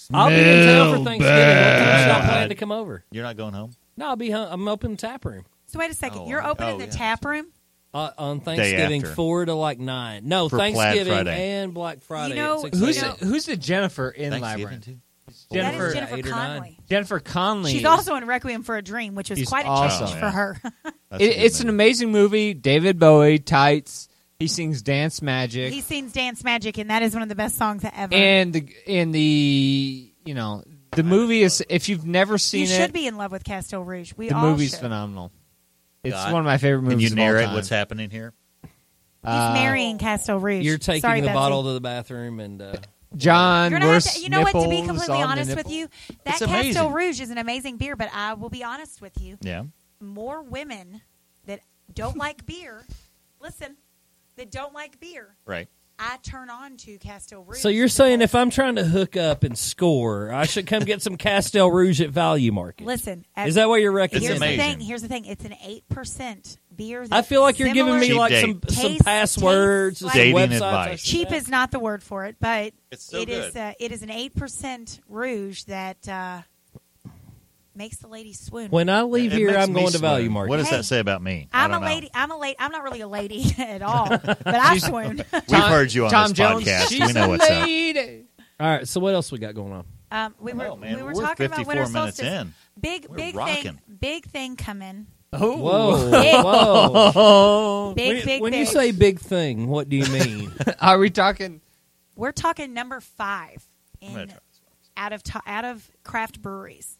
Speaker 9: I'll be in town for Thanksgiving. What time
Speaker 7: bad.
Speaker 9: y'all plan to come over?
Speaker 7: You're not going home?
Speaker 9: No, I'll be home. I'm open the tap room.
Speaker 10: So wait a second.
Speaker 7: Oh,
Speaker 10: You're opening the
Speaker 7: yeah.
Speaker 10: tap room?
Speaker 9: On Thanksgiving,
Speaker 7: after.
Speaker 9: 4 to like 9. No,
Speaker 7: For Plaid
Speaker 9: Thanksgiving
Speaker 7: Friday.
Speaker 9: and Black Friday.
Speaker 10: You know-
Speaker 9: at 6
Speaker 8: Who's
Speaker 9: a.m.
Speaker 8: who's the Jennifer in
Speaker 7: Thanksgiving,
Speaker 8: Labyrinth?
Speaker 7: too?
Speaker 10: That
Speaker 8: Jennifer
Speaker 10: is Jennifer
Speaker 9: 8 or 9.
Speaker 10: Conley.
Speaker 8: Jennifer Conley.
Speaker 10: She's also in Requiem for a Dream, which was
Speaker 8: She's
Speaker 10: quite a
Speaker 8: awesome.
Speaker 10: change
Speaker 7: Oh,
Speaker 10: for
Speaker 7: yeah.
Speaker 10: her.
Speaker 7: That's a good
Speaker 8: It's an
Speaker 7: movie.
Speaker 8: amazing movie. David Bowie, tights. He sings Dance Magic.
Speaker 10: He sings Dance Magic, and that is one of the best songs ever.
Speaker 8: And the movie is, if you've never seen
Speaker 10: you
Speaker 8: it,
Speaker 10: should be in love with Castel Rouge. We
Speaker 8: the
Speaker 10: all
Speaker 8: movie's
Speaker 10: should.
Speaker 8: phenomenal. It's
Speaker 7: God.
Speaker 8: one of my favorite
Speaker 7: Can
Speaker 8: movies
Speaker 7: you
Speaker 8: of all
Speaker 7: narrate
Speaker 8: time.
Speaker 7: what's happening here?
Speaker 10: He's marrying Castel Rouge.
Speaker 9: You're taking
Speaker 10: Sorry,
Speaker 9: the
Speaker 10: Betsy.
Speaker 9: bottle to the bathroom and
Speaker 8: John,
Speaker 10: You're gonna have
Speaker 8: worst
Speaker 10: to, you know what? To be
Speaker 8: nipples
Speaker 10: completely
Speaker 8: on the
Speaker 10: honest with
Speaker 8: nipple.
Speaker 10: you, that
Speaker 7: It's
Speaker 10: Castel
Speaker 7: amazing.
Speaker 10: Rouge is an amazing beer. But I will be honest with you.
Speaker 7: Yeah.
Speaker 10: More women that don't like beer, that don't like beer,
Speaker 7: Right.
Speaker 10: I turn on to Castel Rouge.
Speaker 9: So you're saying
Speaker 10: because-
Speaker 9: if I'm trying to hook up and score, I should come get some Castel Rouge at Value Market?
Speaker 10: Listen,
Speaker 9: Is that what you're
Speaker 10: here's
Speaker 9: recommending?
Speaker 10: the
Speaker 7: amazing.
Speaker 10: thing. Here's the thing. It's an 8% beer.
Speaker 9: I feel like you're giving me
Speaker 7: Cheap
Speaker 9: like
Speaker 7: date.
Speaker 9: some
Speaker 10: Taste-
Speaker 9: passwords,
Speaker 10: taste
Speaker 9: some
Speaker 7: Dating
Speaker 9: websites.
Speaker 7: advice.
Speaker 10: Cheap is not the word for it, but
Speaker 7: It's so
Speaker 10: it is.
Speaker 7: good.
Speaker 10: It is an 8% Rouge that makes the lady swoon.
Speaker 9: When I leave
Speaker 7: It
Speaker 9: here,
Speaker 7: makes
Speaker 9: I'm
Speaker 7: me
Speaker 9: going to
Speaker 7: swoon.
Speaker 9: Value Market.
Speaker 7: What does
Speaker 10: Hey,
Speaker 7: that say about me? I
Speaker 10: I'm a
Speaker 7: don't know.
Speaker 10: lady. I'm a lady. I'm not really a lady at all, but I swoon.
Speaker 7: We've heard you on
Speaker 8: Tom
Speaker 7: this
Speaker 8: Jones,
Speaker 7: podcast.
Speaker 8: she's
Speaker 7: We know
Speaker 8: a
Speaker 7: what's up.
Speaker 8: lady.
Speaker 9: All right, so what else we got going on?
Speaker 10: We were
Speaker 7: Oh, man,
Speaker 10: we were
Speaker 7: we're
Speaker 10: talking about
Speaker 7: 54
Speaker 10: winter
Speaker 7: minutes
Speaker 10: solstice.
Speaker 7: in.
Speaker 10: Big
Speaker 7: rocking.
Speaker 10: big thing coming.
Speaker 8: Oh,
Speaker 9: Whoa,
Speaker 10: Big.
Speaker 9: whoa!
Speaker 10: Big
Speaker 9: when
Speaker 10: big.
Speaker 9: you say big thing, what do you mean?
Speaker 8: are we talking?
Speaker 10: we're talking number 5
Speaker 7: I'm gonna
Speaker 10: in
Speaker 7: try this one.
Speaker 10: out of craft breweries.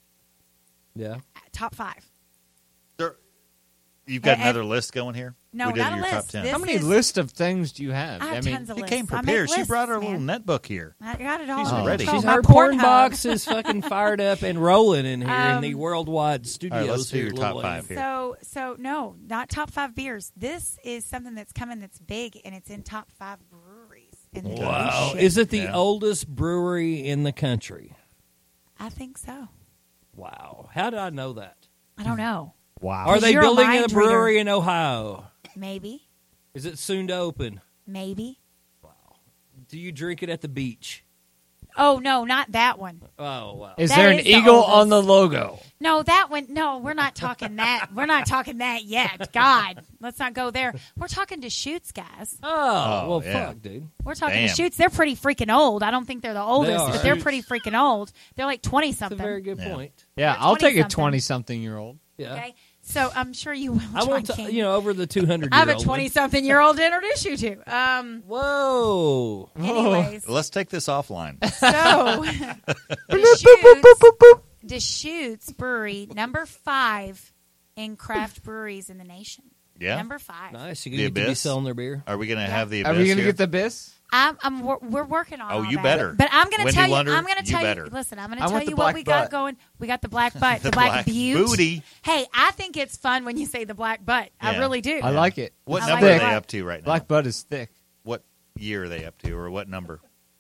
Speaker 9: Yeah.
Speaker 10: Top 5.
Speaker 7: Sir, you've got
Speaker 10: And-
Speaker 7: another list going here?
Speaker 10: No,
Speaker 7: we did
Speaker 10: not a
Speaker 7: your
Speaker 10: list.
Speaker 7: top 10.
Speaker 10: This
Speaker 8: How many
Speaker 10: is-
Speaker 8: list of things do you have?
Speaker 10: I have tons of
Speaker 7: She
Speaker 10: lists.
Speaker 7: came
Speaker 10: I make
Speaker 7: prepared. She
Speaker 10: lists,
Speaker 7: brought her little
Speaker 10: man.
Speaker 7: net book here.
Speaker 10: I got it all.
Speaker 7: She's
Speaker 10: under
Speaker 7: ready.
Speaker 10: control.
Speaker 9: She's
Speaker 10: My
Speaker 9: her porn
Speaker 10: Pornhub.
Speaker 9: box is fucking fired up and rolling in here in the
Speaker 10: Um,
Speaker 9: worldwide studios.
Speaker 7: All right, let's do
Speaker 9: here
Speaker 7: your
Speaker 9: at
Speaker 7: top
Speaker 9: Little
Speaker 7: 5 here.
Speaker 10: So no, not top 5 beers. This is something that's coming that's big, and it's in top 5 breweries in the
Speaker 9: Wow.
Speaker 10: nation.
Speaker 9: Is it the
Speaker 7: Yeah.
Speaker 9: oldest brewery in the country?
Speaker 10: I think so.
Speaker 9: Wow. How did I know that?
Speaker 10: I don't know.
Speaker 8: Wow.
Speaker 9: Are they
Speaker 10: you're a
Speaker 9: building a
Speaker 10: mind
Speaker 9: brewery
Speaker 10: reader.
Speaker 9: in Ohio?
Speaker 10: Maybe,
Speaker 9: Is it soon to open?
Speaker 10: maybe.
Speaker 9: Do you drink it at the beach?
Speaker 10: Oh no, not that one.
Speaker 9: Oh, wow.
Speaker 8: Is
Speaker 10: That
Speaker 8: there an
Speaker 10: is the
Speaker 8: eagle
Speaker 10: oldest.
Speaker 8: on the logo?
Speaker 10: No, that one. No, we're not talking that. We're not talking that yet. God, let's not go there. We're talking Deschutes, guys.
Speaker 9: Oh, well,
Speaker 7: yeah.
Speaker 9: fuck, dude.
Speaker 10: We're talking
Speaker 7: Damn.
Speaker 10: Deschutes. They're pretty freaking old. I don't think they're the oldest,
Speaker 9: are.
Speaker 10: but they're pretty freaking old. They're like 20
Speaker 9: That's a
Speaker 10: something.
Speaker 9: very good
Speaker 7: Yeah.
Speaker 9: point.
Speaker 8: Yeah,
Speaker 10: They're
Speaker 8: I'll take a
Speaker 10: 20-something.
Speaker 8: 20-something-year-old.
Speaker 9: Yeah.
Speaker 10: Okay, so I'm sure you will.
Speaker 9: I want
Speaker 10: John
Speaker 9: to,
Speaker 10: King.
Speaker 9: over the 200
Speaker 10: I have a 20-something-year-old to introduce you to.
Speaker 9: Whoa.
Speaker 10: Anyways,
Speaker 7: Let's take this offline.
Speaker 10: so Deschutes Brewery, number 5 in craft breweries in the nation.
Speaker 7: Yeah?
Speaker 10: Number 5.
Speaker 9: Nice. You
Speaker 7: The
Speaker 9: get to be
Speaker 7: Abyss?
Speaker 9: selling their beer.
Speaker 7: Are we going to have the
Speaker 8: Are
Speaker 7: Abyss
Speaker 8: we going to
Speaker 7: here?
Speaker 8: get the Biss?
Speaker 10: We're working on.
Speaker 7: Oh,
Speaker 10: all
Speaker 7: you
Speaker 10: that.
Speaker 7: better.
Speaker 10: But I'm going to
Speaker 7: Wendy
Speaker 10: tell you.
Speaker 7: Wonder,
Speaker 10: I'm going to
Speaker 7: you
Speaker 10: tell
Speaker 7: better.
Speaker 10: you. Listen, I'm going
Speaker 8: I
Speaker 10: to
Speaker 8: want
Speaker 10: tell
Speaker 8: the
Speaker 10: you what
Speaker 8: black
Speaker 10: we got
Speaker 8: butt.
Speaker 10: going. We got the black butt, the,
Speaker 7: The
Speaker 10: black
Speaker 7: black
Speaker 10: butte.
Speaker 7: booty.
Speaker 10: Hey, I think it's fun when you say the black butt. I
Speaker 7: Yeah.
Speaker 10: really do.
Speaker 8: I like it.
Speaker 7: What
Speaker 10: I
Speaker 7: number
Speaker 10: like
Speaker 7: are they
Speaker 10: that.
Speaker 7: up to right now?
Speaker 8: Black Bud is thick.
Speaker 7: What year are they up to, or what number?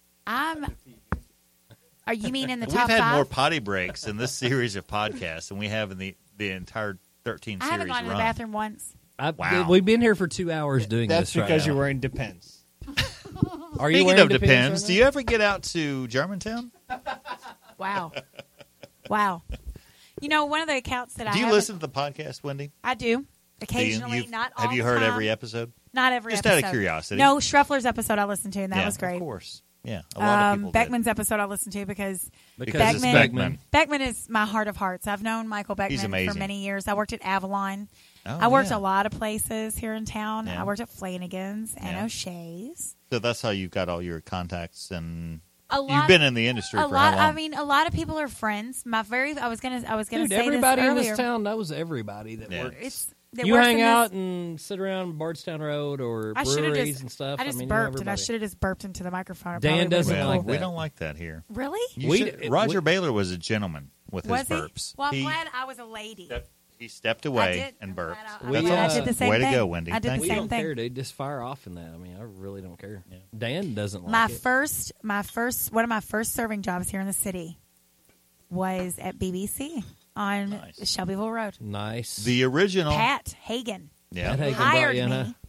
Speaker 10: Are you mean in the
Speaker 7: We've
Speaker 10: top
Speaker 7: had
Speaker 10: 5?
Speaker 7: more potty breaks in this series of podcasts than we have in the entire 13
Speaker 10: I
Speaker 7: series
Speaker 10: haven't gone to the
Speaker 7: run.
Speaker 10: bathroom once.
Speaker 7: Wow.
Speaker 9: We've been here for 2 hours doing
Speaker 8: That's
Speaker 9: this right
Speaker 8: because
Speaker 9: now.
Speaker 8: you're wearing Depends.
Speaker 9: Are you
Speaker 7: Speaking
Speaker 9: wearing
Speaker 7: of
Speaker 9: Depends
Speaker 7: Depends,
Speaker 9: right
Speaker 7: do you ever get out to Germantown?
Speaker 10: Wow, wow. You know, one of the accounts that
Speaker 7: Do you
Speaker 10: I
Speaker 7: listen to the podcast, Wendy?
Speaker 10: I do occasionally,
Speaker 7: You've-
Speaker 10: not all
Speaker 7: Have you
Speaker 10: the
Speaker 7: heard
Speaker 10: time.
Speaker 7: every episode?
Speaker 10: Not every
Speaker 7: Just
Speaker 10: episode.
Speaker 7: out of curiosity.
Speaker 10: No, Schruffler's episode I listened to, and that
Speaker 7: Yeah,
Speaker 10: was great.
Speaker 7: Of course. Yeah, a lot of people did.
Speaker 10: Beckman's episode I listened to because
Speaker 7: Because it's
Speaker 10: Beckman.
Speaker 7: Beckman.
Speaker 10: Beckman is my heart of hearts. I've known Michael
Speaker 7: He's
Speaker 10: Beckman
Speaker 7: amazing.
Speaker 10: for many years. I worked at Avalon.
Speaker 7: Oh,
Speaker 10: I worked
Speaker 7: yeah.
Speaker 10: a lot of places here in town.
Speaker 7: Yeah.
Speaker 10: I worked at Flanagan's and
Speaker 7: Yeah.
Speaker 10: O'Shea's.
Speaker 7: So that's how you got all your contacts, and
Speaker 10: A lot,
Speaker 7: you've been in the industry
Speaker 10: a
Speaker 7: for
Speaker 10: lot.
Speaker 7: how long?
Speaker 10: I mean, a lot of people are friends. I was gonna
Speaker 9: Dude,
Speaker 10: say
Speaker 9: everybody
Speaker 10: this
Speaker 9: in
Speaker 10: earlier.
Speaker 9: this town knows everybody that
Speaker 7: Yeah.
Speaker 9: works.
Speaker 10: That
Speaker 9: You
Speaker 10: works
Speaker 9: hang
Speaker 10: in
Speaker 9: out
Speaker 10: this-
Speaker 9: and sit around Bardstown Road or
Speaker 10: I should have
Speaker 9: breweries
Speaker 10: just
Speaker 9: and stuff.
Speaker 10: I just
Speaker 9: mean, you know
Speaker 10: burped, and I
Speaker 9: everybody.
Speaker 10: should have just burped into the microphone. It
Speaker 9: Dan
Speaker 10: probably
Speaker 9: doesn't
Speaker 10: would've
Speaker 7: well,
Speaker 10: been
Speaker 9: like
Speaker 10: cool.
Speaker 7: we
Speaker 9: that.
Speaker 7: don't like that here.
Speaker 10: Really?
Speaker 7: Roger Baylor was a gentleman with
Speaker 10: Was
Speaker 7: his
Speaker 10: he?
Speaker 7: burps.
Speaker 10: Well, I'm glad I was a lady.
Speaker 7: He stepped
Speaker 10: I
Speaker 7: away
Speaker 10: did.
Speaker 7: and
Speaker 10: I'm
Speaker 7: burped.
Speaker 10: glad
Speaker 9: We,
Speaker 10: I'm glad I did the same
Speaker 7: way to
Speaker 10: thing.
Speaker 7: go, Wendy.
Speaker 10: I did
Speaker 7: Thank
Speaker 10: the
Speaker 9: We
Speaker 10: same
Speaker 9: don't
Speaker 10: thing.
Speaker 9: care, dude. Just fire off in that. I mean, I really don't care.
Speaker 7: Yeah.
Speaker 9: Dan doesn't like
Speaker 10: My
Speaker 9: it.
Speaker 10: first, one of my first serving jobs here in the city was at BBC on
Speaker 7: Nice.
Speaker 10: Shelbyville Road.
Speaker 9: Nice.
Speaker 7: The original.
Speaker 10: Pat Hagen
Speaker 7: Yeah.
Speaker 9: Pat Hagen
Speaker 10: hired
Speaker 9: brought you in,
Speaker 10: me.
Speaker 9: huh?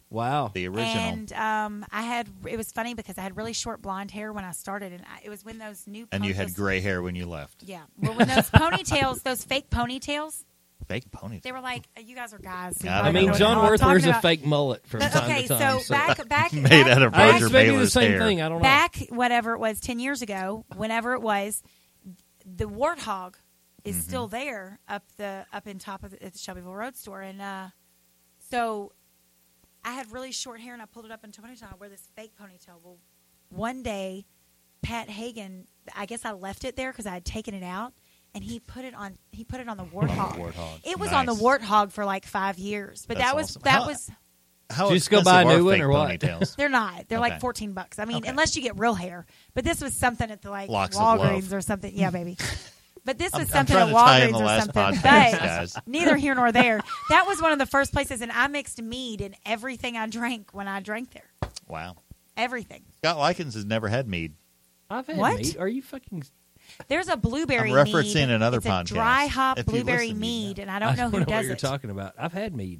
Speaker 9: Wow.
Speaker 7: The original.
Speaker 10: And it was funny because I had really short blonde hair when I started, and it was when those new
Speaker 7: And you had
Speaker 10: those-
Speaker 7: gray hair when you left.
Speaker 10: Yeah. Well, when those ponytails, those fake ponytails,
Speaker 7: Fake ponytail.
Speaker 10: they were like, you guys are guys. so you
Speaker 7: I
Speaker 10: probably
Speaker 9: I mean,
Speaker 10: know what
Speaker 9: John
Speaker 10: the hell I'm
Speaker 9: Worth
Speaker 10: talking
Speaker 9: wears a
Speaker 10: about.
Speaker 9: fake mullet from
Speaker 10: But,
Speaker 9: time
Speaker 10: okay,
Speaker 9: to time.
Speaker 10: so back
Speaker 7: Made out of
Speaker 9: I
Speaker 7: Roger
Speaker 9: expect you the
Speaker 7: Baylor's
Speaker 9: same
Speaker 7: hair.
Speaker 9: thing. I don't know.
Speaker 10: back whatever it was 10 years ago, whenever it was, the Warthog is still there up in top of at the Shelbyville Road store, and so I had really short hair and I pulled it up into a ponytail. I wear this fake ponytail. Well, one day, Pat Hagen, I guess I left it there because I had taken it out, and he put it on the Warthog.
Speaker 7: Warthog.
Speaker 10: It was
Speaker 7: Nice.
Speaker 10: on the Warthog for like 5 years, but
Speaker 7: That's
Speaker 10: that was
Speaker 7: awesome.
Speaker 10: that
Speaker 7: How-
Speaker 10: was.
Speaker 7: How
Speaker 9: Did you just go
Speaker 7: expensive
Speaker 9: buy a
Speaker 7: are
Speaker 9: new one
Speaker 7: fake
Speaker 9: or what?
Speaker 7: ponytails?
Speaker 10: They're not. They're
Speaker 7: Okay.
Speaker 10: like $14. I mean,
Speaker 7: Okay.
Speaker 10: unless you get real hair. But this was something at the like
Speaker 7: Locks of
Speaker 10: Walgreens
Speaker 7: love.
Speaker 10: or something. Yeah, baby. But this was
Speaker 7: I'm
Speaker 10: something
Speaker 7: trying
Speaker 10: at
Speaker 7: to tie in
Speaker 10: Walgreens
Speaker 7: the
Speaker 10: or
Speaker 7: last
Speaker 10: something.
Speaker 7: podcast,
Speaker 10: But
Speaker 7: guys.
Speaker 10: neither here nor there. That was one of the first places, and I mixed mead in everything I drank when I drank there.
Speaker 7: Wow.
Speaker 10: Everything.
Speaker 7: Scott Likens has never had mead.
Speaker 9: I've had
Speaker 10: What?
Speaker 9: meat. Are you fucking?
Speaker 10: There's a blueberry
Speaker 7: I'm referencing
Speaker 10: mead.
Speaker 7: another
Speaker 10: it's a
Speaker 7: podcast.
Speaker 10: dry hop
Speaker 7: If you
Speaker 10: blueberry
Speaker 7: listen, you
Speaker 10: mead,
Speaker 7: know.
Speaker 10: and I don't know who
Speaker 9: what
Speaker 10: does
Speaker 9: you're
Speaker 10: it.
Speaker 9: talking about. I've had mead.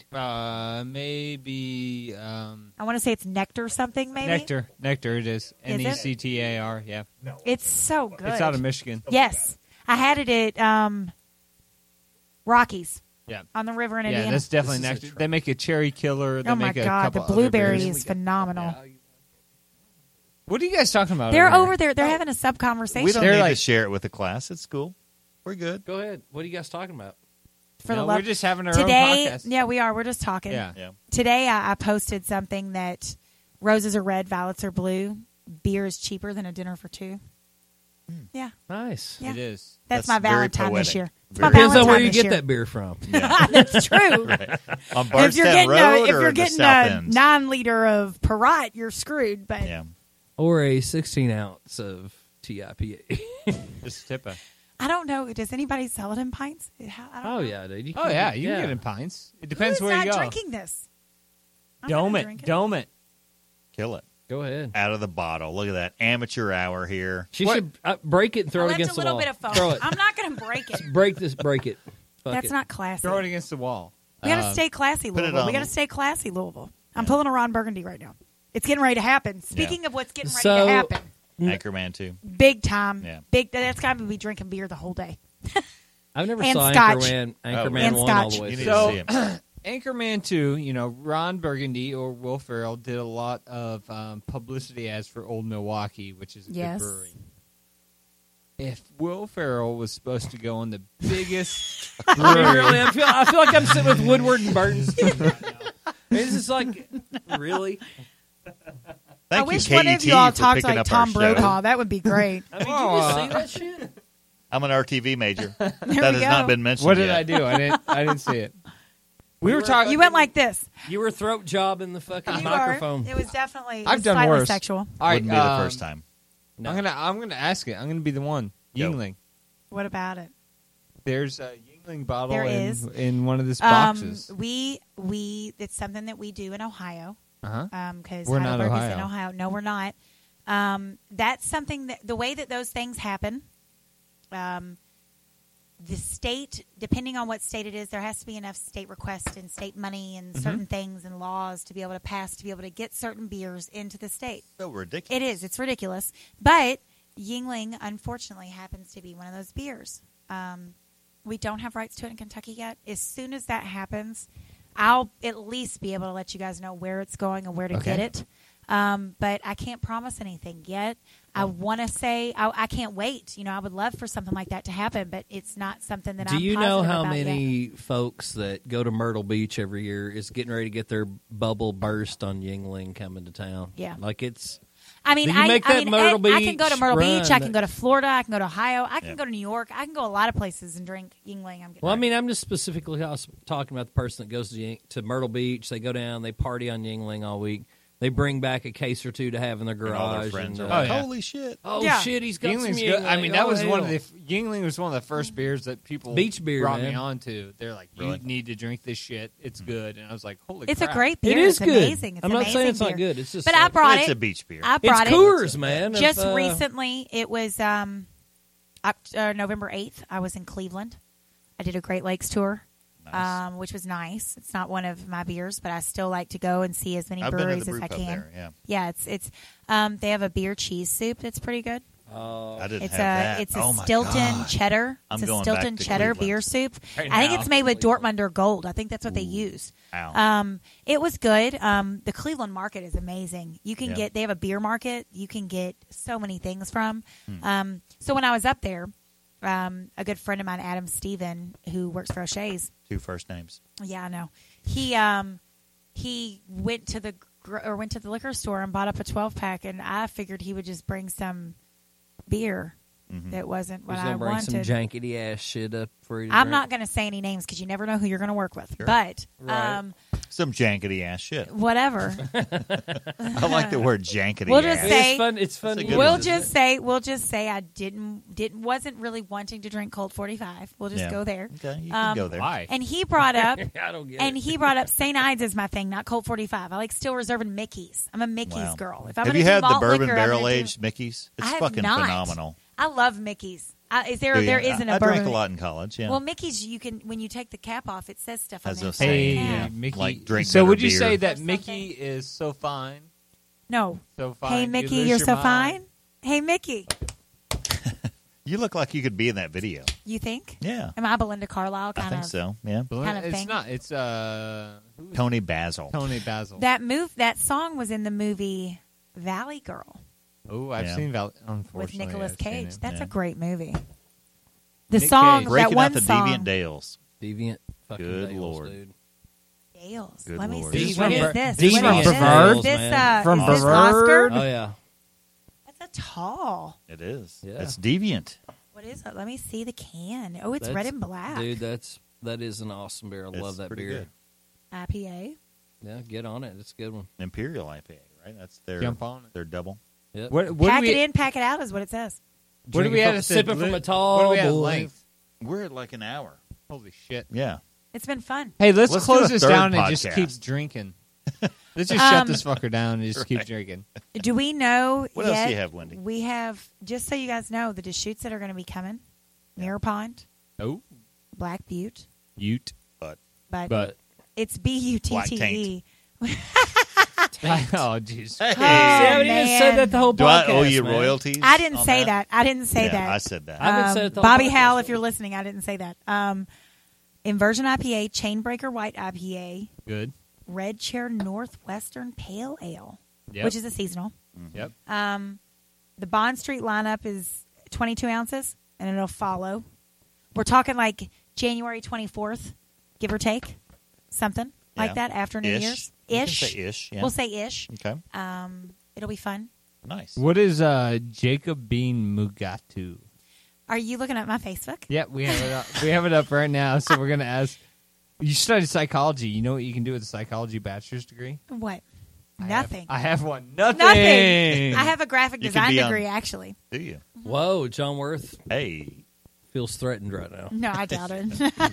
Speaker 8: Maybe
Speaker 10: I want to say it's nectar something, maybe.
Speaker 8: nectar. Nectar it is.
Speaker 10: Is it?
Speaker 8: Nectar. Yeah.
Speaker 10: It's so good.
Speaker 8: It's out of Michigan.
Speaker 10: Yes. I had it at Rockies.
Speaker 8: Yeah.
Speaker 10: On the river in
Speaker 8: Yeah,
Speaker 10: Indiana.
Speaker 8: that's definitely
Speaker 9: This is a
Speaker 8: nectar. They make a cherry killer. They
Speaker 10: Oh my
Speaker 8: make a
Speaker 10: God,
Speaker 8: couple
Speaker 10: the
Speaker 8: other
Speaker 10: blueberry
Speaker 8: beers.
Speaker 10: is phenomenal.
Speaker 8: What are you guys talking about?
Speaker 10: They're
Speaker 8: over
Speaker 10: over there. They're having a sub conversation.
Speaker 7: We don't
Speaker 8: They're
Speaker 7: need to
Speaker 8: like-
Speaker 7: share it with the class. It's cool. We're good.
Speaker 9: Go ahead. What are you guys talking about?
Speaker 10: for
Speaker 8: No,
Speaker 10: the love.
Speaker 8: we're just having our
Speaker 10: Today,
Speaker 8: own podcast.
Speaker 10: yeah, we are. We're just talking.
Speaker 8: Yeah.
Speaker 7: Yeah.
Speaker 10: Today, I posted something that roses are red, violets are blue. Beer is cheaper than a dinner for two. Yeah,
Speaker 9: Nice.
Speaker 10: yeah.
Speaker 8: It is.
Speaker 10: That's my
Speaker 7: very
Speaker 10: Valentine this
Speaker 7: poetic.
Speaker 10: year. It's
Speaker 7: Very
Speaker 10: my
Speaker 9: Depends on
Speaker 10: Valentine
Speaker 9: where you
Speaker 10: this
Speaker 9: get
Speaker 10: year.
Speaker 9: that beer from.
Speaker 10: That's true.
Speaker 7: On
Speaker 10: If
Speaker 7: Bardstown
Speaker 10: you're getting
Speaker 7: Road
Speaker 10: if
Speaker 7: or
Speaker 10: you're
Speaker 7: the
Speaker 10: getting
Speaker 7: South
Speaker 10: a
Speaker 7: End?
Speaker 10: 9-liter of Perrite, you're screwed. But
Speaker 7: Yeah.
Speaker 9: Or a 16 ounce of TIPA.
Speaker 8: Just tip it.
Speaker 10: I don't know. Does anybody sell it in pints? I don't know.
Speaker 9: Yeah, dude. You
Speaker 8: Oh
Speaker 9: can
Speaker 8: yeah,
Speaker 9: get-
Speaker 8: you can get in pints. It
Speaker 10: Who
Speaker 8: depends
Speaker 10: is
Speaker 8: where you
Speaker 10: not
Speaker 8: go.
Speaker 10: drinking this? I'm
Speaker 8: Dome
Speaker 10: gonna
Speaker 8: it.
Speaker 10: drink
Speaker 8: Dome it.
Speaker 7: Kill it.
Speaker 9: Go ahead.
Speaker 7: Out of the bottle. Look at that. Amateur hour here.
Speaker 9: She
Speaker 8: What?
Speaker 9: should break it and throw
Speaker 10: I
Speaker 9: it
Speaker 10: left
Speaker 9: against
Speaker 10: a little
Speaker 9: the wall.
Speaker 10: bit of foam.
Speaker 9: Throw it.
Speaker 10: I'm not going to break it.
Speaker 9: Break this. Break it. Fuck
Speaker 10: That's
Speaker 9: it.
Speaker 10: not classy.
Speaker 8: Throw it against the wall.
Speaker 10: We got to stay classy,
Speaker 7: put it
Speaker 10: Louisville. We
Speaker 7: on-
Speaker 10: got to stay classy, Louisville. I'm pulling a Ron Burgundy right now. It's getting ready to happen. Speaking of what's getting ready
Speaker 9: So-
Speaker 10: to happen,
Speaker 7: Anchorman 2.
Speaker 10: big time.
Speaker 7: Yeah.
Speaker 10: Big. That's got to be drinking beer the whole day.
Speaker 9: I've never
Speaker 10: And
Speaker 9: saw
Speaker 10: Scotch.
Speaker 9: Anchorman
Speaker 10: And
Speaker 9: 1 all
Speaker 10: Scotch.
Speaker 9: the way
Speaker 7: You need
Speaker 9: through.
Speaker 8: So-
Speaker 7: to see him.
Speaker 8: Anchorman 2, Ron Burgundy or Will Ferrell did a lot of publicity ads for Old Milwaukee, which is a
Speaker 10: Yes.
Speaker 8: good brewery. If Will Ferrell was supposed to go on the biggest
Speaker 9: I mean,
Speaker 8: brewery,
Speaker 9: really, I feel like I'm sitting with Woodward and Burton right now. This is like, really?
Speaker 7: Thank
Speaker 10: I wish
Speaker 7: you,
Speaker 10: one of
Speaker 7: KET,
Speaker 10: you all
Speaker 7: for
Speaker 10: talked
Speaker 7: picking
Speaker 10: like
Speaker 7: up our
Speaker 10: Tom
Speaker 7: show.
Speaker 10: Brokaw. That would be great.
Speaker 9: I mean, did you just see that shit?
Speaker 7: I'm an RTV major. that
Speaker 10: we
Speaker 7: has
Speaker 10: go.
Speaker 7: not been mentioned
Speaker 8: what did
Speaker 7: yet.
Speaker 8: I do? I didn't see it. We were
Speaker 9: were
Speaker 8: talking.
Speaker 10: You went like this.
Speaker 9: You were throat jobbing the fucking
Speaker 10: You
Speaker 9: microphone.
Speaker 10: Were. It was definitely. It
Speaker 8: I've
Speaker 10: was
Speaker 8: done
Speaker 10: slightly
Speaker 8: worse.
Speaker 10: sexual.
Speaker 8: All right,
Speaker 7: Wouldn't be the first time.
Speaker 9: No.
Speaker 8: I'm gonna ask it. I'm gonna be the one.
Speaker 7: Go.
Speaker 8: Yingling.
Speaker 10: What about it?
Speaker 8: There's a Yingling bottle
Speaker 10: There
Speaker 8: in,
Speaker 10: is.
Speaker 8: in one of these boxes.
Speaker 10: We it's something that we do in Ohio. Because
Speaker 8: We're not
Speaker 10: Heidelberg is in
Speaker 8: Ohio.
Speaker 10: Ohio. No, we're not. That's something that the way that those things happen. The state, depending on what state it is, there has to be enough state requests and state money and certain things and laws to be able to pass to be able to get certain beers into the state.
Speaker 7: So ridiculous.
Speaker 10: It is. It's ridiculous. But Yingling, unfortunately, happens to be one of those beers. We don't have rights to it in Kentucky yet. As soon as that happens, I'll at least be able to let you guys know where it's going and where to get it. But I can't promise anything yet. I want to say I can't wait. I would love for something like that to happen, but it's not something that
Speaker 9: Do
Speaker 10: I'm
Speaker 9: you know
Speaker 10: positive
Speaker 9: how
Speaker 10: about yet.
Speaker 9: many folks that go to Myrtle Beach every year is getting ready to get their bubble burst on Yingling coming to town?
Speaker 10: Yeah.
Speaker 9: Like it's...
Speaker 10: I mean,
Speaker 9: Do you make that Myrtle
Speaker 10: I can go to
Speaker 9: Beach
Speaker 10: Myrtle
Speaker 9: run?
Speaker 10: Beach. I can go to Florida. I can go to Ohio. I can
Speaker 7: Yeah.
Speaker 10: go to New York. I can go a lot of places and drink Yingling.
Speaker 9: Well, I mean, I'm just specifically talking about the person that goes to Myrtle Beach. They go down, they party on Yingling all week. They bring back a case or two to have in their
Speaker 7: And all
Speaker 9: garage.
Speaker 7: their friends
Speaker 9: and,
Speaker 7: are like,
Speaker 8: yeah.
Speaker 7: holy shit.
Speaker 9: oh,
Speaker 10: Yeah.
Speaker 9: shit, he's got some
Speaker 8: Yingling's
Speaker 9: Yingling.
Speaker 8: good. I mean, that
Speaker 9: Oh,
Speaker 8: was one of
Speaker 9: hell.
Speaker 8: the Yingling was one of the first beers that people
Speaker 9: Beach beer,
Speaker 8: brought me
Speaker 9: man.
Speaker 8: on to. They're like, you
Speaker 7: Really?
Speaker 8: need to drink this shit. It's good. And I was like, holy
Speaker 10: It's
Speaker 8: crap.
Speaker 10: a great beer.
Speaker 9: It is
Speaker 10: it's
Speaker 9: good.
Speaker 10: amazing. It's
Speaker 9: I'm not
Speaker 10: amazing
Speaker 9: saying it's not
Speaker 10: beer.
Speaker 9: good. It's just
Speaker 10: But I
Speaker 9: like-
Speaker 10: brought
Speaker 7: It's
Speaker 10: it.
Speaker 7: a beach beer.
Speaker 10: I
Speaker 9: It's
Speaker 10: brought it
Speaker 9: Coors, man.
Speaker 10: just
Speaker 9: If,
Speaker 10: recently. It was November 8th. I was in Cleveland. I did a Great Lakes tour.
Speaker 7: Nice.
Speaker 10: which was nice. It's not one of my beers, but I still like to go and see as many
Speaker 7: I've been to
Speaker 10: breweries
Speaker 7: the
Speaker 10: as
Speaker 7: brew
Speaker 10: I
Speaker 7: pub
Speaker 10: can.
Speaker 7: there, yeah.
Speaker 10: It's they have a beer cheese soup that's pretty good.
Speaker 7: I didn't
Speaker 10: It's
Speaker 7: have that.
Speaker 10: it's a
Speaker 7: Oh my
Speaker 10: Stilton
Speaker 7: God.
Speaker 10: cheddar.
Speaker 7: I'm
Speaker 10: It's a
Speaker 7: going
Speaker 10: Stilton
Speaker 7: back to
Speaker 10: cheddar
Speaker 7: Cleveland.
Speaker 10: beer soup.
Speaker 9: Right
Speaker 10: I think
Speaker 9: now.
Speaker 10: it's made with Dortmunder Gold. I think that's what they use.
Speaker 7: Wow.
Speaker 10: It was good. The Cleveland market is amazing. You can
Speaker 7: Yeah.
Speaker 10: they have a beer market. You can get so many things from.
Speaker 7: Hmm.
Speaker 10: So when I was up there, a good friend of mine, Adam Steven, who works for O'Shea's.
Speaker 7: 2 first names.
Speaker 10: Yeah, I know. He went to the liquor store and bought up a 12-pack, and I figured he would just bring some beer that wasn't what
Speaker 9: He's
Speaker 10: I
Speaker 9: gonna bring some
Speaker 10: wanted.
Speaker 9: jankety ass shit up for you. To
Speaker 10: I'm
Speaker 9: drink.
Speaker 10: not going to say any names because you never know who you're going to work with.
Speaker 7: Sure.
Speaker 10: But
Speaker 9: Right.
Speaker 7: Some jankety ass shit.
Speaker 10: whatever.
Speaker 7: I like the word jankety
Speaker 10: We'll just
Speaker 7: ass.
Speaker 10: say-
Speaker 9: It's fun. It's fun.
Speaker 7: That's a
Speaker 9: to
Speaker 7: good
Speaker 9: use,
Speaker 7: one.
Speaker 10: We'll just say I wasn't really wanting to drink Colt 45. We'll just
Speaker 7: Yeah.
Speaker 10: go there.
Speaker 7: Okay, you can go there.
Speaker 8: Why?
Speaker 10: And he brought up
Speaker 9: I don't get
Speaker 10: and
Speaker 9: it.
Speaker 10: he brought up St. Ides as my thing, not Colt 45. I like Still Reserve and Mickey's. I'm a Mickey's
Speaker 7: Wow.
Speaker 10: girl. If I'm
Speaker 7: Have
Speaker 10: gonna
Speaker 7: you
Speaker 10: do
Speaker 7: had the
Speaker 10: malt
Speaker 7: bourbon
Speaker 10: liquor, I'm
Speaker 7: barrel
Speaker 10: gonna do-
Speaker 7: aged Mickey's? It's
Speaker 10: I have
Speaker 7: fucking
Speaker 10: not.
Speaker 7: phenomenal.
Speaker 10: I love Mickey's. Is there
Speaker 7: Do you?
Speaker 10: isn't a
Speaker 7: I
Speaker 10: bourbon?
Speaker 7: drank a lot in college. Yeah.
Speaker 10: Well, Mickey's, you can when you take the cap off, it says stuff on
Speaker 7: As
Speaker 10: there.
Speaker 7: a
Speaker 10: So you
Speaker 8: Hey,
Speaker 7: saying,
Speaker 10: can.
Speaker 7: yeah.
Speaker 8: Mickey.
Speaker 7: Like drink
Speaker 8: so
Speaker 7: better
Speaker 8: would you
Speaker 7: beer.
Speaker 8: say that
Speaker 10: Or something.
Speaker 8: Mickey is so fine?
Speaker 10: No.
Speaker 8: So fine.
Speaker 10: Hey
Speaker 8: you
Speaker 10: Mickey,
Speaker 8: lose
Speaker 10: you're
Speaker 8: your
Speaker 10: so
Speaker 8: mind?
Speaker 10: fine. Hey Mickey,
Speaker 7: You look like you could be in that video.
Speaker 10: you think?
Speaker 7: Yeah.
Speaker 10: Am I Belinda Carlisle?
Speaker 7: I
Speaker 10: Kind
Speaker 7: think
Speaker 10: of.
Speaker 7: so. Yeah.
Speaker 10: Kind of
Speaker 8: it's
Speaker 10: thing.
Speaker 8: not. It's who is
Speaker 7: Tony Basil.
Speaker 8: Tony Basil.
Speaker 10: That song was in the movie Valley Girl
Speaker 8: Oh, I've
Speaker 7: Yeah.
Speaker 8: seen Val.
Speaker 10: with
Speaker 8: Unfortunately,
Speaker 10: Nicolas
Speaker 8: I've seen
Speaker 10: Cage.
Speaker 8: it.
Speaker 10: That's
Speaker 7: Yeah.
Speaker 10: a great movie. The
Speaker 8: Nick
Speaker 10: song,
Speaker 8: Cage.
Speaker 10: that
Speaker 7: Breaking
Speaker 10: one
Speaker 7: out the
Speaker 10: song,
Speaker 7: Deviant Dales.
Speaker 9: Deviant. Fucking
Speaker 7: Good
Speaker 9: Dales,
Speaker 7: Lord.
Speaker 9: dude.
Speaker 10: Dales.
Speaker 7: Good
Speaker 10: Let me
Speaker 7: Lord.
Speaker 10: see.
Speaker 8: These
Speaker 10: What
Speaker 8: from
Speaker 10: is
Speaker 8: Ber-
Speaker 10: this?
Speaker 8: these
Speaker 10: What
Speaker 8: from
Speaker 10: is this?
Speaker 8: Brevard?
Speaker 10: Is this,
Speaker 9: Man.
Speaker 8: From
Speaker 10: is this
Speaker 8: Brevard?
Speaker 10: Oscar?
Speaker 9: Oh yeah.
Speaker 10: That's a tall.
Speaker 7: It is.
Speaker 9: Yeah.
Speaker 7: It's Deviant.
Speaker 10: What is it? Let me see the can. Oh, it's
Speaker 9: That's-
Speaker 10: red and black.
Speaker 9: Dude, that is an awesome beer. I
Speaker 7: It's
Speaker 9: love that
Speaker 7: pretty
Speaker 9: beer.
Speaker 7: good.
Speaker 10: IPA.
Speaker 9: Yeah, get on it. It's a good one.
Speaker 7: Imperial IPA, right? That's their
Speaker 8: Jump on it.
Speaker 7: their double.
Speaker 9: Yep.
Speaker 8: What
Speaker 10: Pack
Speaker 8: do we,
Speaker 10: it in, pack it out is what it says.
Speaker 8: What do we
Speaker 9: Drinking
Speaker 8: have
Speaker 9: from-
Speaker 8: at the
Speaker 9: sipping from
Speaker 8: li-
Speaker 9: a tall
Speaker 8: what do we have
Speaker 9: boy.
Speaker 8: length?
Speaker 7: We're at like an hour.
Speaker 8: Holy shit!
Speaker 7: Yeah.
Speaker 10: It's been fun.
Speaker 8: Hey, let's
Speaker 7: Let's
Speaker 8: close
Speaker 7: do a
Speaker 8: this
Speaker 7: third
Speaker 8: down and just
Speaker 7: podcast.
Speaker 8: keep drinking. Let's just shut this fucker down and just keep
Speaker 7: Right.
Speaker 8: drinking.
Speaker 10: Do we know
Speaker 7: What
Speaker 10: yet?
Speaker 7: else do you have, Wendy?
Speaker 10: We have, just so you guys know, the Deschutes that are going to be coming. Mirror Pond,
Speaker 8: Oh,
Speaker 10: Black Butte,
Speaker 8: Ute.
Speaker 10: but it's B-U-T-T-E.
Speaker 8: Oh, jeez.
Speaker 7: Hey.
Speaker 9: See, I haven't even
Speaker 10: man.
Speaker 9: said that the whole
Speaker 7: Do
Speaker 9: podcast.
Speaker 7: I owe you
Speaker 9: man.
Speaker 7: royalties?
Speaker 10: I didn't
Speaker 7: on
Speaker 10: say that. I didn't say
Speaker 7: Yeah,
Speaker 10: that.
Speaker 7: I said that.
Speaker 9: I haven't said it the whole
Speaker 10: Bobby
Speaker 9: podcast.
Speaker 10: Howell, if you're listening, I didn't say that. Inversion IPA, Chainbreaker White IPA,
Speaker 8: Good.
Speaker 10: Red Chair Northwestern Pale Ale,
Speaker 8: Yep.
Speaker 10: which is a seasonal.
Speaker 8: Yep.
Speaker 10: The Bond Street lineup is 22 ounces, and it'll follow. We're talking like January 24th, give or take, something like
Speaker 7: Yeah.
Speaker 10: that after New
Speaker 7: Ish.
Speaker 10: Year's.
Speaker 7: You can
Speaker 10: Ish.
Speaker 7: say ish. Yeah.
Speaker 10: We'll say ish.
Speaker 7: Okay.
Speaker 10: It'll be fun.
Speaker 7: Nice.
Speaker 8: What is Jacob Bean Mugatu?
Speaker 10: Are you looking at my Facebook?
Speaker 8: Yep, we have it up. We have it up right now. So we're gonna ask. You studied psychology. You know what you can do with a psychology bachelor's degree?
Speaker 10: What? Nothing.
Speaker 8: I have one. Nothing.
Speaker 10: Nothing. I have a graphic
Speaker 7: You could
Speaker 10: design
Speaker 7: be on-
Speaker 10: degree, actually.
Speaker 7: Do you?
Speaker 9: Whoa, John Worth
Speaker 7: Hey.
Speaker 9: feels threatened right now.
Speaker 10: No, I doubt it.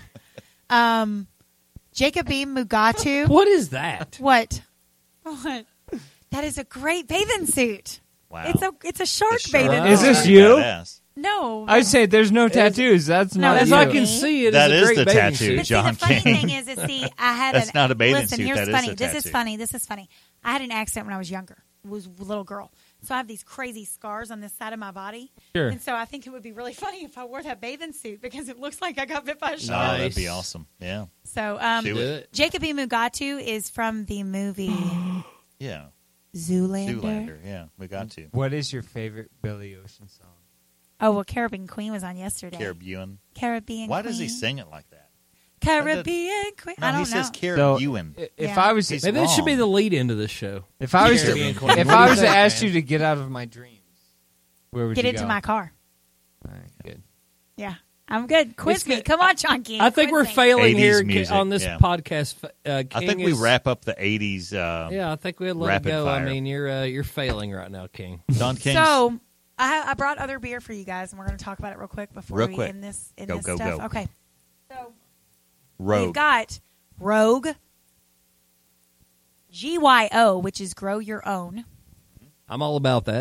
Speaker 10: Jacob Beam Mugatu.
Speaker 9: What is that?
Speaker 10: What? What? That is a great bathing suit.
Speaker 7: Wow.
Speaker 10: It's a shark
Speaker 7: The
Speaker 10: bathing
Speaker 7: shark
Speaker 8: Is
Speaker 10: suit.
Speaker 8: this
Speaker 7: pretty
Speaker 8: you?
Speaker 7: badass.
Speaker 10: No.
Speaker 8: I'd say there's no tattoos. That's
Speaker 10: No,
Speaker 8: not
Speaker 9: As
Speaker 8: you.
Speaker 9: I can see, it
Speaker 7: That
Speaker 9: is a
Speaker 7: is
Speaker 9: great
Speaker 7: the
Speaker 9: bathing
Speaker 7: tattoo.
Speaker 9: suit.
Speaker 10: But see,
Speaker 7: John
Speaker 10: the funny
Speaker 7: King.
Speaker 10: thing is, I had
Speaker 7: That's not a bathing
Speaker 10: listen,
Speaker 7: suit.
Speaker 10: here's
Speaker 7: That is
Speaker 10: funny.
Speaker 7: the
Speaker 10: This is
Speaker 7: tattoo.
Speaker 10: funny. This is funny. I had an accident when I was younger. I was a little girl. So I have these crazy scars on this side of my body.
Speaker 8: Sure.
Speaker 10: And so I think it would be really funny if I wore that bathing suit because it looks like I got bit by a
Speaker 7: Oh,
Speaker 10: shark.
Speaker 7: that'd be awesome. Yeah.
Speaker 10: So
Speaker 7: Do
Speaker 9: Do
Speaker 7: it.
Speaker 9: it.
Speaker 10: Jacob E. Mugatu is from the movie
Speaker 7: Yeah.
Speaker 10: Zoolander.
Speaker 7: Zoolander. Yeah. We got to.
Speaker 8: What is your favorite Billy Ocean song?
Speaker 10: Oh, well, Caribbean Queen was on yesterday.
Speaker 7: Caribbean.
Speaker 10: Caribbean
Speaker 7: Why
Speaker 10: Queen.
Speaker 7: does he sing it like that?
Speaker 10: Caribbean Queen.
Speaker 7: No,
Speaker 10: I don't
Speaker 7: he says
Speaker 10: know.
Speaker 7: Caribbean.
Speaker 8: If
Speaker 10: Yeah.
Speaker 8: I was,
Speaker 7: He's
Speaker 9: Maybe that should be
Speaker 7: wrong.
Speaker 9: the lead into this show.
Speaker 8: if I was,
Speaker 9: Caribbean
Speaker 8: to,
Speaker 9: Queen.
Speaker 8: if
Speaker 9: What
Speaker 8: I
Speaker 9: do
Speaker 8: was
Speaker 9: you
Speaker 8: to
Speaker 9: think,
Speaker 8: ask
Speaker 9: man?
Speaker 8: you to get out of my dreams, where would
Speaker 10: Get
Speaker 8: you
Speaker 10: into
Speaker 8: go?
Speaker 10: my car.
Speaker 8: All right, good.
Speaker 10: Yeah. I'm good. Quiz
Speaker 9: It's
Speaker 10: me.
Speaker 9: good.
Speaker 10: Come on, Chunky.
Speaker 9: I think
Speaker 10: Quiz
Speaker 9: we're
Speaker 10: me.
Speaker 9: failing
Speaker 7: 80s
Speaker 9: here
Speaker 7: music,
Speaker 9: on this
Speaker 7: yeah.
Speaker 9: podcast.
Speaker 7: I
Speaker 9: King
Speaker 7: think we
Speaker 9: is-
Speaker 7: wrap up the 80s.
Speaker 9: Yeah, I think we'll let it
Speaker 7: Rapid
Speaker 9: go.
Speaker 7: fire.
Speaker 9: I mean, you're failing right now, King.
Speaker 7: Don King.
Speaker 10: So I brought other beer for you guys, and we're going to talk about it real quick before
Speaker 7: Real
Speaker 10: we
Speaker 7: quick.
Speaker 10: end this
Speaker 7: Go,
Speaker 10: this
Speaker 7: go,
Speaker 10: stuff.
Speaker 7: go.
Speaker 10: Okay. So we've
Speaker 7: Rogue.
Speaker 10: got Rogue GYO, which is Grow Your Own.
Speaker 9: I'm all about that.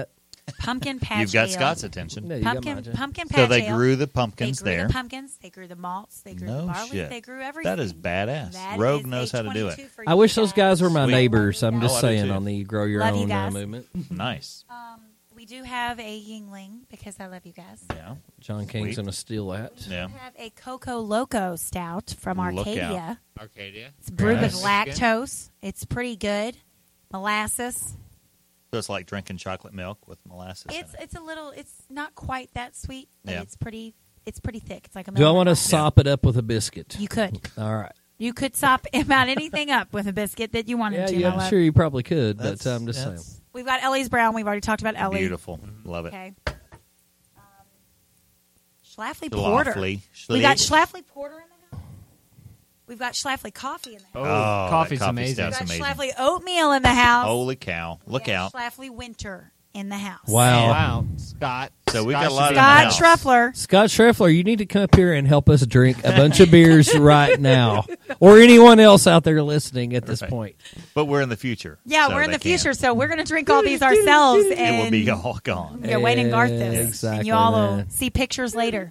Speaker 10: Pumpkin patch
Speaker 7: You've got
Speaker 10: ale.
Speaker 7: Scott's attention.
Speaker 9: No, you got mine, Jen.
Speaker 10: Pumpkin patch
Speaker 7: So they
Speaker 10: ale.
Speaker 7: grew the pumpkins
Speaker 10: They grew
Speaker 7: there.
Speaker 10: the pumpkins. They grew the malts. They grew the
Speaker 7: No
Speaker 10: barley.
Speaker 7: shit.
Speaker 10: They grew everything.
Speaker 7: That is badass.
Speaker 10: That
Speaker 7: Rogue
Speaker 10: is
Speaker 7: knows how to do it.
Speaker 10: A22 for
Speaker 9: I
Speaker 10: you
Speaker 9: wish those guys were my
Speaker 10: Sweet.
Speaker 9: neighbors. I'm just
Speaker 7: Oh, I do
Speaker 9: saying
Speaker 7: too.
Speaker 9: on the grow your
Speaker 10: Love you
Speaker 9: own
Speaker 10: guys.
Speaker 9: movement.
Speaker 7: Nice.
Speaker 10: We do have a Yingling because I love you guys.
Speaker 7: Yeah.
Speaker 9: John King's
Speaker 7: Sweet.
Speaker 9: going to steal that.
Speaker 7: Yeah.
Speaker 10: We have a Coco Loco stout from
Speaker 7: Look
Speaker 10: Arcadia.
Speaker 8: Arcadia.
Speaker 10: It's brewed with
Speaker 7: Nice.
Speaker 10: lactose. It's pretty good. Molasses.
Speaker 7: So it's like drinking chocolate milk with molasses. in it.
Speaker 10: It's a little. It's not quite that sweet, but
Speaker 7: Yeah.
Speaker 10: it's pretty thick. It's like a.
Speaker 9: Do I want to
Speaker 10: melon.
Speaker 9: sop it up with a biscuit?
Speaker 10: You could.
Speaker 9: All right.
Speaker 10: You could sop about anything up with a biscuit that you wanted
Speaker 9: Yeah,
Speaker 10: to.
Speaker 9: yeah,
Speaker 10: my
Speaker 9: I'm
Speaker 10: love.
Speaker 9: sure you probably could, but
Speaker 7: That's-
Speaker 9: I'm just
Speaker 7: that's
Speaker 9: saying.
Speaker 10: We've got Ellie's Brown. We've already talked about Ellie.
Speaker 7: Beautiful. Love it.
Speaker 10: Okay. Schlafly Porter.
Speaker 7: Schlafly.
Speaker 10: We got Schlafly Porter in the house. We've got Schlafly Coffee in the house.
Speaker 7: Oh,
Speaker 8: coffee's
Speaker 7: that coffee
Speaker 8: amazing.
Speaker 7: stout's
Speaker 10: We've got
Speaker 7: amazing.
Speaker 10: Schlafly Oatmeal in the house.
Speaker 7: Holy cow. Look
Speaker 10: We
Speaker 7: out.
Speaker 10: got Schlafly Winter in the house.
Speaker 9: Wow.
Speaker 8: Wow. Scott.
Speaker 7: So we
Speaker 8: Scott
Speaker 7: got a lot
Speaker 8: should
Speaker 7: of
Speaker 8: be in the
Speaker 10: Scott
Speaker 8: house.
Speaker 10: Schruffler.
Speaker 9: Scott Schreffler, you need to come up here and help us drink a bunch of beers right now. Or anyone else out there listening at this
Speaker 7: Right.
Speaker 9: point.
Speaker 7: But we're in the future.
Speaker 10: Yeah,
Speaker 7: so
Speaker 10: we're in
Speaker 7: they
Speaker 10: the future,
Speaker 7: can't.
Speaker 10: so we're going to drink all these ourselves.
Speaker 7: It
Speaker 10: And
Speaker 7: will be all gone.
Speaker 10: Yeah, Wayne and Garth this.
Speaker 9: Exactly,
Speaker 10: and you all will
Speaker 9: man.
Speaker 10: see pictures later.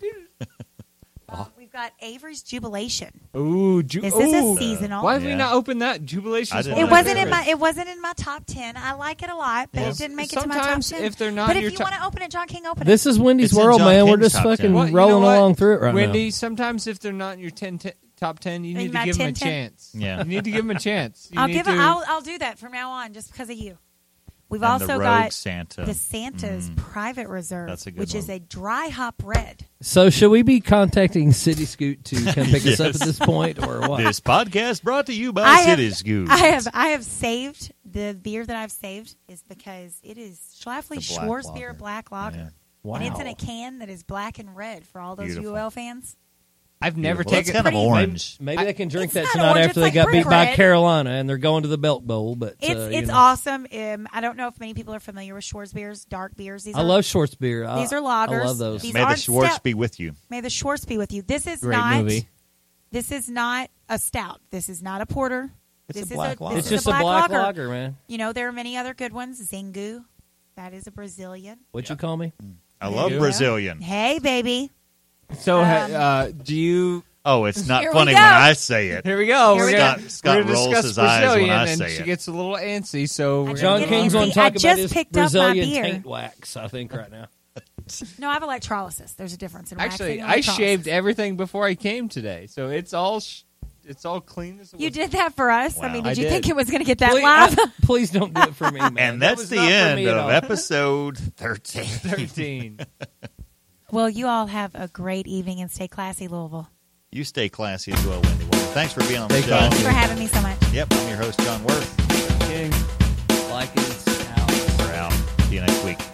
Speaker 10: We've got Avery's Jubilation.
Speaker 8: Ooh,
Speaker 10: This is a seasonal.
Speaker 8: Why have we
Speaker 7: Yeah.
Speaker 8: not opened that? Jubilation.
Speaker 7: I
Speaker 8: is
Speaker 7: didn't
Speaker 8: one
Speaker 10: It
Speaker 8: of my
Speaker 10: wasn't in my.
Speaker 8: favorites.
Speaker 10: It wasn't in my top 10. I like it a lot, but it didn't make it to my top
Speaker 8: Sometimes
Speaker 10: 10.
Speaker 8: if they're not
Speaker 10: but
Speaker 8: in
Speaker 10: if
Speaker 8: your
Speaker 10: you
Speaker 8: top-
Speaker 10: want to open it, John King, open
Speaker 9: This is Wendy's
Speaker 7: It's in
Speaker 9: World,
Speaker 7: John
Speaker 9: man. We're
Speaker 7: King's
Speaker 9: just
Speaker 7: top 10.
Speaker 9: fucking
Speaker 8: Well, you know
Speaker 9: rolling
Speaker 8: what?
Speaker 9: along through it right
Speaker 8: Wendy,
Speaker 9: now.
Speaker 8: sometimes if they're not in your top 10, you
Speaker 10: In
Speaker 8: need to
Speaker 10: my
Speaker 8: give them a
Speaker 10: 10.
Speaker 8: chance.
Speaker 7: Yeah.
Speaker 8: You need to give them a chance. You
Speaker 10: I'll
Speaker 8: need
Speaker 10: give.
Speaker 8: to-
Speaker 10: I'll do that from now on, just because of you. We've
Speaker 7: And
Speaker 10: also
Speaker 7: the Rogue
Speaker 10: got
Speaker 7: Santa.
Speaker 10: the Santa's Private Reserve,
Speaker 7: That's a good
Speaker 10: which
Speaker 7: one.
Speaker 10: is a dry hop red.
Speaker 9: So should we be contacting City Scoot to come pick us up
Speaker 7: Yes.
Speaker 9: at this point, or what?
Speaker 7: This podcast brought to you by
Speaker 10: I have-
Speaker 7: City Scoot.
Speaker 10: I have saved the beer that I've saved is because it is Schlafly
Speaker 7: The black
Speaker 10: Schwarzbier
Speaker 7: lager.
Speaker 10: Black Lager.
Speaker 7: Yeah.
Speaker 9: Wow.
Speaker 10: And it's in a can that is black and red for all those
Speaker 7: Beautiful.
Speaker 10: UL fans.
Speaker 8: I've never
Speaker 7: Well, it's
Speaker 8: taken.
Speaker 7: kind of orange.
Speaker 9: Maybe they can drink
Speaker 10: It's
Speaker 9: that
Speaker 10: not
Speaker 9: tonight
Speaker 10: orange,
Speaker 9: after
Speaker 10: it's
Speaker 9: they
Speaker 10: like
Speaker 9: got beat
Speaker 10: brick
Speaker 9: by
Speaker 10: red.
Speaker 9: Carolina and they're going to the Belk Bowl. But
Speaker 10: It's
Speaker 9: you know.
Speaker 10: awesome. I don't know if many people are familiar with Schwarzbier's dark beers. These
Speaker 9: I
Speaker 10: are,
Speaker 9: love Schwartz beer.
Speaker 10: These are lagers.
Speaker 9: I love those.
Speaker 10: These
Speaker 7: May the
Speaker 10: aren't
Speaker 7: Schwartz
Speaker 10: stout.
Speaker 7: be with you.
Speaker 10: May the Schwartz be with you. This is
Speaker 8: Great
Speaker 10: not.
Speaker 8: movie.
Speaker 10: This is not a stout. This is not a porter.
Speaker 7: It's
Speaker 10: this
Speaker 7: a black lager.
Speaker 10: This
Speaker 9: It's
Speaker 10: is
Speaker 9: just a black lager, man.
Speaker 10: You know, there are many other good ones. Zingu, that is a Brazilian.
Speaker 9: What'd you call me?
Speaker 7: I love
Speaker 8: you.
Speaker 7: Brazilian.
Speaker 10: Hey, baby.
Speaker 8: So, do you?
Speaker 7: Oh, it's not
Speaker 10: Here we
Speaker 7: funny
Speaker 10: go.
Speaker 7: when I say it.
Speaker 8: Here we go.
Speaker 10: Here
Speaker 8: We're
Speaker 10: we
Speaker 8: gonna,
Speaker 10: go.
Speaker 7: Scott
Speaker 8: we're gonna
Speaker 7: rolls
Speaker 8: discuss
Speaker 7: his eyes when
Speaker 8: Brazilian,
Speaker 7: I
Speaker 8: and
Speaker 7: say
Speaker 8: she
Speaker 7: it.
Speaker 8: gets a little antsy. So we're
Speaker 9: John
Speaker 10: get
Speaker 9: King's
Speaker 10: antsy.
Speaker 9: going to
Speaker 10: I
Speaker 9: talk about
Speaker 10: just
Speaker 9: his
Speaker 10: picked up my
Speaker 9: Brazilian
Speaker 10: beer.
Speaker 9: taint wax, I think, right now.
Speaker 10: No, I have electrolysis. There's a difference in
Speaker 8: actually,
Speaker 10: waxing and
Speaker 8: I
Speaker 10: electrolysis.
Speaker 8: shaved everything before I came today, so it's all clean as a
Speaker 10: You
Speaker 8: whistle.
Speaker 10: did that for us.
Speaker 7: Wow.
Speaker 10: I mean,
Speaker 8: I
Speaker 10: did you
Speaker 8: did.
Speaker 10: think it was going to get that
Speaker 9: Please,
Speaker 10: live?
Speaker 9: please don't do it for me, man.
Speaker 7: And
Speaker 9: That
Speaker 7: that's
Speaker 9: was
Speaker 7: the
Speaker 9: not for
Speaker 7: end
Speaker 9: me at
Speaker 7: of
Speaker 9: all.
Speaker 7: episode 13.
Speaker 8: 13.
Speaker 10: Well, you all have a great evening and stay classy, Louisville.
Speaker 7: You stay classy as well, Wendy. Well, thanks for being on the
Speaker 8: Thank
Speaker 7: show.
Speaker 8: you.
Speaker 10: Thanks for having me so much.
Speaker 7: Yep, I'm your host, John Worth.
Speaker 8: King.
Speaker 9: Like it's out.
Speaker 7: We're out. See you next week.